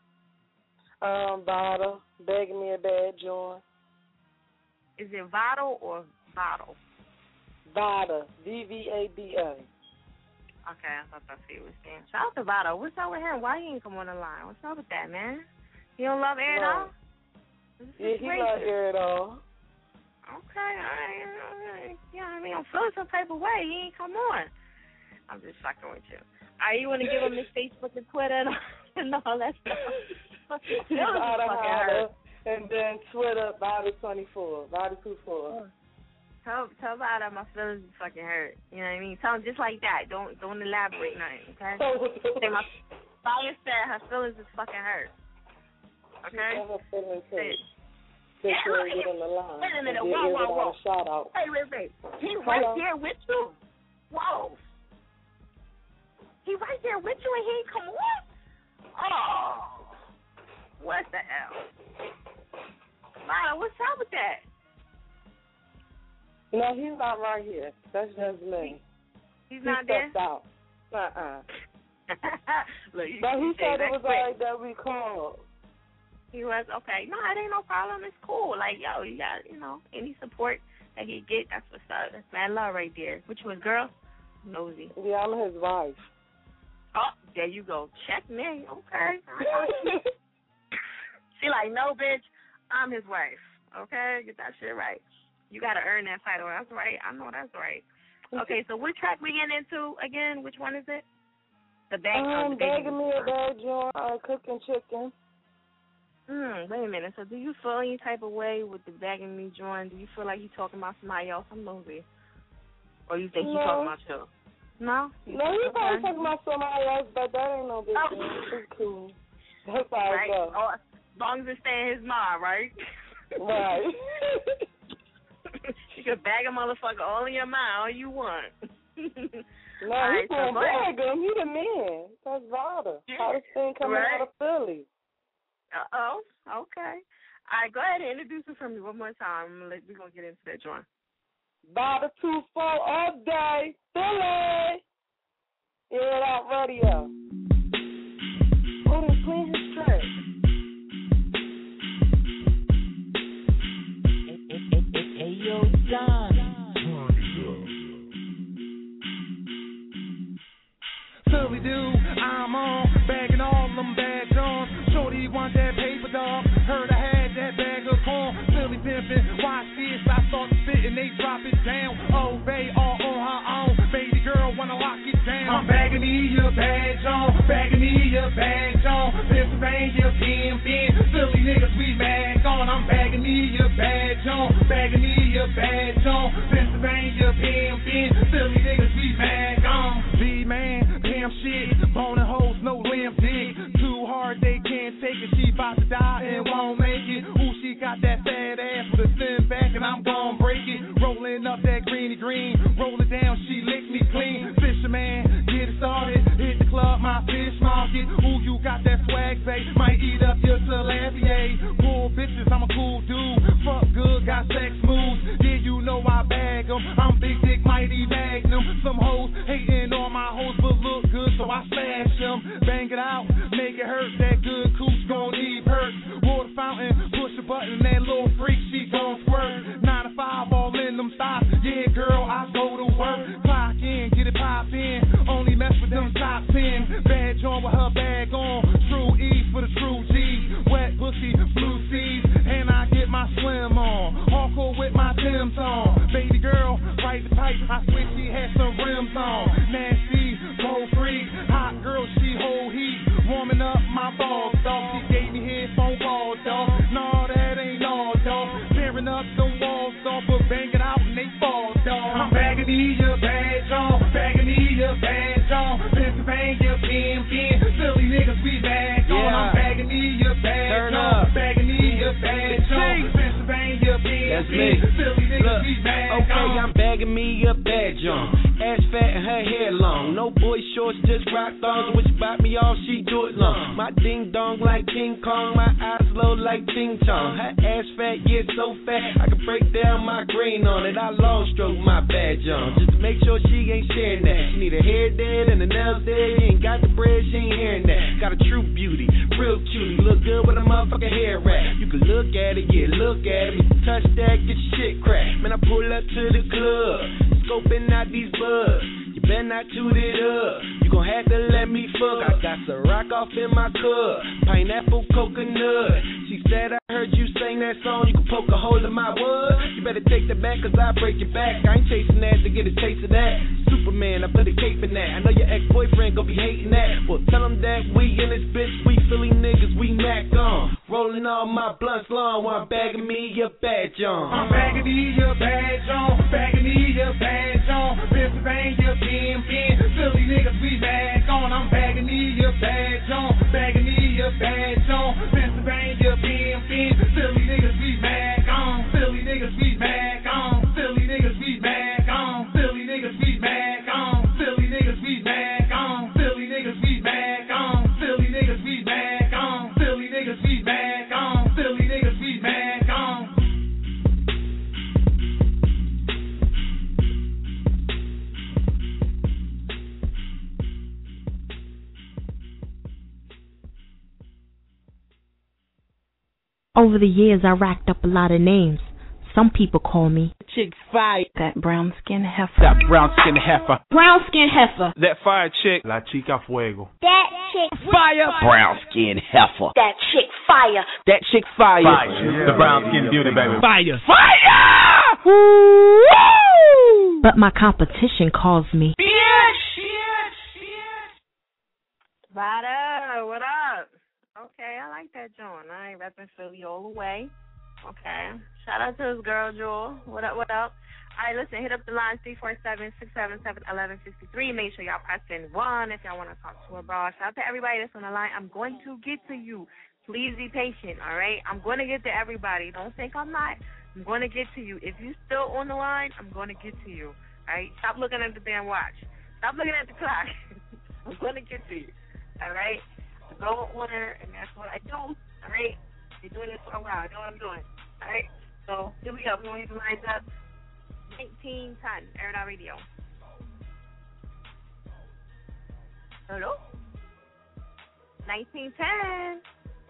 Vada, Begging Me a Bad Joint. Is it Vada or Bottle? Vada, VVADA. Okay, I thought that's what you were saying. Shout out to Vada. What's up with him? Why he ain't come on the line? What's up with that, man? You don't love Air It Out? Yeah, he loves Air It Out. Okay, all right. Yeah, I mean, I'm feeling some type of way. He ain't come on. I'm just fucking with you. All right, you want to give him his Facebook and Twitter and all that stuff? Vada, and then Twitter, Vada24, Vada24. Tell Vada my feelings is fucking hurt. You know what I mean? Tell him just like that. Don't elaborate nothing, okay? Say my Fire said her feelings is fucking hurt. Okay? Wait a minute. Whoa. Shout out. Hey, wait. He right there with you? Whoa. He right there with you and he ain't come on? Oh. What the hell? Vada, what's up with that? No, he's not right here. That's just me. He's not there? Stepped out. Look, but he said it was all right that we called. He was? Okay. No, it ain't no problem. It's cool. Like, yo, you got, any support that he get, that's what's up. That's mad love right there. Which was girl? Nosy. Yeah, I'm his wife. Oh, there you go. Check me. Okay. She like, no, bitch, I'm his wife. Okay? Get that shit right. You got to earn that title. That's right. I know that's right. Okay, so what track we getting into again? Which one is it? The bag. Begging Me a Bad Joint, Cooking Chicken. Wait a minute. So do you feel any type of way with the Begging Me joint? Do you feel like you talking about somebody else? I'm nosy. Or you think you talking about you? No? No, he's probably talking about somebody else, but that ain't no big deal. It's cool. That's how it goes. Oh, as long as it stay in his mind, right? Right. You can bag a motherfucker all in your mind, all you want. No, he can't bag him. He the man. That's Vada. Hottest thing coming out of Philly. Uh-oh. Okay. All right, go ahead and introduce it for me one more time. We're going to get into that joint. Vada24 all day. Philly. Air It Out Radio. Oh, they clean his shirt. Hey, yo, John. Philly dude, I'm on, bagging all them bags on. Shorty want that paper dog, heard I had that bag of corn. Philly pimpin', watch this, I start to spit and they drop it down. Oh, they all on her own, baby girl wanna lock it down. I'm bagging me a badge on, bagging me a badge on. Pennsylvania, PMP, Philly niggas we mag on. I'm bagging me a badge on, bagging me a badge on. Pennsylvania, PMP, Philly niggas we mag on. V-man, damn shit, boning hoes, no limb dig. Too hard, they can't take it. She about to die and won't make it. Ooh, she got that fat ass with a thin back, and I'm gon' break it. Rolling up that greeny green, roll it down, she lick me clean. Fisherman, get it started, hit the club, my fish market. Ooh, you got that swag, babe, might eat up your tilapia. Cool bitches, I'm a cool dude. Fuck good, got sex moves. Yeah, you know I bag them. I'm big dick, mighty magnum. Some hoes hating on my hoes, but look good, so I smash them. Bang it out, make it hurt. That good cooch gon' need hurt. Water fountain, push a button, that little freak, she gon' squirt. 9 to 5, all in them stops. Yeah, girl, I go to work. Clock in, get it pop in. Only mess with them top 10. Badge on with her bag on. True E for the true G. Wet pussy, blue seas, and I get my swim on. Hardcore with my Tim's on. Baby girl, right the pipe. I swear she had some rims on. Nasty, cold free, hot girl, she whole heat. Warming up my balls, dog. She gave me headphone calls, dog. No, that ain't all, dog. Tearing up them walls, dog, but bang it out and they fall, dog. I'm bagging me a badge on, bagging me a badge on. Pennsylvania, PMP, Philly niggas we bag on. I'm bagging me a badge on, bagging me a badge on. Pennsylvania, PMP, Philly niggas we bag on. Okay, I'm bagging me a badge on. Ass fat and her hair long. No boy shorts, just rock thongs. When she bite me off, she do it long. My ding dong like King Kong. My eyes low like Ting Chong. Her ass fat, yeah, so fat I can break down my green on it. I long stroke my badge on, just to make sure she ain't sharing that. She need a hair dead and the nails dead. You ain't got the bread, she ain't hearing that. Got a true beauty, real cutie. Look good with a motherfucking hair wrap. You can look at it, yeah, look at it. You can touch that, get your shit cracked. Man, I pull up to the club, scoping out these bugs. You better not toot it up. You gon' have to let me fuck. I got some rock off in my cup. Pineapple coconut. She said I heard you sing that song. You can poke a hole in my wood. You better take that back, cause I break your back. I ain't chasing that to get a taste of that. Superman, I put a cape in that. I know your ex-boyfriend gon' be hating that. Well, tell him that we in this bitch. We Philly niggas, we Mac on. Rolling all my blunts long while I'm bagging me your badge on. I'm bagging me your badge on, bagging me your badge on. Pennsylvania, PMP, Philly niggas we bag on. I'm bagging me your badge on, bagging me your badge on. Pennsylvania, PMP, Philly niggas we bag on. Philly niggas we bag on. Philly niggas we bag on. Philly niggas we bag on. Philly niggas we bag on. Philly niggas we bag on. Philly niggas we bag on. Philly niggas we bag on. Philly niggas we bag on. Over the years, I racked up a lot of names. Some people call me Chick Fire. That brown skin heifer. That brown skin heifer. Brown skin heifer. That fire chick. La Chica Fuego. That chick Fire. Brown skin heifer. That chick fire. That chick fire. Fire. Yeah. The brown skin beauty, baby. Fire. Fire! Woo! But my competition calls me Vada, what up? Okay, I like that joint. I ain't repping Philly all the way. Okay. Shout out to his girl, Jewel. What up, what up? All right, listen, hit up the line 347-677-1153. Make sure y'all press in 1 if y'all want to talk to a bra. Shout out to everybody that's on the line. I'm going to get to you. Please be patient, all right? I'm going to get to everybody. Don't think I'm not. I'm going to get to you. If you still on the line, I'm going to get to you, all right? Stop looking at the damn watch. Stop looking at the clock. I'm going to get to you, all right? Go order, and that's what I do, all right? Been doing this for a while. I know what I'm doing, all right? So here we go. We're going to line up 1910, Air It Out Radio. Hello? 1910.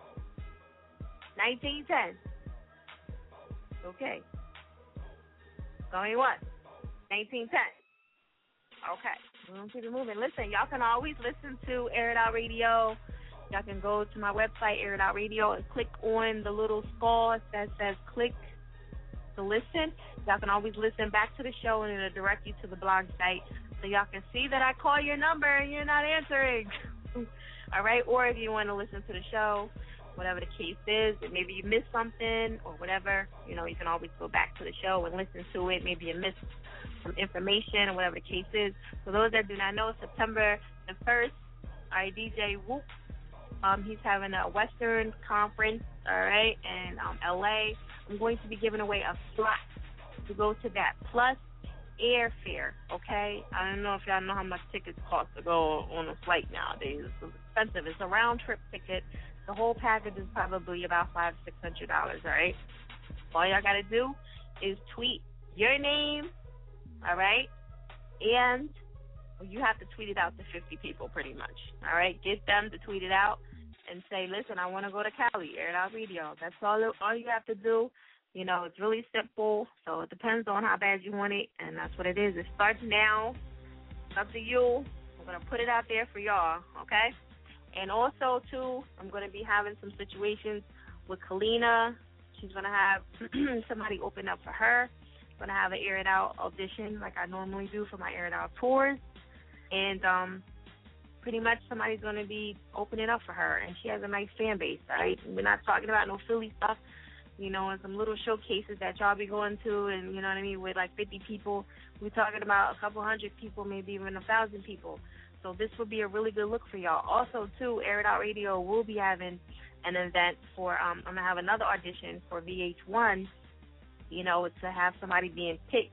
1910. Okay. Going what? 1910. Okay. We're going to keep it moving. Listen, y'all can always listen to Air It Out Radio. Y'all can go to my website, Air It Out Radio, and click on the little skull that says click to listen. Y'all can always listen back to the show, and it'll direct you to the blog site so y'all can see that I call your number and you're not answering. All right? Or if you want to listen to the show, whatever the case is, and maybe you missed something or whatever, you know, you can always go back to the show and listen to it. Maybe you missed some information or whatever the case is. For those that do not know, September the 1st, DJ Whoop, he's having a Western conference, all right, in L.A. I'm going to be giving away a slot to go to that, plus airfare, okay? I don't know if y'all know how much tickets cost to go on a flight nowadays. It's expensive. It's a round-trip ticket. The whole package is probably about $500-$600, all right? All y'all got to do is tweet your name, all right? And you have to tweet it out to 50 people pretty much, all right? Get them to tweet it out and say, listen, I want to go to Cali, Air It Out Radio. That's all you have to do. You know, it's really simple, so it depends on how bad you want it, and that's what it is. It starts now. It's up to you. I'm going to put it out there for y'all, okay? And also, too, I'm going to be having some situations with Kalina. She's going to have somebody open up for her. I'm going to have an Air It Out audition like I normally do for my Air It Out tours. And pretty much somebody's going to be opening up for her. And she has a nice fan base, all right? We're not talking about no Philly stuff, you know, and some little showcases that y'all be going to and, you know what I mean, with like 50 people. We're talking about a couple hundred people, maybe even 1,000 people. So this will be a really good look for y'all. Also, too, Air It Out Radio will be having an event for, I'm going to have another audition for VH1, you know, to have somebody being picked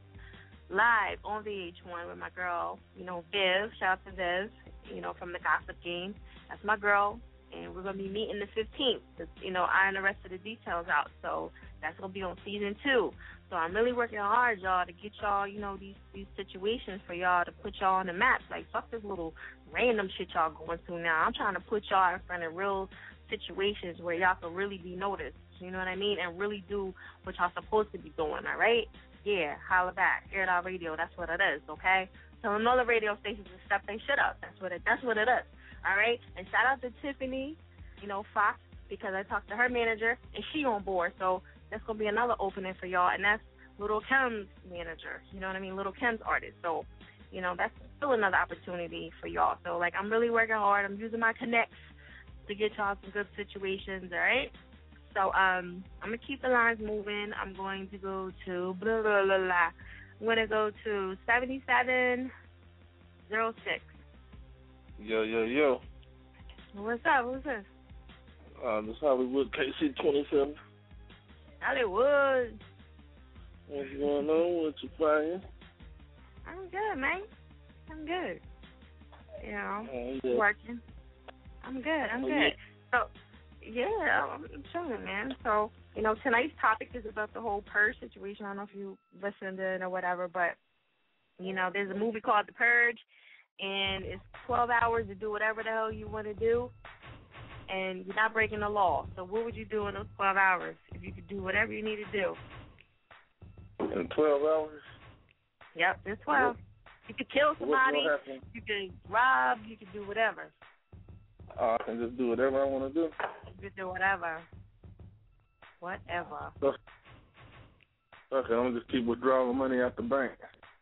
live on VH1 with my girl, you know, Viv. Shout out to Viv, you know, from the Gossip Game. That's my girl. And we're going to be meeting the 15th to, you know, iron the rest of the details out. So that's going to be on season 2. So I'm really working hard, y'all, to get y'all, you know, these situations for y'all to put y'all on the map. Like, fuck this little random shit y'all going through now. I'm trying to put y'all in front of real situations where y'all can really be noticed, you know what I mean, and really do what y'all supposed to be doing, all right? Yeah, holla back. Air It Out Radio, that's what it is, okay? So another radio stations and stuff, they shut up. That's what it is. All right, and shout out to Tiffany, you know, Fox, because I talked to her manager, and she on board. So that's going to be another opening for y'all, and that's Little Kim's manager, you know what I mean, Little Kim's artist. So, you know, that's still another opportunity for y'all. So, like, I'm really working hard. I'm using my connects to get y'all some good situations, all right? So I'm going to keep the lines moving. I'm going to go to blah, blah, blah, blah. I'm going to go to 7706. Yo. What's up? Who's this? This Hollywood KC27. Hollywood. What's going on with you, Fire? I'm good, man. I'm good. You know, working. I'm good. Yeah. So, yeah, I'm chilling, man. So, you know, tonight's topic is about the whole Purge situation. I don't know if you listened in or whatever, but, you know, there's a movie called The Purge, and it's 12 hours to do whatever the hell you want to do, and you're not breaking the law. So what would you do in those 12 hours if you could do whatever you need to do? In 12 hours? Yep, there's 12. You could kill somebody, you could rob, you could do whatever. I can just do whatever I want to do? You could do whatever. Whatever. Okay, I'm going to just keep withdrawing money out the bank.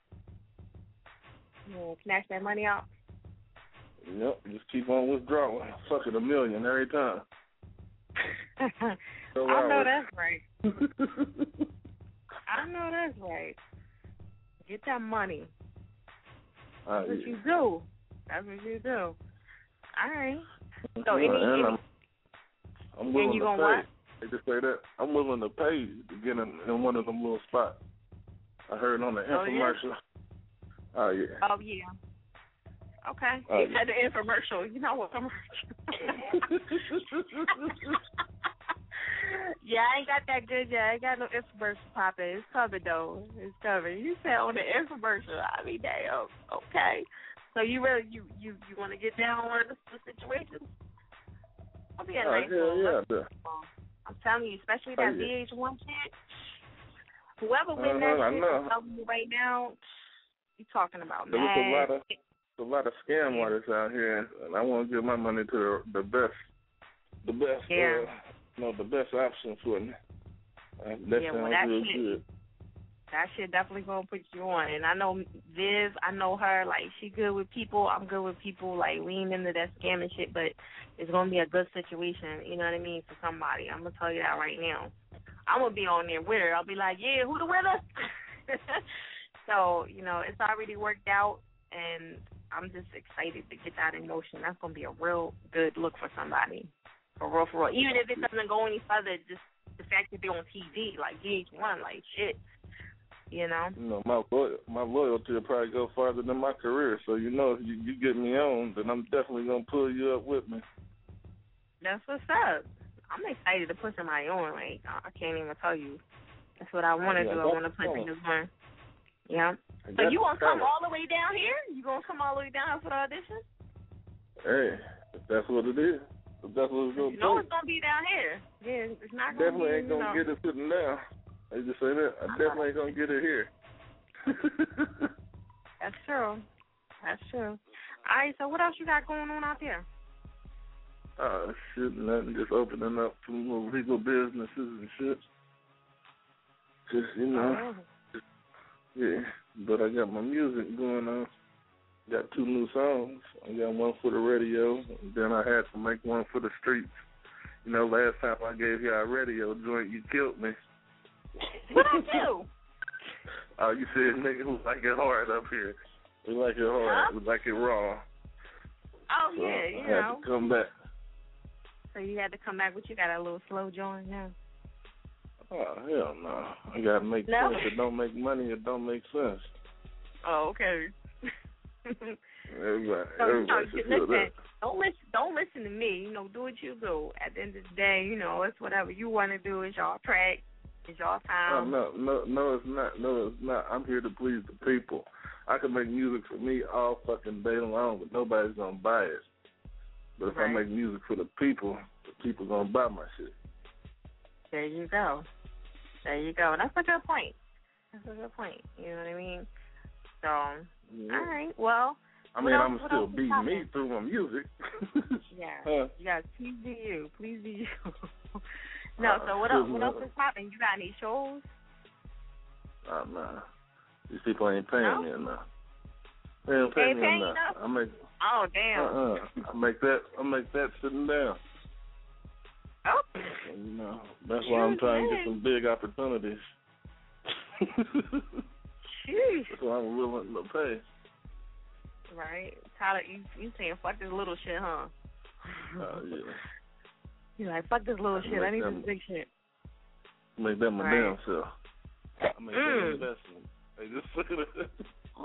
Yeah, snatch that money out. Yep, just keep on withdrawing. Fuck it, $1 million every time. I know that's right. I know that's right. Get that money. That's what you do. That's what you do. All right. So I'm willing you to gonna pay. what? They just say that. I'm willing to pay to get in one of them little spots. I heard on the infomercial. Oh, yeah. Oh, yeah. Okay. You said the infomercial. You know what commercial? Yeah, I ain't got that good yet. I ain't got no infomercial popping. It's covered, though. It's covered. You said on the infomercial. I mean, damn. Okay. So you really, you want to get down on one of the situations? I'll be a nice one. I'm telling you, especially that VH1 shit. Whoever wins that shit, I'm telling you right now, you talking about mad. There's a lot of scam artists out here, and I want to give my money to the best, the best option for me. That sounds real good. That shit definitely gonna put you on. And I know Viv, I know her, like, she good with people. I'm good with people. Like, we ain't into that scamming shit, but it's gonna be a good situation, you know what I mean, for somebody. I'm gonna tell you that right now. I'm gonna be on there with her. I'll be like, yeah, who the winner? So, you know, it's already worked out, and I'm just excited to get that in motion. That's gonna be a real good look for somebody. For real, for real. Even if it doesn't go any further, just the fact that they're on TV, like VH1, like shit. You know, my loyalty will probably go farther than my career. So, you know, if you get me on, then I'm definitely going to pull you up with me. That's what's up. I'm excited to put somebody on. Like, I can't even tell you. That's what I want to do. I want to put niggas on. Yeah. So you going to come all the way down here? You going to come all the way down for the audition? Hey, if that's what it is. If that's what it's going to be. You know it's going to be down here. Yeah, it's not going to be. Definitely ain't going to get it sitting down. I just say that. I definitely ain't going to get it here. That's true. That's true. All right, so what else you got going on out there? Shit, nothing. Just opening up some little legal businesses and shit. Just, you know. Yeah. But I got my music going on. Got 2 new songs. I got one for the radio, and then I had to make one for the streets. You know, last time I gave you a radio joint, you killed me. What I do? Oh, you said nigga who like it hard up here. We like it hard. We like it raw. Oh, so yeah, you I know. had to come back. So you had to come back, but you got a little slow joint now. Oh, hell no. I got to make sense. If it don't make money, it don't make sense. Oh, okay. Everybody should feel that. Don't listen to me. You know, do what you do. At the end of the day, you know, it's whatever you want to do. It's your track. It's your time. No, it's not. No, it's not. I'm here to please the people. I can make music for me all fucking day long, but nobody's gonna buy it. But if I make music for the people gonna buy my shit. There you go. There you go. That's a good point. That's a good point. You know what I mean? So, all right. Well, I mean, I'm still beating me through my music. Yeah. Yeah. Please do you. Please do you. No. So what else? What else is happening? You got any shows? Nah. These people ain't paying me enough. They ain't paying me enough. I make. Oh damn. I make that sitting down. Oh. And, you know, that's why I'm trying to get some big opportunities. That's why I'm willing to pay. Right. Tyler, you saying fuck this little shit, huh? Oh, yeah. You're like, fuck this little shit. I need this big shit. Make that my damn self. I make that investment. Hey, just look at it.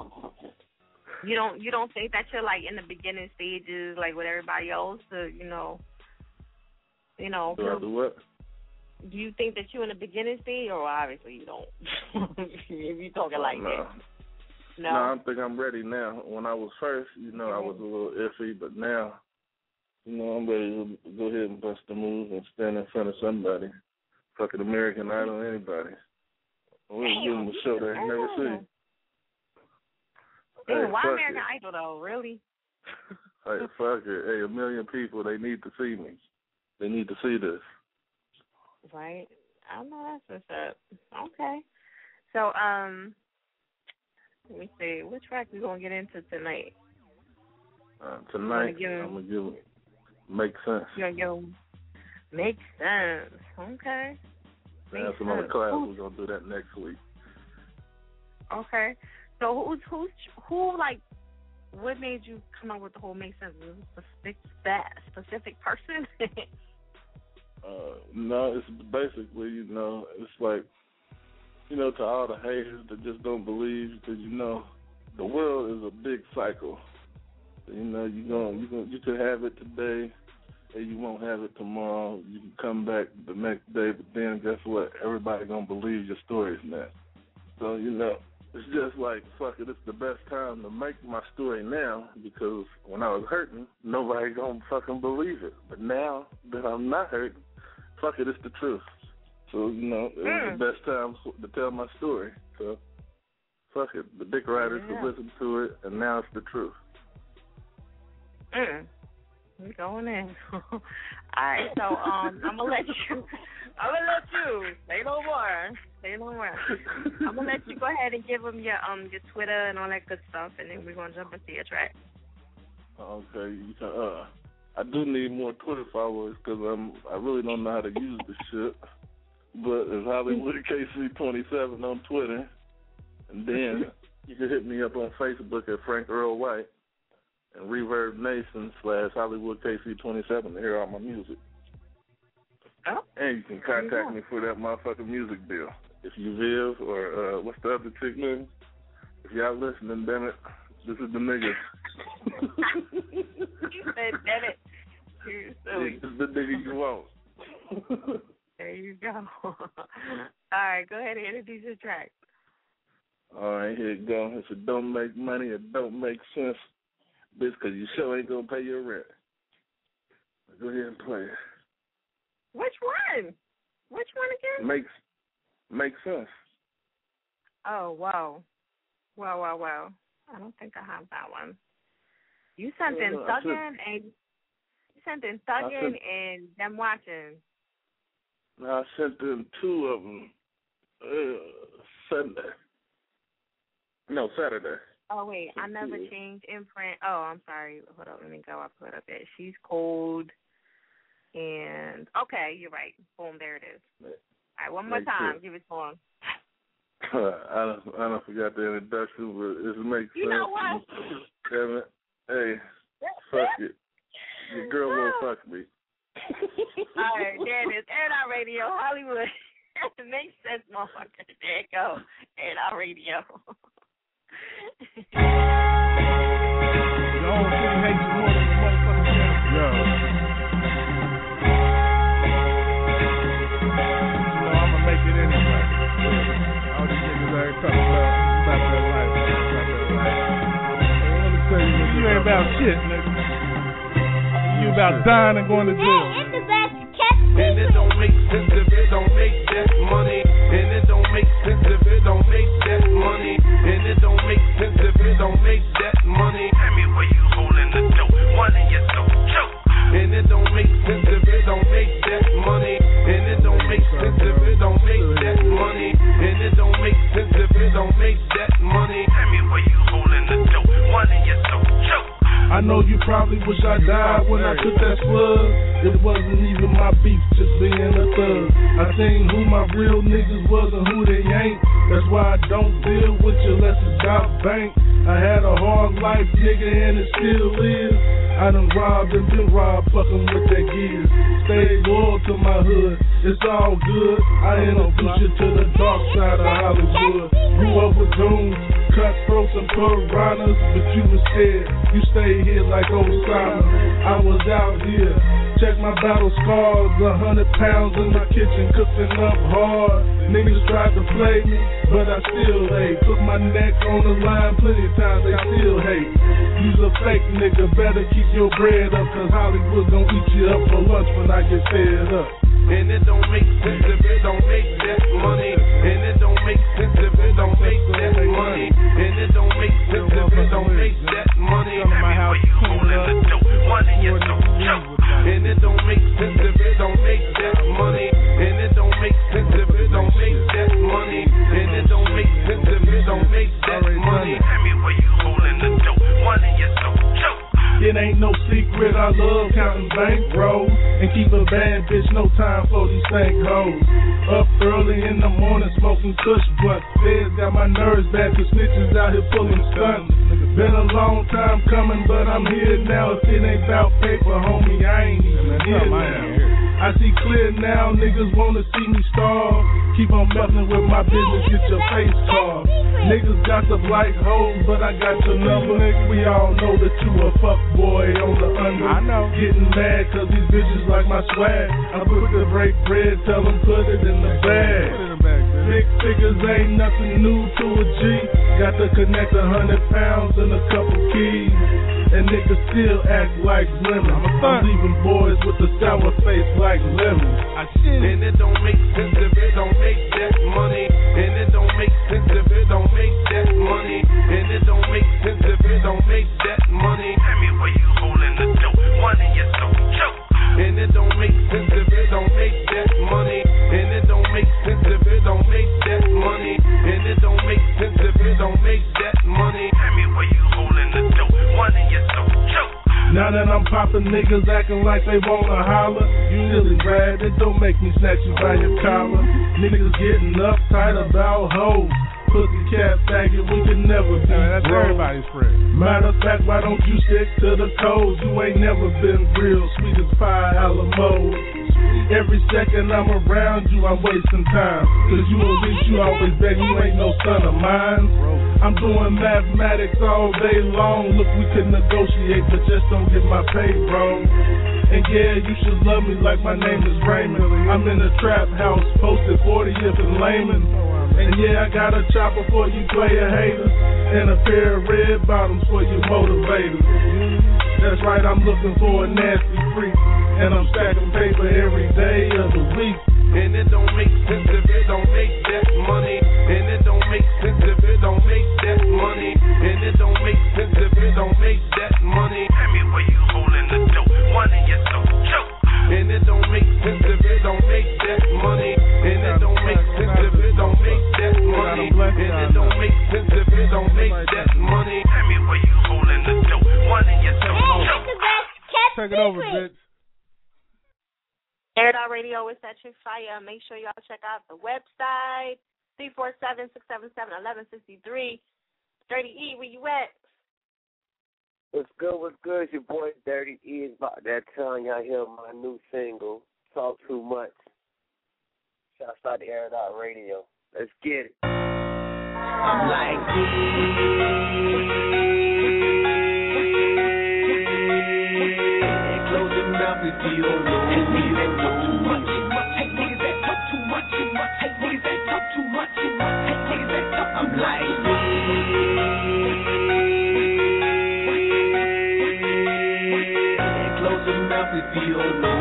You don't think that you're like in the beginning stages, like with everybody else, to, you know. Do I do what? Do you think that you're in the beginning stage, or obviously you don't? If you talking like that. No, I think I'm ready now. When I was first, you know, I was a little iffy, but now, you know, I'm ready to go ahead and bust the move and stand in front of somebody. Fucking American Idol, anybody. We'll give them a show they never seen. Hey, why American Idol, though? Really? Hey, fuck it. Hey, 1 million people, they need to see me. They need to see this. Right. I know that's what's up. Okay. So, let me see. What track we going to get into tonight? Tonight, I'm going to give it Make Sense. You're going to give them Make Sense. Okay. That's another class. We're going to do that next week. Okay. So, who like, what made you come up with the whole Make Sense? Was it that specific person? No, it's basically, you know, it's like, you know, to all the haters that just don't believe, because, you know, the world is a big cycle. You know, you can have it today, and you won't have it tomorrow. You can come back the next day, but then guess what? Everybody gonna believe your stories now. So, you know, it's just like, fuck it, it's the best time to make my story now, because when I was hurting, nobody gonna fucking believe it. But now that I'm not hurting, fuck it, it's the truth. So, you know, it was the best time to tell my story. So, fuck it. The dick riders have listened to it, and now it's the truth. We're going in. All right, so I'm gonna let you say no more. Say Ain't no rush. I'm gonna let you go ahead and give them your Twitter and all that good stuff, and then we're gonna jump into your track. Okay. I do need more Twitter followers because I really don't know how to use this shit. But it's Hollywood KC27 on Twitter, and then you can hit me up on Facebook at Frank Earl White and Reverb Nation /Hollywood KC27 to hear all my music. Oh. And you can contact me for that motherfucking music deal. If you Viv or what's the other chick name? If y'all listening, damn it, this is the nigga. You said, damn it. You're silly. This is the nigga you want. There you go. All right, go ahead and introduce your track. All right, here it go. If it don't make money, it don't make sense, bitch, because you sure ain't going to pay your rent. Go ahead and play it. Which one? Which one again? Makes sense. Oh, wow. Wow. I don't think I have that one. You sent in Thuggin' and Them Watching. I sent in two of them Saturday. Oh, wait. I never changed imprint. Oh, I'm sorry. Hold up. Let me go. I put up it. She's cold. And, okay, you're right. Boom, there it is. All right, one more time. Give it to him. I don't forgot the introduction, but it makes sense. You know what? Damn it. Hey, fuck it. Your girl won't fuck me. All right, there it is. Air It Out Radio, Hollywood. It makes sense, motherfucker. There you go. Air It Out Radio. Yo, City hates more than the motherfucking channel. Yo. You know, I'ma make it anyway. All these niggas ain't talking about that life. Let me tell you, you ain't about shit, nigga. You about dying and going to jail. And it don't make sense if it don't make that money. And it don't make sense if it don't make that money. And it don't make sense if it don't make that money. Tell me where you holding the dope, one in your soul, choke. And it don't make sense if it don't make that money. And it don't make sense if it don't make that money. And it don't make sense if it don't make that money. Tell me where you holding the dope, one in your soul, choke. I know you probably wish I died when I took that slug. It wasn't even my beef, just being a thug. I seen who my real niggas was and who they ain't. That's why I don't deal with you unless it's about bank. I had a hard life, nigga, and it still is. I done robbed and been robbed, fucking with that gears. Stay loyal to my hood, it's all good. I introduce you to the dark side of Hollywood. Grew up with goons, cutthroats and piranhas, but you was scared. You stayed here like Osama. I was out here. Check my battle scars, 100 pounds in my kitchen, cooking up hard. Niggas tried to play me, but I still hate. Put my neck on the line plenty of times, they still hate. You's a fake nigga, better keep your bread up, cause Hollywood gon' eat you up for lunch when I get fed up. And it don't make sense if it don't make that money. And it don't make sense if it don't make that money. And it don't make sense if it don't make that money. Tell me where you holding the dope, one in your soul, choke. And it don't make sense if it don't make that money. And it don't make sense if it don't make that money. And it don't make sense if it don't make that money. Tell me where you holding the dope, one in your soul, choke. It ain't no secret, I love counting bankrolls and keep a bad bitch, no time for these stank hoes. Up early in the morning smoking kush blunts. Feds got my nerves bad, cause snitches out here pulling stunts. Been a long time coming, but I'm here now. If it ain't about paper, homie, I ain't even here now. I see clear now, niggas wanna see me starve. Keep on messing with my business, get your face carved. Niggas gossip like hoes, but I got your number. We all know that you a fuck boy on the under. I know. Getting mad cause these bitches like my swag. I put the break bread, tell them put it in the bag. Big figures ain't nothing new to a G. Got to connect 100 pounds and a couple keys. And niggas still act like lemons. I'm leaving boys with a sour face like lemons. And it don't make sense if it don't make that money. And it don't make sense if it don't make that money. And it don't make sense if it don't make that money. Tell me where you holding the dope, one in your soul, choke. And it don't make sense if it don't make that money. And it don't make sense if it don't make that niggas acting like they wanna holler. You really rad, it don't make me snatch you by your collar. Niggas getting uptight about hoes. Pussy cat faggot, we can never be that's everybody's friend. Matter of fact, why don't you stick to the codes? You ain't never been real, sweet as pie, Alamo. Every second I'm around you, I'm wasting time. Cause you a bitch, you always bet you ain't no son of mine. I'm doing mathematics all day long. Look, we can negotiate, but just don't get my pay, bro. And yeah, you should love me like my name is Raymond. I'm in a trap house, posted 40th and Layman. And yeah, I got a chopper for you player haters, and a pair of red bottoms for you motivators. That's right, I'm looking for a nasty freak, and I'm stacking paper every day of the week. And it don't make sense if it don't make that money. And it don't make sense if it don't make that money. And it don't make sense if it don't make that money. Tell me where you holding the dope, one in your soul, choke. And it don't make sense if it don't make that money. And it don't make sense if it don't make that money. And it don't make sense if it don't make that money. Tell me where you holding the dope, one in your soul, choke. Take it over, bitch. Air It Out Radio is that Chick Fire. Make sure y'all check out the website, 347-677-1163. Dirty E, where you at? What's good, what's good? It's your boy Dirty E. It's about that time y'all hear my new single, Talk Too Much. Shouts out to Air It Out Radio. Let's get it. I'm like close your mouth if you don't know. I'm like close your mouth if you don't know.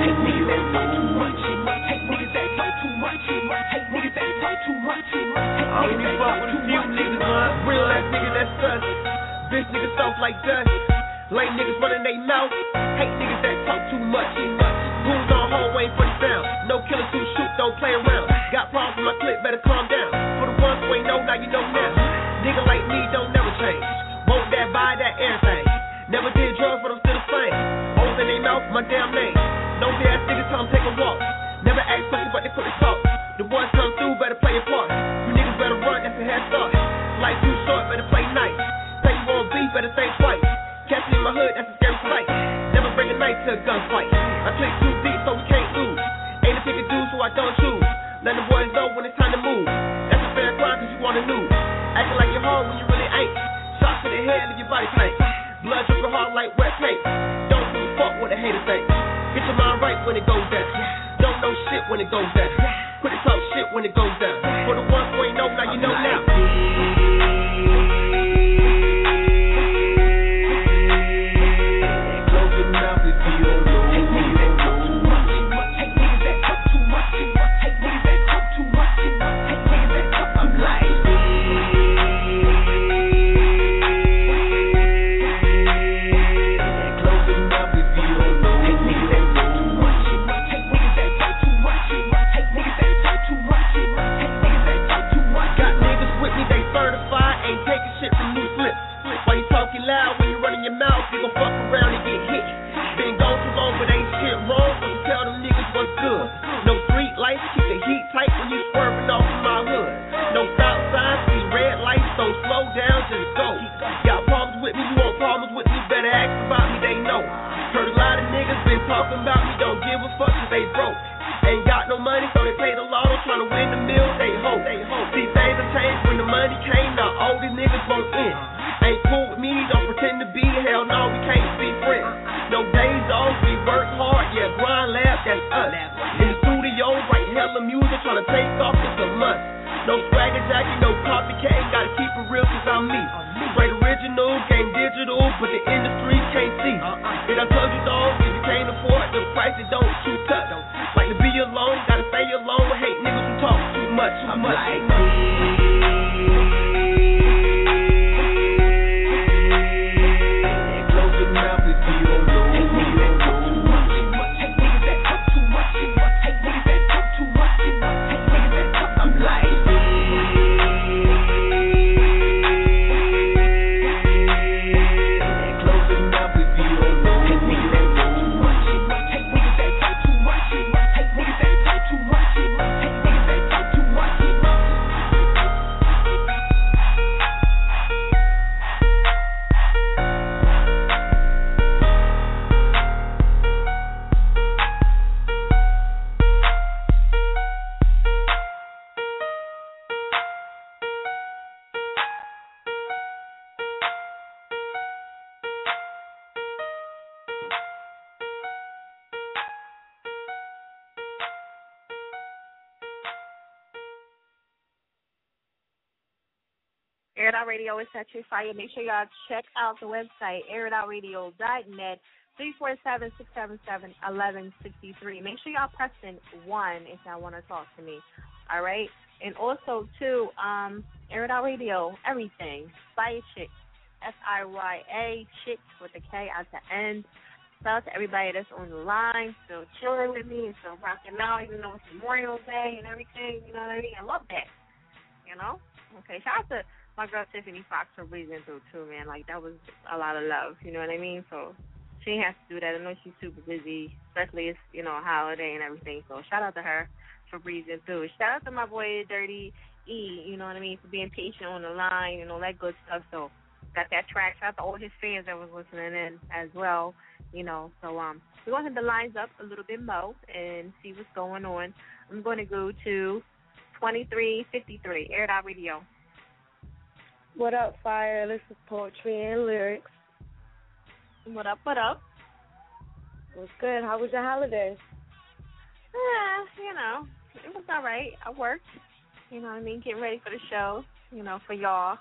I only fuck with a few niggas, real ass niggas that's us. Bitch niggas soft like dust. Lame niggas running they mouth. Hate niggas that talk too much. Who's on hallway for the sound? No killers who shoot, don't play around. Got problems with my clip, better calm down. For the ones who ain't know, now you know now. Nigga like me don't never change. Won't that buy that everything. Never did drugs, but I'm still the same. Holes in their mouth, my damn name. No ass niggas tell them take a walk. Never ask pussy, but they put it talk. The ones come through, better play your part. You niggas better run, that's a head start. Life too short, better play nice. Say you want beef, better think twice. Catch me in my hood, that's a scary sight. Never bring a knife to a gunfight. I click too deep, so we can't lose. Ain't a pick a dude, so I don't choose. Let the boys know when it's time to move. That's a fair crime, cause you wanna lose. Acting like you're hard when you really ain't. Shots to the head, leave your body paint. Blood dripping hard like wet paint. Don't give a fuck what a hater think. Get your mind right when it goes down. Don't know shit when it goes down. Quit it talk shit when it goes down. For the ones who ain't know, now you know now. Close your mouth if you don't know. I'm like close your mouth if you don't know. Got niggas with me, they certified, ain't taking shit from loose lips. Why you talking loud when you running your mouth? You gon' fuck around and get hit. Been gone too long, but ain't shit wrong. So tell them niggas what's good. No street lights, keep the heat tight when you swerving off in my hood. No stop signs, see red lights, so slow down, just go. Got problems with me, you want problems with me, better ask about me, they know. Heard a lot of niggas been talking about me, don't give a fuck cause they broke. Ain't got no money, so they play the lotto, tryna win the mill, they hope. See, things have changed when the money came, now all these niggas won't in. Ain't cool with me, don't pretend to be, hell no, we can't be friends. No days off, we work hard, yeah, grind lab, that's us. In the studio, write hella music, tryna take off, it's a must. No swagger jacket, no copycat, gotta keep it real cause I'm me. Straight original, game digital, but the industry can't see. And I told you dog, if you can't afford the price, it don't you touch. Like to be alone, gotta stay alone, hate niggas who talk too much, too much. Close your mouth if you don't know. I'm like close your mouth if you don't know. Air It Out Radio is at your fire. Make sure y'all check out the website, airitoutradio.net, 347-677-1163. Make sure y'all pressing 1 if y'all want to talk to me. All right? And also, too, Air It Out Radio, everything. Fire Chick, F-I-Y-A, Chick with the K at the end. Shout out to everybody that's on the line, still chilling with me, still rocking out, even though it's Memorial Day and everything. You know what I mean? I love that. You know? Okay, shout out to my girl Tiffany Fox for breathing through, too, man. Like, that was a lot of love. You know what I mean? So she has to do that. I know she's super busy, especially it's, you know, a holiday and everything. So shout out to her for breathing through. Shout out to my boy Dirty E, you know what I mean, for being patient on the line and all that good stuff. So got that track. Shout out to all his fans that was listening in as well, you know. So we're going to hit the lines up a little bit more and see what's going on. I'm going to go to 2353, Air It Out Radio. What up, Fire? This is Poetry and Lyrics. What up, what up? What's good? How was your holiday? You know, it was all right. I worked, you know what I mean, getting ready for the show, you know, for y'all.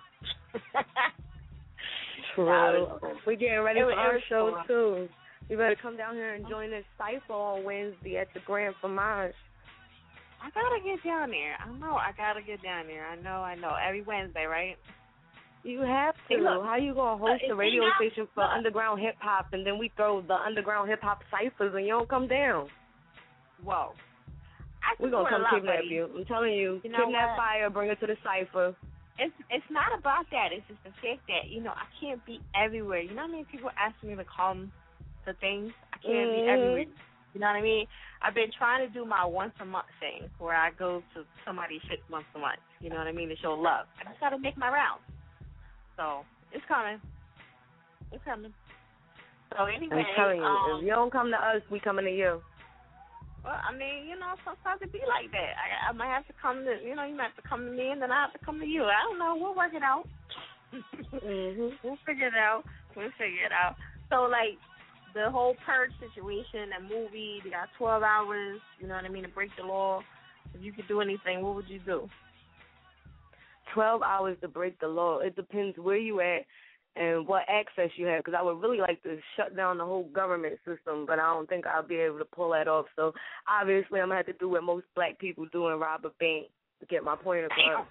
True. We're getting ready for our show, too. You better come down here and join this cypher on Wednesday at the Grand Fromage. I got to get down there. I know I got to get down there. I know. Every Wednesday, right? You have to. Hey, look, how you going to host a radio station for underground hip-hop and then we throw the underground hip-hop ciphers and you don't come down? Whoa. We're going to come kidnap you. I'm telling you, kidnap Fire, bring her to the cipher. It's not about that. It's just the fact that, you know, I can't be everywhere. You know what I mean? People ask me to come to things. I can't be everywhere. You know what I mean? I've been trying to do my once-a-month thing where I go to somebody's shit once a month. You know what I mean? To show love. I just got to make my rounds. So, it's coming. It's coming. So, anyway. I'm telling you, if you don't come to us, we coming to you. Well, I mean, you know, sometimes it be like that. I might have to come to, you know, you might have to come to me and then I have to come to you. I don't know. We'll work it out. We'll figure it out. So, like, the whole purge situation, that movie, they got 12 hours, you know what I mean, to break the law. If you could do anything, what would you do? 12 hours to break the law. It depends where you at and what access you have, because I would really like to shut down the whole government system, but I don't think I'll be able to pull that off. So, obviously, I'm going to have to do what most black people do and rob a bank to get my point across.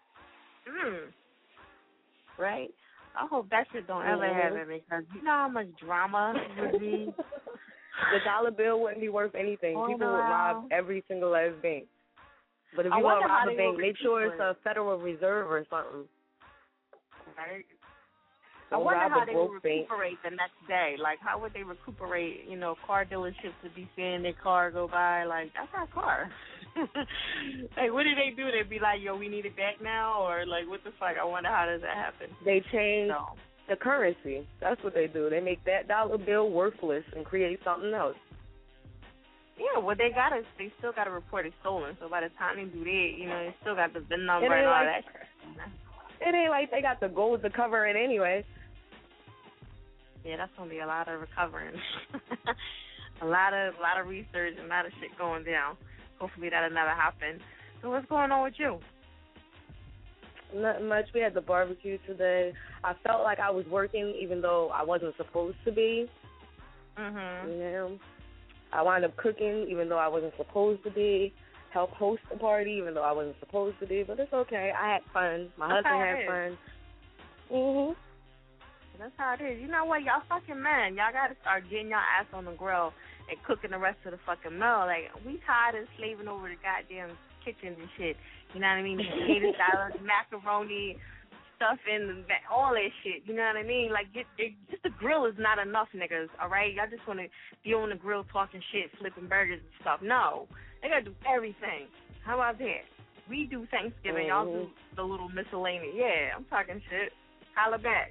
Right? I hope that shit don't ever happen, because you know how much drama would be. The dollar bill wouldn't be worth anything. People would rob every single last bank. But if you want to rob a bank, make sure it's a Federal Reserve or something. Right? I wonder how they would recuperate the next day. Like, how would they recuperate, you know, car dealerships would be seeing their car go by, like, that's our car. Like, what do they do? They'd be like, yo, we need it back now? Or, like, what the fuck? I wonder how does that happen? They change the currency. That's what they do. They make that dollar bill worthless and create something else. Yeah, well, they still got to report it stolen. So by the time they do that, you know, they still got the VIN number and all that crap. It ain't like they got the gold to cover it anyway. Yeah, that's gonna be a lot of recovering, a lot of research, and a lot of shit going down. Hopefully that'll never happen. So what's going on with you? Nothing much. We had the barbecue today. I felt like I was working even though I wasn't supposed to be. Yeah. I wound up cooking even though I wasn't supposed to be. Help host the party even though I wasn't supposed to be. But it's okay. I had fun. My husband had fun. That's how it is. You know what? Y'all fucking men. Y'all got to start getting your ass on the grill and cooking the rest of the fucking meal. Like, we tired of slaving over the goddamn kitchen and shit. You know what I mean? Potato salad, macaroni, stuffing, all that shit. You know what I mean? Like, just the grill is not enough, niggas, all right? Y'all just want to be on the grill talking shit, flipping burgers and stuff. No. They got to do everything. How about that? We do Thanksgiving. Y'all do the little miscellaneous. Yeah, I'm talking shit. Holla back.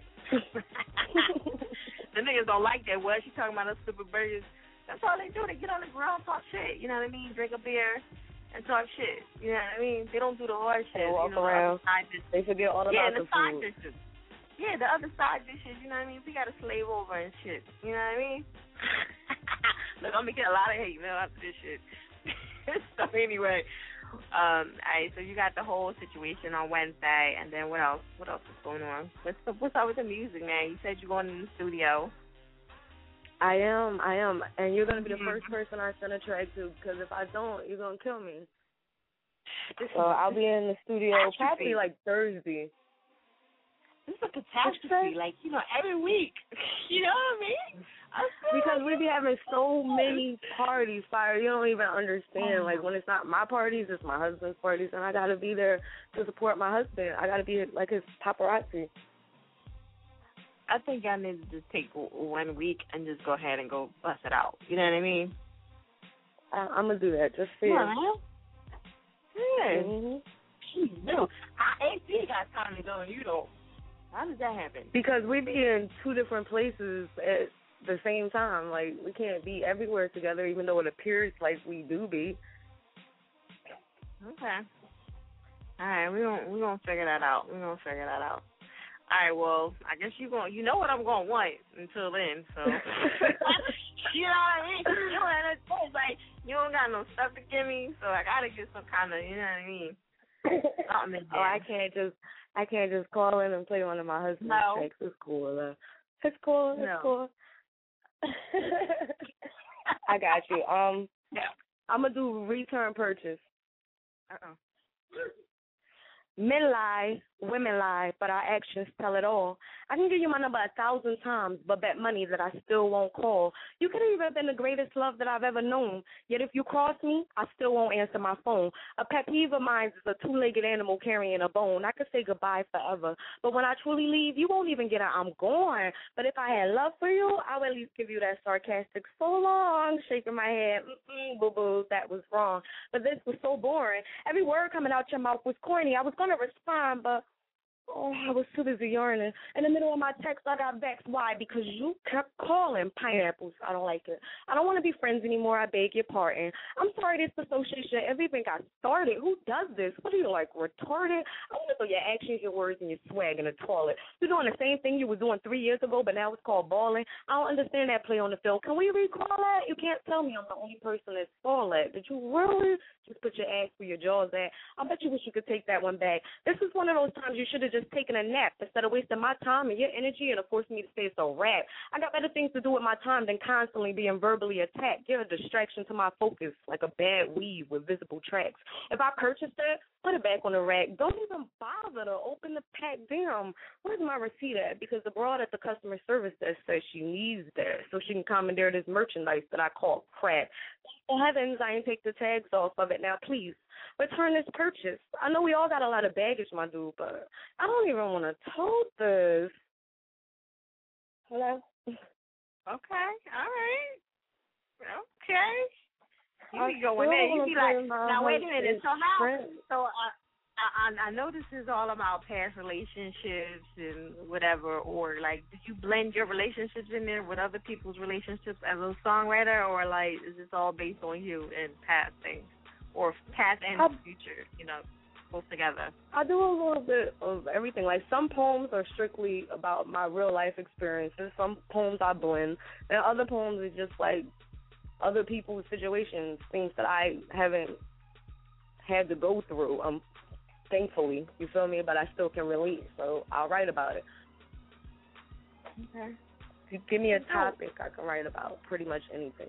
The niggas don't like that. What? She talking about us flipping burgers. That's all they do. They get on the grill and talk shit. You know what I mean? Drink a beer and talk shit. You know what I mean? They don't do the hard shit. They walk around. They forget all about the side food. dishes. Yeah, the other side dishes, you know what I mean? We got to slave over and shit. You know what I mean? Look, I'm going to get a lot of hate mail after this shit. So anyway, All right, so you got the whole situation on Wednesday, and then what else? What else is going on? What's up with the music, man? You said you're going in the studio. I am, and you're gonna be the first person I send a track to, because if I don't, you're gonna kill me. So I'll be in the studio probably like Thursday. This is a catastrophe, like, every week. You know what I mean? Because we be having so many parties, Fire. You don't even understand. Like, when it's not my parties, it's my husband's parties, and I got to be there to support my husband. I got to be, like, his paparazzi. I think I need to just take 1 week and just go ahead and go bust it out. You know what I mean? I'm going to do that just for you. Yeah. Jeez, no. AP got time to go, and you don't. How does that happen? Because we be in two different places at the same time. Like, we can't be everywhere together, even though it appears like we do be. Okay. All right, we're gonna figure that out. All right, well, I guess you know what I'm gonna want until then. So you know what I mean? You don't got no stuff to give me, so I gotta get some kind of, you know what I mean? I can't just call in and play one of my husband's tracks. It's cool. It's cool. I got you. I'm gonna do return purchase. Men lie, women lie, but our actions tell it all. I can give you my number 1,000 times, but bet money that I still won't call. You could have even been the greatest love that I've ever known. Yet if you cross me, I still won't answer my phone. A pet peeve of mine is a two-legged animal carrying a bone. I could say goodbye forever, but when I truly leave, you won't even get a I'm gone. But if I had love for you, I would at least give you that sarcastic so long, shaking my head, boo-boo, that was wrong. But this was so boring. Every word coming out your mouth was corny. I was going to respond, but I was too busy yarning. In the middle of my text, I got vexed. Why? Because you kept calling pineapples. I don't like it. I don't want to be friends anymore. I beg your pardon. I'm sorry this association ever even got started. Who does this? What are you, like, retarded? I want to know your actions, your words, and your swag in the toilet. You're doing the same thing you were doing 3 years ago, but now it's called balling. I don't understand that play on the field. Can we recall that? You can't tell me I'm the only person that saw that. Did you really just put your ass where your jaws at? I bet you wish you could take that one back. This is one of those times you should have just taken a nap instead of wasting my time and your energy and forcing me to say it's a rap. I got better things to do with my time than constantly being verbally attacked. You're a distraction to my focus, like a bad weave with visible tracks. If I purchased that, put it back on the rack. Don't even bother to open the pack. Damn, where's my receipt at? Because the broad at the customer service desk says she needs that so she can commandeer this merchandise that I call crap. For heavens, I ain't take the tags off of it. Now, please, return this purchase. I know we all got a lot of baggage, my dude, but I don't even want to tote this. Hello? Okay, all right. Okay. You be going there. You be like, now wait a minute. So I know this is all about past relationships and whatever, or like, did you blend your relationships in there with other people's relationships as a songwriter, or like, is this all based on you and past things, or past and future, both together? I do a little bit of everything. Like, some poems are strictly about my real life experiences. Some poems I blend, and other poems are just like other people's situations, things that I haven't had to go through. Thankfully, you feel me? But I still can relate, so I'll write about it. Okay. If you give me a topic, I can write about pretty much anything.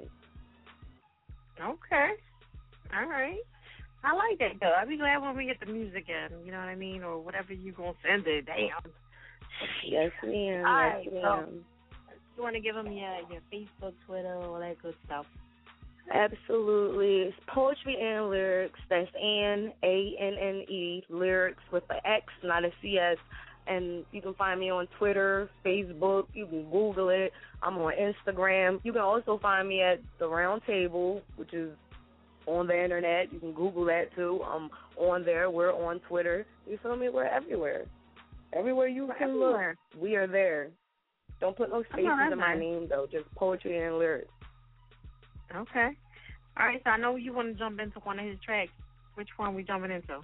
Okay. All right. I like that, though. I'll be glad when we get the music in, you know what I mean, or whatever you going to send it. Damn. Yes, ma'am. All right, yes, ma'am. You want to give them your Facebook, Twitter, all that good stuff? Absolutely. It's Poetry and Lyrics. That's ANNE, lyrics with an X, not a CS. And you can find me on Twitter, Facebook. You can Google it. I'm on Instagram. You can also find me at The Round Table, which is on the internet. You can Google that, too. I'm on there. We're on Twitter. You feel me? We're everywhere. Everywhere you can look, we are there. Don't put no spaces in my name, though. Just Poetry and Lyrics. Okay. All right, so I know you want to jump into one of his tracks. Which one we jumping into?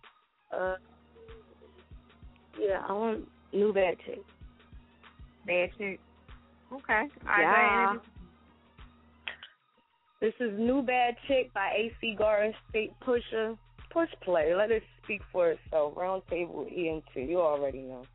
Yeah, I want New Bad Chick. Bad Chick. Okay. All right, yeah. This is New Bad Chick by AC Garden State Pusher. push play. Let it speak for itself. Round table with ENT. You already know.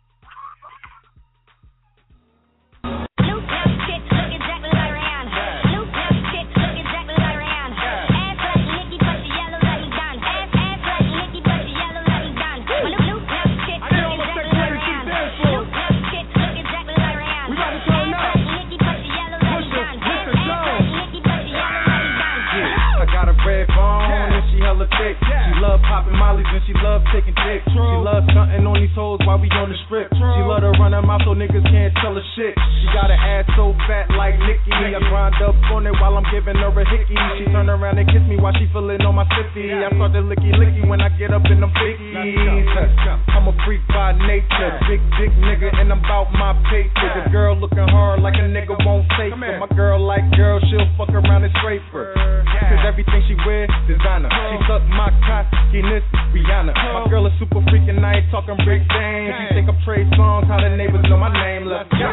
She love popping mollies and she love taking dicks. She love stunting on these hoes while we on the strip. She love to run her mouth so niggas can't tell her shit. She got an ass so fat like Nicki. I grind up on it while I'm giving her a hickey. She turn around and kiss me while she feeling on my sippy. I start to licky when I get up in them biggies. I'm a freak by nature, big dick nigga, and I'm about my paper. The girl looking hard like a nigga won't take her. My girl like girl, she'll fuck around and scrape her. Cause everything she wear, designer. She suck my cockiness, Rihanna. My girl is super freaking, I ain't talking big things. You think I'm Trey Songz, how the neighbors know my name? Let's go.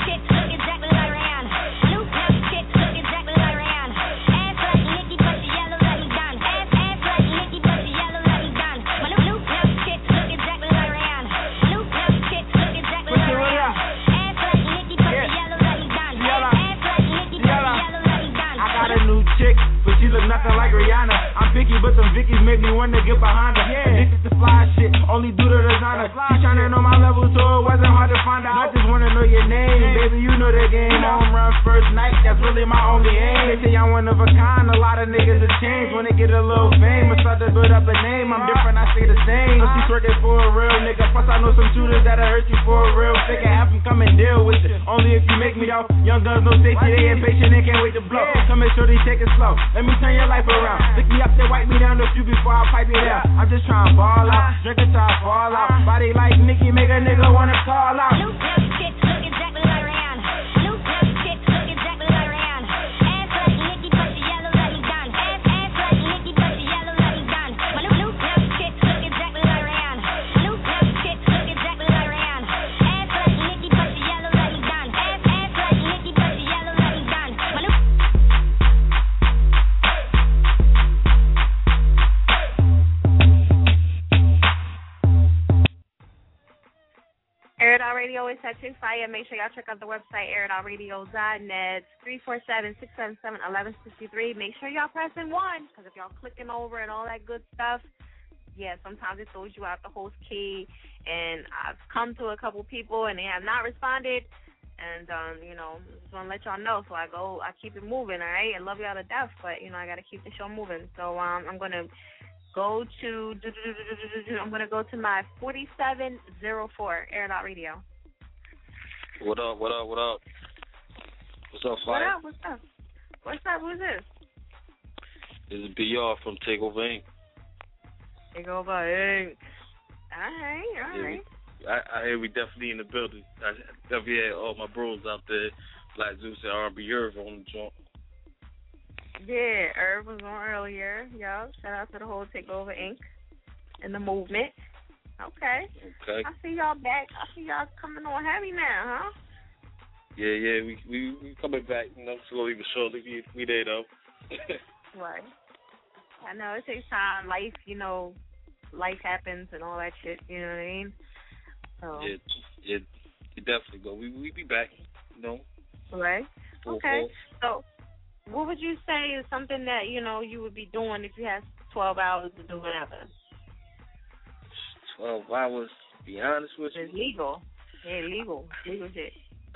Nothing like Rihanna. I'm picky, but some Vickies make me wanna get behind her. Addicted to fly shit, only do the designer. She tryna know my level, so it wasn't hard to find out. I just wanna know your name, baby, you know the game. Home run first night, that's really my only aim. They say I'm one of a kind, a lot of niggas have changed. When they get a little fame, I start to build up a name. I'm different, I stay the same. So she's working for a real nigga. Plus I know some shooters that'll hurt you for a real. They can have them come and deal with it. Only if you make me out. Young guns, no safety, they impatient, they can't wait to blow. Come and show they take it slow. Let me turn your life around. Pick me up, then wipe me down the few before I pipe it out. I'm just trying to ball out, drink it till I fall out. Body like Nicki, make a nigga wanna call out. Air It Out Radio is at Chick Fire. Make sure y'all check out the website, airitoutradio.net, 347-677-1163. Make sure y'all pressing 1, because if y'all clicking over and all that good stuff, yeah, sometimes it throws you out the host key. And I've come to a couple people, and they have not responded. And, you know, just want to let y'all know. So I keep it moving, all right? I love y'all to death, but, you know, I got to keep the show moving. So I'm going to go to my 4704 Air It Out Radio. What up? What's up, Fire? What's up? Who's this? This is BR from Takeover Inc. Takeover Inc. All right. I hear we definitely in the building. I definitely had all my bros out there, Black Zeus and R&B Irv on the joint. Yeah, Irv was on earlier. Yo, shout out to the whole Takeover Inc. and the movement. Okay. I see y'all back. I see y'all coming on heavy now, huh? Yeah, we coming back, you know, slowly but surely. We there though. Right. I know it takes time. Life, you know, life happens and all that shit. You know what I mean? So. Yeah, definitely go. We be back, you know. Right. Okay. So, what would you say is something that, you know, you would be doing if you had 12 hours to do whatever? 12 hours, to be honest with you. It's legal. Yeah, legal shit.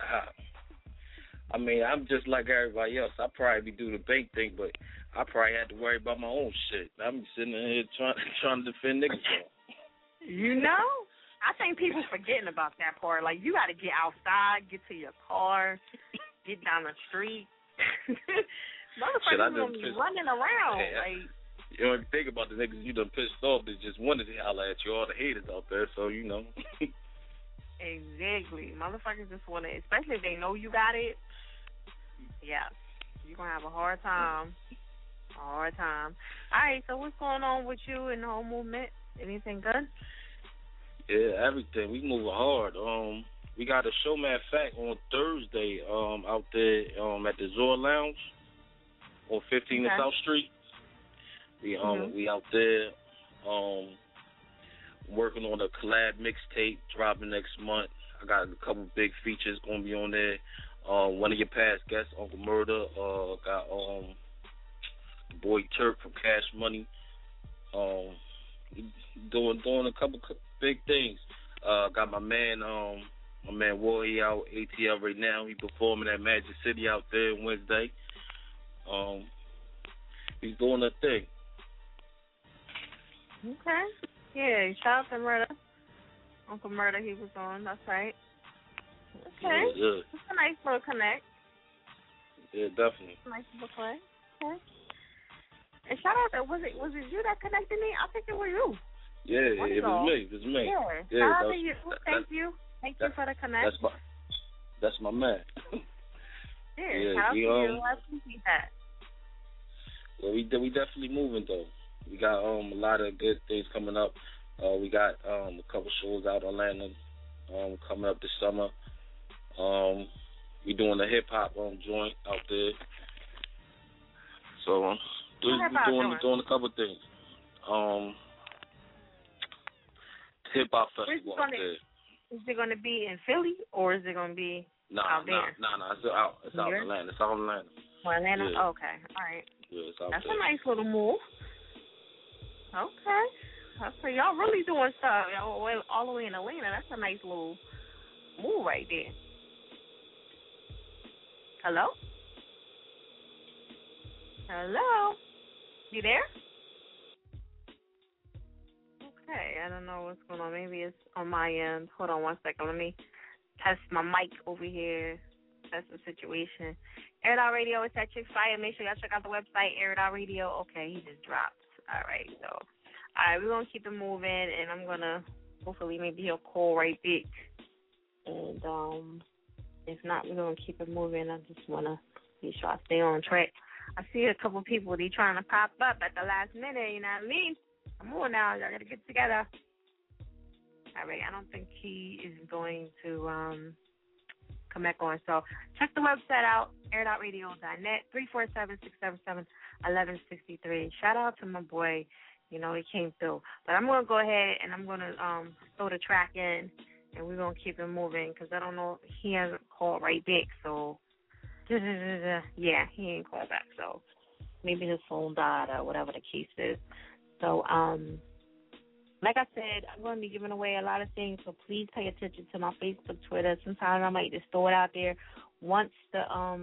I mean, I'm just like everybody else. I probably be do the bank thing, but I probably had to worry about my own shit. I'm sitting here trying to defend niggas. You know? I think people forgetting about that part. Like, you got to get outside, get to your car, get down the street. Motherfuckers gonna be running around. Like, you know, if you think about the niggas you done pissed off, they just wanted to holler at you, all the haters out there, so you know. Exactly. Motherfuckers just want to, especially if they know you got it. Yeah, you're going to have a hard time. All right, so what's going on with you and the whole movement? Anything good? Yeah, everything. We moving hard. We got a show, matter of fact, on Thursday out there at the Zor Lounge on 15th and South Street. We out there Working on a collab mixtape dropping next month. I got a couple big features going to be on there. One of your past guests, Uncle Murder, got Boy Turk from Cash Money. Doing a couple big things. Got my man Warrior out ATL right now. He performing at Magic City out there Wednesday. He's doing a thing. Okay. Yeah, shout out to Murder. Uncle Murder, he was on. That's right. Okay. Yeah. It's a nice little connect. Yeah, definitely. Nice little play. Okay. And shout out to, was it you that connected me? I think it was you. Yeah, it was me. Yeah. Shout out to you. Thank you. Thank you for the connect. That's my man. Yeah, shout out to you. I appreciate that. Well, we definitely moving though. We got a lot of good things coming up. We got a couple shows out in Atlanta coming up this summer. We doing a hip hop joint out there. So we're doing a couple things. Hip hop festival out there. Is it going to be in Philly or is it going to be out there? No. It's out. It's out in Atlanta. It's out in Atlanta. Oh, Atlanta? Yeah. Okay. All right. Yeah, it's out That's there. a nice little move. Okay. So y'all really doing stuff all the way in Atlanta. That's a nice little move right there. Hello? Hello? You there? Okay, I don't know what's going on. Maybe it's on my end. Hold on one second. Let me test my mic over here. Test the situation. Air It Out Radio, it's at Chick Fire. Make sure y'all check out the website, Air It Out Radio. Okay, he just dropped. All right, so. All right, we're going to keep it moving, and I'm going to hopefully maybe he'll call right back. And if not, we're going to keep it moving. I just want to be sure I stay on track. I see a couple people, they trying to pop up at the last minute, you know what I mean? Come on now, y'all got to get together. All right, I don't think he is going to come back on. So check the website out, airitoutradio.net, 347-677-1163. Shout out to my boy. You know, he came through. But I'm going to go ahead and I'm going to throw the track in, and we're going to keep it moving because I don't know, he hasn't called right back. So, yeah, he ain't called back. So maybe his phone died or whatever the case is. So, like I said, I'm going to be giving away a lot of things, so please pay attention to my Facebook, Twitter. Sometimes I might just throw it out there. Once the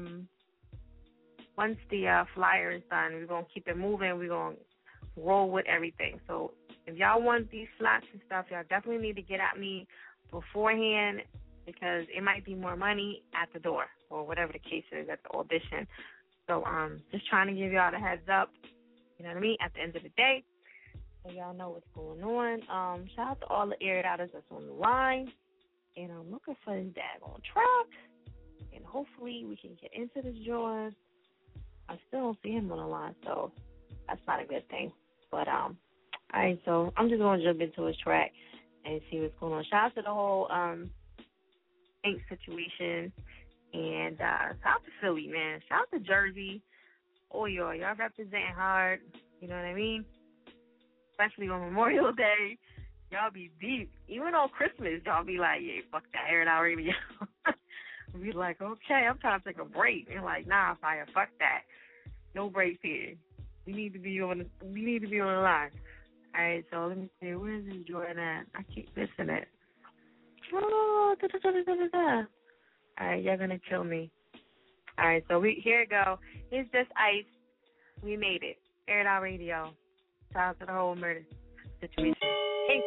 flyer is done, we're going to keep it moving. We're going to roll with everything. So if y'all want these slots and stuff, y'all definitely need to get at me beforehand because it might be more money at the door or whatever the case is at the audition. So just trying to give y'all the heads up, you know what I mean, at the end of the day. So y'all know what's going on. Shout out to all the Air It Outers that's on the line. And I'm looking for this daggone track. And hopefully we can get into this joint. I still don't see him on the line, so that's not a good thing. But, all right, so I'm just going to jump into his track and see what's going on. Shout out to the whole ink situation. And shout out to Philly, man. Shout out to Jersey. Oh, y'all representing hard. You know what I mean? Especially on Memorial Day. Y'all be deep. Even on Christmas, y'all be like, yeah, fuck that, Air It Out Radio. Be like, okay, I'm trying to take a break. And like, nah, fire, fuck that. No breaks here. We need to be on the line. All right, so let me see. Where is this Jordan at? I keep missing it. Oh, All right, you're gonna kill me. All right, so here it go. Here's Just Ice. We made it. Air It Out Radio. Shout out to the whole murder situation. Hey.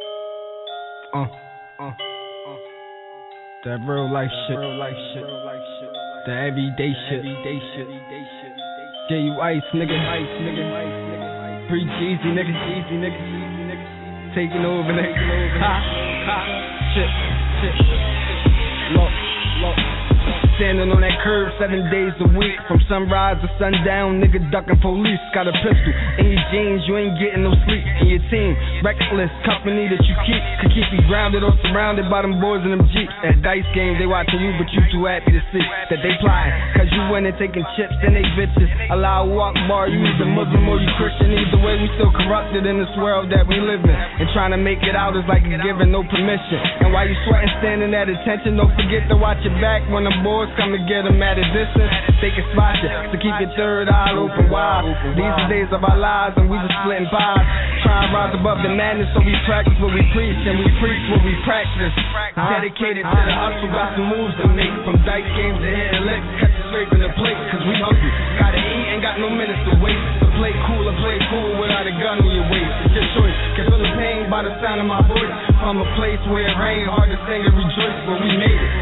That real life shit. The everyday shit. J.U. Ice, nigga. Free Jeezy, nigga. Taking over, nigga. Shit. Look. Standing on that curb 7 days a week. From sunrise to sundown, nigga ducking police. Got a pistol in your jeans, you ain't getting no sleep. And your team, reckless company that you keep, could keep you grounded or surrounded by them boys in them Jeeps. At dice games, they watching you, but you too happy to see that they plotting. Cause you winning, taking chips and they bitches. Allow walk bar, you either Muslim or you Christian. Either way, we still corrupted in this world that we live in. And trying to make it out is like giving no permission. And while you sweating, standing at attention, don't forget to watch your back when the boys come to get them at a distance. They can spot you, so keep your third eye open wide. These are days of our lives and we just splitting pies. Trying to rise above the madness, so we practice what we preach and we preach what we practice. Dedicated to the hustle, got some moves to make. From dice games to head licks, cut the scraping the plate, cause we hungry. Gotta eat, ain't got no minutes to waste. So play cool without a gun on your waist. It's your choice, can feel the pain by the sound of my voice. From a place where it rain, hard to sing and rejoice, but we made it.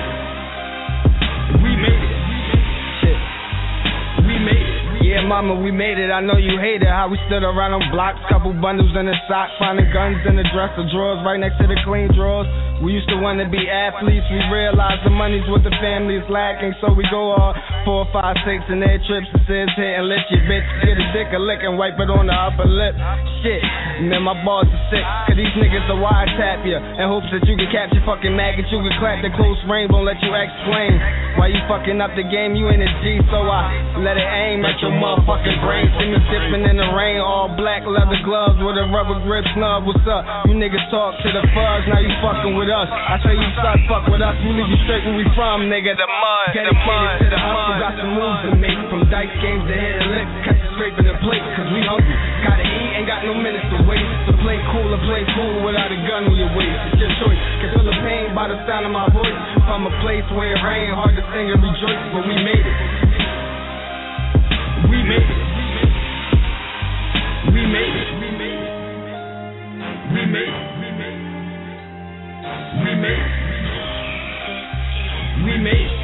We made it. Shit. We made it. Yeah, mama, we made it. I know you hate it. How we stood around on blocks, couple bundles in the sock, finding guns in the dresser drawers right next to the clean drawers. We used to want to be athletes. We realized the money's what the family's lacking, so we go all 4, 5, 6 in their trips. It says hit and lift your bitch. Get a dick a lick and wipe it on the upper lip. Shit, man, my balls are sick. Cause these niggas are wiretap you in hopes that you can capture fucking maggots. You can clap the close range, won't let you explain. Why you fucking up the game? You in a G, so I let it aim at your motherfucking brain. See me dipping in the rain, all black leather gloves with a rubber grip snub. What's up? You niggas talk to the fuzz, now you fucking with us. I say you suck, fuck with us, we leave you straight where we from, nigga. The mud, dedicated to the hustle, got some moves to make. From dice games to head licks, catch the scraping the plate, cause we hungry. Gotta eat, ain't got no minutes to waste. So play cool without a gun on your waist. It's your choice, can feel the pain by the sound of my voice. From a place where it rain, hard to sing and rejoice, but we made it. We made it. We made it. We made it. We made it. We made it. We made it.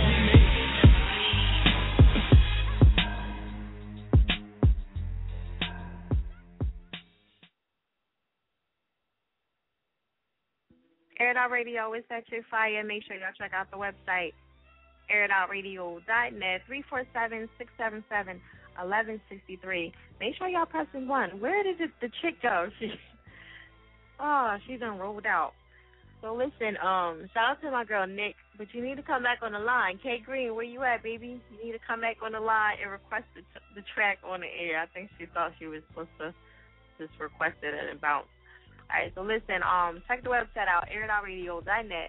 Air It Out Radio is that Chick Fire. Make sure y'all check out the website, airitoutradio.net, 347-677-1163. Make sure y'all pressing 1. Where did the chick go? She done rolled out. So listen, shout out to my girl Nick, but you need to come back on the line. K Green, where you at, baby? You need to come back on the line and request the track on the air. I think she thought she was supposed to just request it and bounce. All right, so listen, check the website out, airitoutradio.net,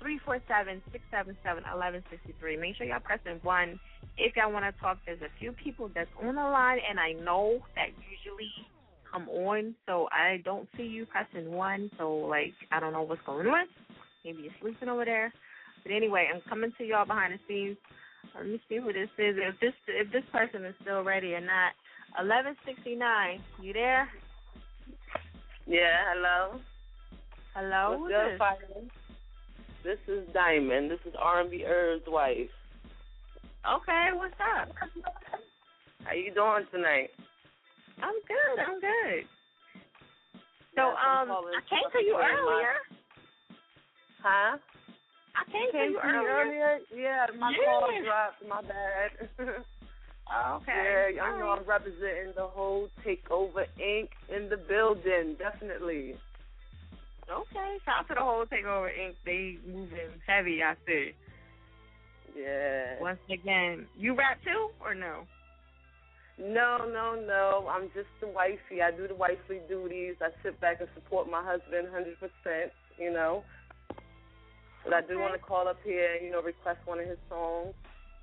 347-677-1163. Make sure y'all pressing 1 if y'all want to talk. There's a few people that's on the line, and I know that usually come on, so I don't see you pressing 1, so, like, I don't know what's going on. Maybe you're sleeping over there. But anyway, I'm coming to y'all behind the scenes. Let me see who this is, if this person is still ready or not. 1169, you there? Yeah, hello. Hello, what's good, Fire? This is Diamond. This is R&B Herb's wife. Okay, what's up? How you doing tonight? I'm good. So, I came to you earlier. Huh? I came to you earlier. Yeah, my call dropped. My bad. Okay. Yeah, I know I'm representing the whole Takeover Inc. in the building, definitely. Okay, shout out to the whole Takeover Inc. They moving heavy, I see. Yeah. Once again, you rap too, or no? No. I'm just the wifey. I do the wifely duties. I sit back and support my husband 100%, you know. But I do want to call up here and, request one of his songs.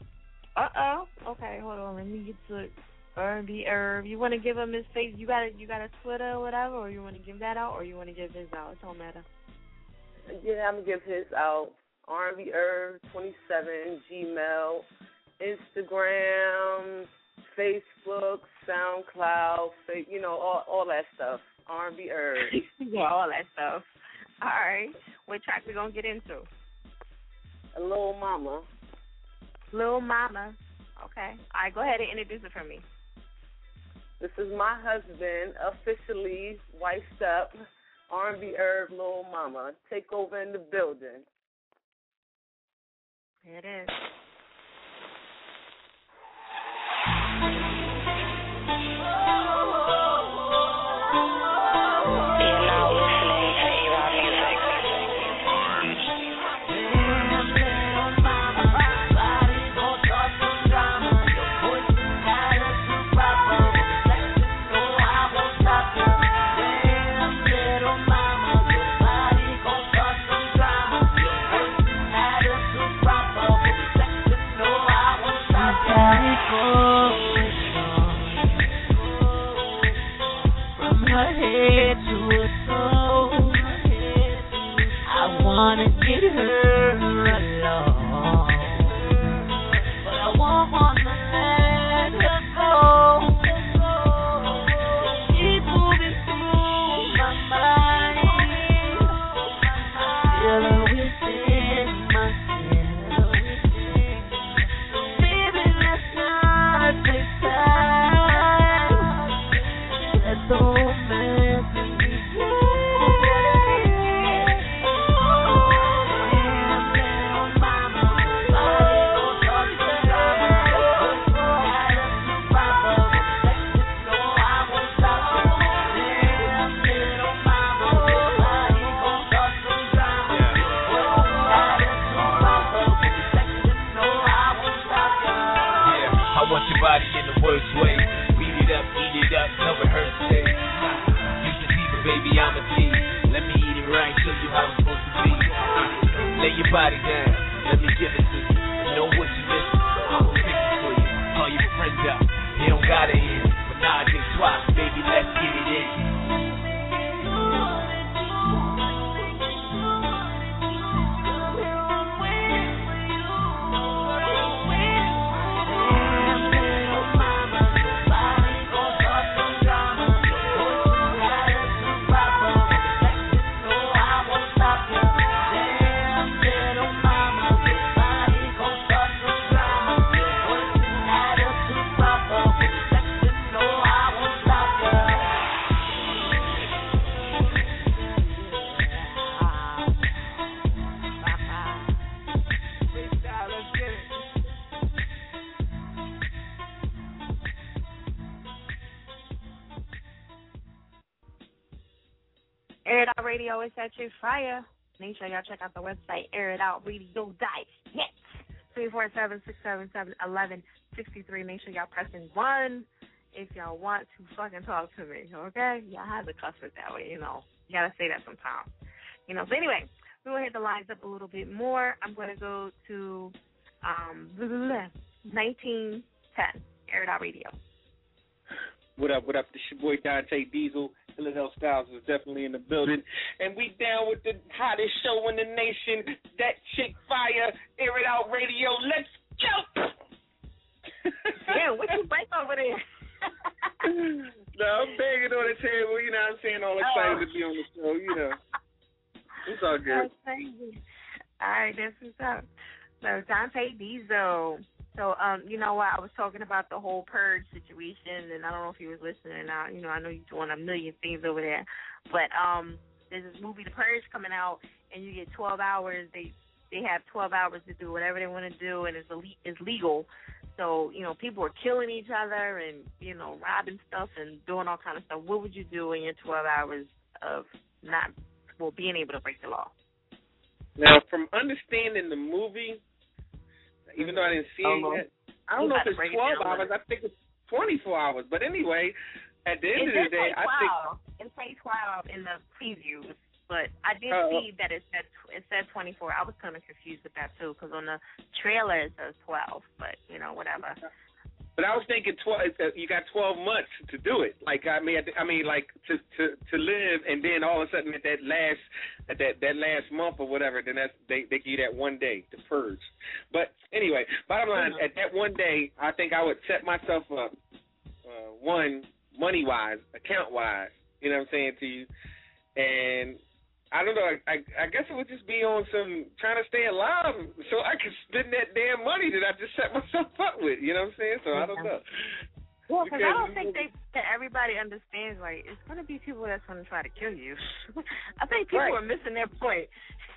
Okay, hold on. Let me get to R&B Herb. You want to give him his face? You got a Twitter or whatever, or you want to give that out, or you want to give his out? It don't matter. Yeah, I'm going to give his out. R&B Herb 27, Gmail, Instagram, Facebook, SoundCloud, all that stuff. R&B Herb. Yeah, all that stuff. All right. What track we going to get into? Lil Mama. Lil Mama. Okay. All right, go ahead and introduce it for me. This is my husband, officially wifed up, R&B Herb, Lil Mama. Take over in the building. Here it is. You're now listening to A-Rod Music. wanna get her alone, but I won't wanna let her go. Keep moving through my mind. Feel her within myself. So baby, let's not waste time. Let the romance begin. Body in the worst way. Beat it up, eat it up, no rehearsal. You should see me, baby, I'm a G. Let me eat it right, show you how it's supposed to be. Lay your body down, let me give it to you. I know what you missing, I will fix it for you. Call your friends out, they don't got it in. But nah, they swap, baby, let's get it in. Air It Out Radio is at your fire. Make sure y'all check out the website, airitoutradio.net. 347-677-1163. Make sure y'all pressing 1 if y'all want to fucking talk to me, okay? Y'all have to cuss it that way, you know. You got to say that sometimes. You know, so anyway, we're going to hit the lines up a little bit more. I'm going to go to 1910, Air It Out Radio. What up? This your boy Dante Diesel. Philadelphia Styles is definitely in the building. And we down with the hottest show in the nation, That Chick Fire, Air It Out Radio. Let's go! Yeah, what you break over there? No, I'm banging on the table, you know what I'm saying? All excited to be on the show, you know. It's all good. That's crazy. All right, that's what's up. So, Dante Diesel. So, you know what, I was talking about the whole purge situation, and I don't know if you was listening or not. You know, I know you're doing a million things over there. But there's this movie, The Purge, coming out, and you get 12 hours. They have 12 hours to do whatever they want to do, and it's legal. So, you know, people are killing each other and, you know, robbing stuff and doing all kind of stuff. What would you do in your 12 hours of being able to break the law? Now, from understanding the movie, even though I didn't see it yet, I don't know if it's 12 hours. I think it's 24 hours. But anyway, at the end of the day, I think it says 12 in the previews. But I did see that it said 24. I was kind of confused with that too, because on the trailer it says 12. But you know, whatever. But I was thinking 12. You got 12 months to do it. Like I mean, like to live, and then all of a sudden at that last month or whatever, then they give you that one day to purge. But anyway, bottom line, at that one day, I think I would set myself up, one, money wise, account wise. You know what I'm saying to you, and I don't know. I guess it would just be on some trying to stay alive so I can spend that damn money that I just set myself up with. You know what I'm saying? So I don't know. Well, because I don't think that everybody understands, like, it's going to be people that's going to try to kill you. I think people are missing their point.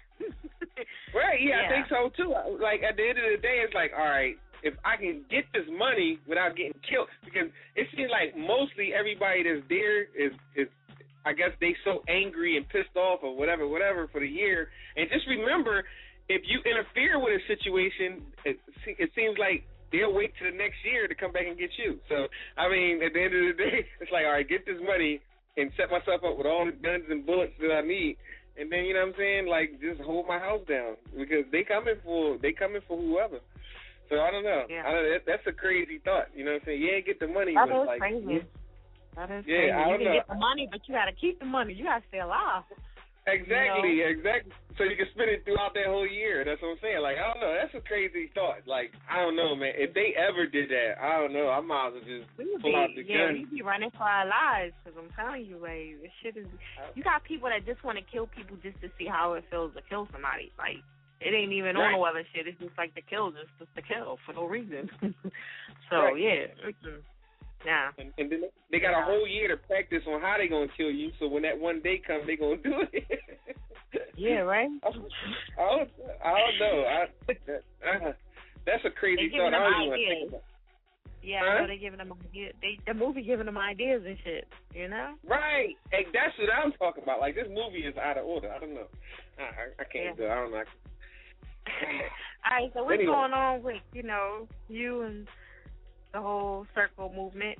Right, yeah, I think so, too. Like, at the end of the day, it's like, all right, if I can get this money without getting killed, because it seems like mostly everybody that's there is I guess they so angry and pissed off or whatever for the year. And just remember, if you interfere with a situation, it seems like they'll wait till the next year to come back and get you. So, I mean, at the end of the day, it's like, all right, get this money and set myself up with all the guns and bullets that I need. And then, you know what I'm saying, like, just hold my house down because they coming for whoever. So, I don't know. Yeah. That's a crazy thought. You know what I'm saying? Yeah, get the money. That is like, crazy. That is crazy. I don't you can know. get the money, but you got to keep the money. You got to stay alive. Exactly, you know? exactly. So you can spend it throughout that whole year. That's what I'm saying. Like, I don't know. That's a crazy thought. Like, I don't know, man. If they ever did that, I don't know. I might as well just pull out the gun. We'd be running for our lives, because I'm telling you, like, this shit is... You got people that just want to kill people just to see how it feels to kill somebody. Like, it ain't even on no other shit. It's just like to kill, just to kill for no reason. So, yeah. Yeah. And then they got a whole year to practice on how they going to kill you, so when that one day comes, they going to do it. Yeah, right? I don't know. That's a crazy thought. I don't even want to think about it. Yeah, I know they're giving them ideas. The movie giving them ideas and shit, you know? Right. Hey, that's what I'm talking about. Like, this movie is out of order. I don't know. I can't do it. I don't know. All right, so what's going on with, you know, you and the whole circle movement?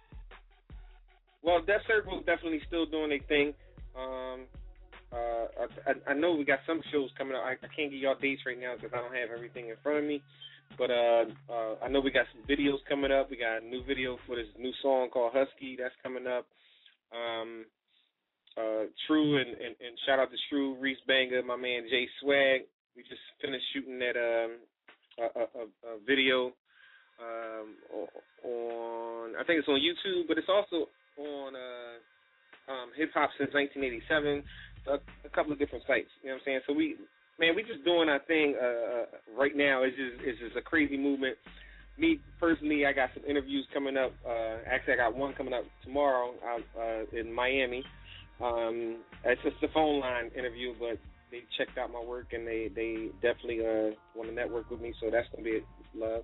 Well, that circle is definitely still doing their thing. I know we got some shows coming up. I can't give y'all dates right now because I don't have everything in front of me. But I know we got some videos coming up. We got a new video for this new song called Husky that's coming up. True and shout out to True, Reese Banger, my man Jay Swag. We just finished shooting that a video on, I think it's on YouTube, but it's also on Hip Hop Since 1987, a couple of different sites. You know what I'm saying? So we just doing our thing right now. It's just a crazy movement. Me personally, I got some interviews coming up. Actually, I got one coming up tomorrow out in Miami. It's just a phone line interview, but they checked out my work and they definitely want to network with me. So that's gonna be love.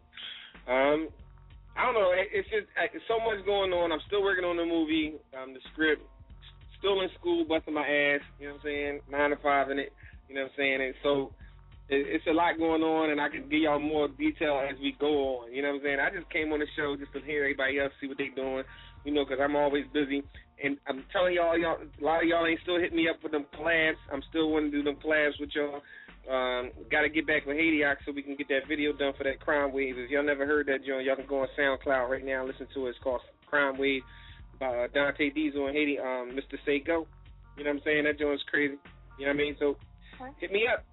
I don't know. It's just it's so much going on. I'm still working on the movie, the script. Still in school, busting my ass. You know what I'm saying? 9 to 5 in it. You know what I'm saying? And so it's a lot going on, and I can give y'all more detail as we go on. You know what I'm saying? I just came on the show just to hear everybody else, see what they doing, you know, because I'm always busy. And I'm telling y'all, a lot of y'all ain't still hitting me up for them collabs. I'm still wanting to do them collabs with y'all. Got to get back with Haitiox so we can get that video done for that Crime Wave. If y'all never heard that joint, y'all can go on SoundCloud right now and listen to it. It's called Crime Wave by Dante Diesel and Haiti, Mr. Seiko. You know what I'm saying? That joint's crazy. You know what I mean? So hit me up.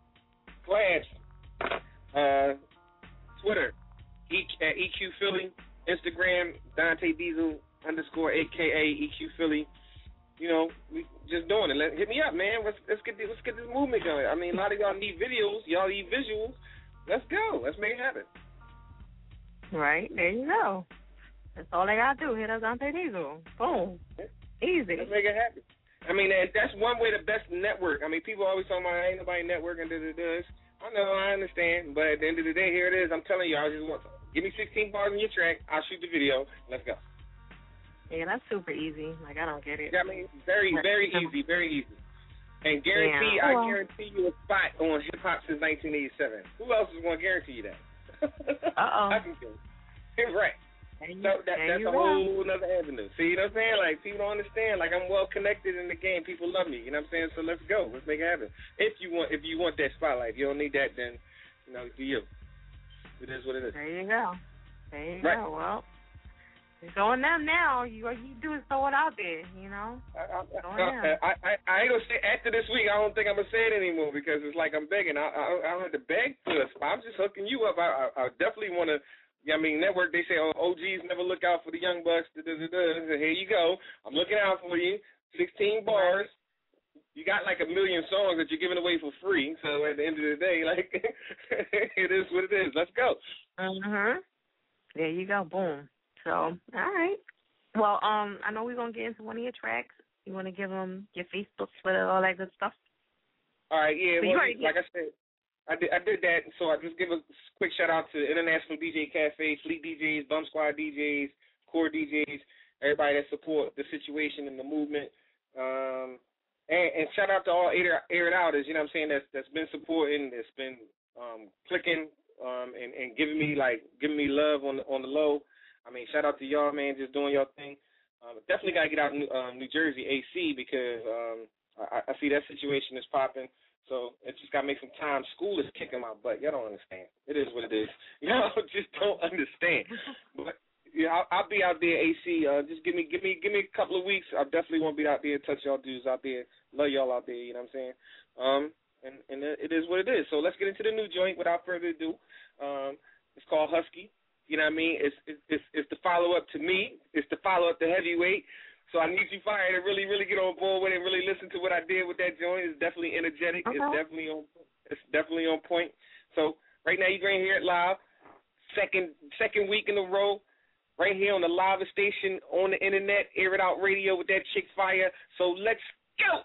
Collabs. Twitter, at EQ Philly. Instagram, Dante Diesel _ AKA EQ Philly. You know, we just doing it. Hit me up, man. Let's get this movement going. I mean, a lot of y'all need videos. Y'all need visuals. Let's go. Let's make it happen. Right. There you go. That's all they got to do. Hit us Dante Diesel. Boom. Easy. Let's make it happen. I mean, that's one way to best network. I mean, people always talking about ain't nobody networking. I know, I understand. But at the end of the day, here it is. I'm telling you, I just want give me 16 bars in your track. I'll shoot the video. Let's go. Yeah, that's super easy. Like, I don't get it. Yeah, I mean, very, very easy, very easy. And I guarantee you a spot on Hip Hop Since 1987. Who else is going to guarantee you that? I can do it. Right. So that's a whole other avenue. See what I'm saying? Like, people don't understand. Like, I'm well connected in the game. People love me. You know what I'm saying? So let's go. Let's make it happen. If you want that spotlight. If you don't need that, then, you know, do you. It is what it is. There you go. Go. Well, it's on them now. You do is throw it out there, you know? I ain't going to say, after this week, I don't think I'm going to say it anymore because it's like I'm begging. I don't have to beg for this. I'm just hooking you up. I definitely want to, network, they say, OGs never look out for the young bucks. So here you go. I'm looking out for you. 16 bars. You got like 1 million songs that you're giving away for free. So at the end of the day, like, it is what it is. Let's go. There you go. Boom. So, all right. Well, I know we're going to get into one of your tracks. You want to give them your Facebook, Twitter, all that good stuff? All right, yeah. Well, like I said, I did that. So I just give a quick shout-out to International DJ Cafe, Fleet DJs, Bum Squad DJs, Core DJs, everybody that support the situation and the movement. And shout-out to all Air It Outers, you know what I'm saying, that's been supporting, that's been clicking and giving me love on the low. I mean, shout out to y'all, man, just doing your thing. Definitely got to get out New Jersey, AC, because I see that situation is popping. So it just got to make some time. School is kicking my butt. Y'all don't understand. It is what it is. Y'all just don't understand. But yeah, I'll be out there, AC. Just give me a couple of weeks. I definitely want to be out there, touch y'all dudes out there. Love y'all out there, you know what I'm saying? and it is what it is. So let's get into the new joint without further ado. It's called Husky. You know what I mean? It's the follow-up to me. It's the follow-up to Heavyweight. So I need you, Fire, to really, really get on board with it and really listen to what I did with that joint. It's definitely energetic. Okay. It's definitely on point. So right now you're going to hear it live. Second week in a row, right here on the live station on the internet, Air It Out Radio with that chick Fire. So let's go.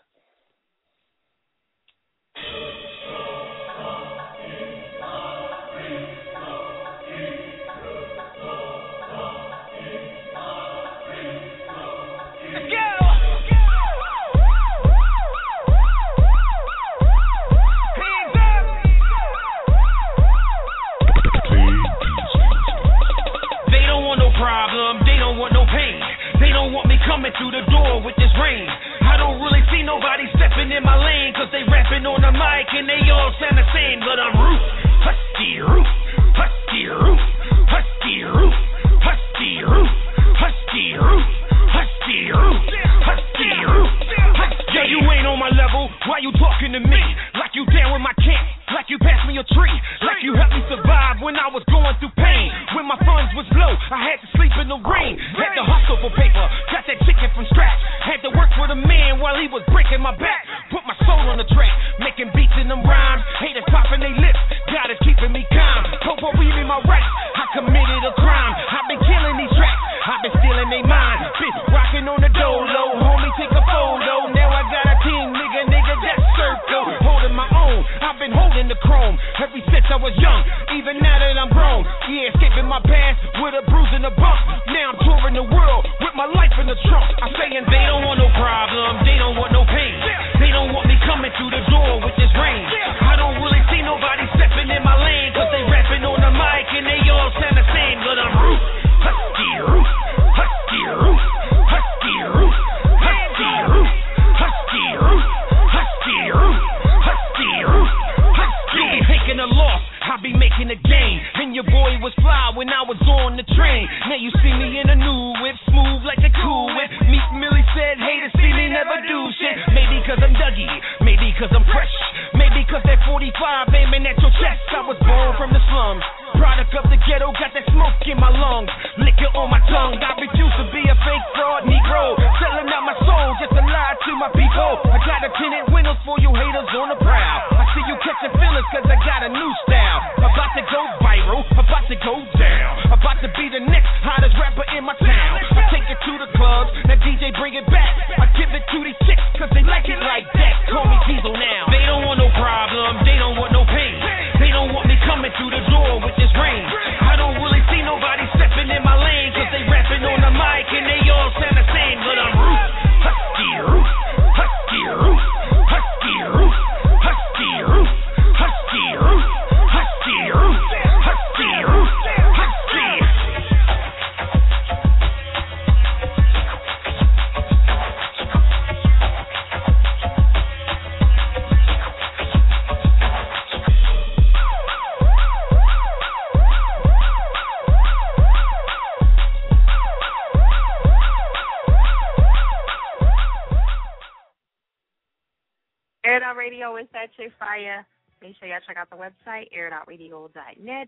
Problem, they don't want no pain. They don't want me coming through the door with this rain. I don't really see nobody stepping in my lane, cause they rapping on the mic and they all sound the same. But I'm roof, husky roof, husky roof, husky roof, husky roof, husky roof, husky roof, husky roof. Yeah, you ain't on my level, why you talking to me? Like you down with my camp, like you passed me a tree, like you helped me survive when I was going through pain. When my funds was low, I had to sleep in the rain. Had to hustle for paper, got that chicken from scratch. Had to work for the man while he was breaking my back. Put my soul on the track, making beats in them rhymes. Haters popping they lips, God is keeping me calm. Popo weed in my right, I committed a crime. I've been killing these tracks, I've been stealing they mind. Been rocking on the dolo, homie take a photo. Now I got a team, nigga, that circle. Holding my own, I've been holding the chrome ever since I was young, even now that I'm grown. Yeah, escaping my past with a bruise and a bump. Now I'm touring the world with my life in the trunk. I'm saying they don't want no problem, they don't want no pain. They don't want me coming through the door with this rain. I don't really see nobody stepping in my lane, cause they rapping on the mic and they all sound the same. But I'm roof, husky roof, husky roof, husky roof, husky roof, husky roof, husky roof, husky roof, husky. Taking a loss, I be making a gain. And your boy was fly when I was on the train. Now you see me in a new whip, smooth like a cool whip. Meek Millie said, haters see me never do shit. Maybe cause I'm Dougie, maybe cause I'm fresh, maybe cause that 45 aiming at your chest. I was born from the slums, product of the ghetto, got that smoke in my lungs, liquor on my tongue. I refuse to be a fake fraud Negro, selling out my soul just to lie to my people. I got a tinted windows for you haters on the prowl. I see you catching feelings cause I got a new style. About to go viral, about to go down, about to be the next hottest rapper in my town. I take it to the clubs, now DJ bring it back. I give it to these chicks cause they like it like that. Call me Diesel now. They don't want no problem, they don't want no pain. They don't want me coming through the door with this rain. I don't really see nobody stepping in my lane, cause they rapping on the mic and they all sound the same. But I'm roof, husky roof, husky roof, husky roof, husky roof, husky roof, husky roof, husky roof, husky. Air It Out Radio is that chick Fire. Make sure y'all check out the website, airitoutradio.net,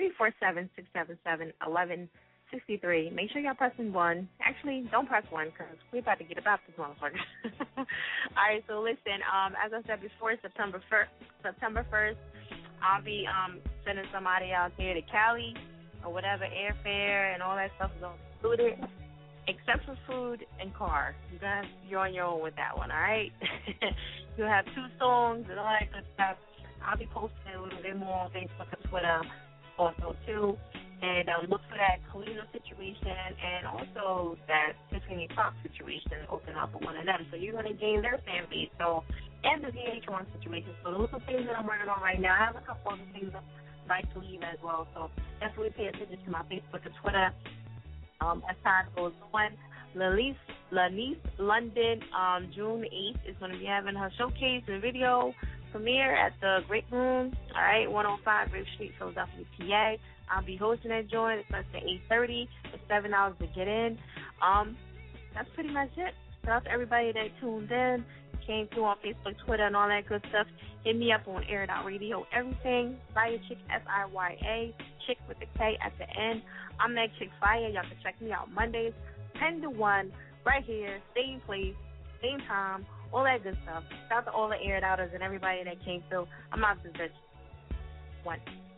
347-677-1163. Make sure y'all pressing 1. Actually, don't press 1 because we're about to get about this motherfucker. All right, so listen, as I said before, September 1st, I'll be sending somebody out there to Cali or whatever, airfare and all that stuff is all included, except for food and car. You guys, you're on your own with that one, all right? You'll have 2 songs and all that good stuff. I'll be posting a little bit more on Facebook and Twitter also, too. And look for that Kalina situation and also that Tiffany Fox situation open up with one of them. So you're going to gain their fan base. So, and the VH1 situation. So those are things that I'm working on right now. I have a couple other things I'd like to leave as well. So definitely pay attention to my Facebook and Twitter. As time goes on, Lanice London, June 8th, is going to be having her showcase and video premiere at the Great Room, all right, 105 Grape Street, Philadelphia, PA. I'll be hosting that joint. It starts at 8:30. It's $7 to get in. That's pretty much it. Shout out to everybody that tuned in, came through on Facebook, Twitter, and all that good stuff. Hit me up on Air It Out Radio Everything. Saya Chick, SIYA, Chick with the K at the end. I'm that Chick Fire. Y'all can check me out Mondays, 10 to 1, right here, same place, same time, all that good stuff. Shout out to all the Air It Outers and everybody that came through. I'm out this bitch. 1.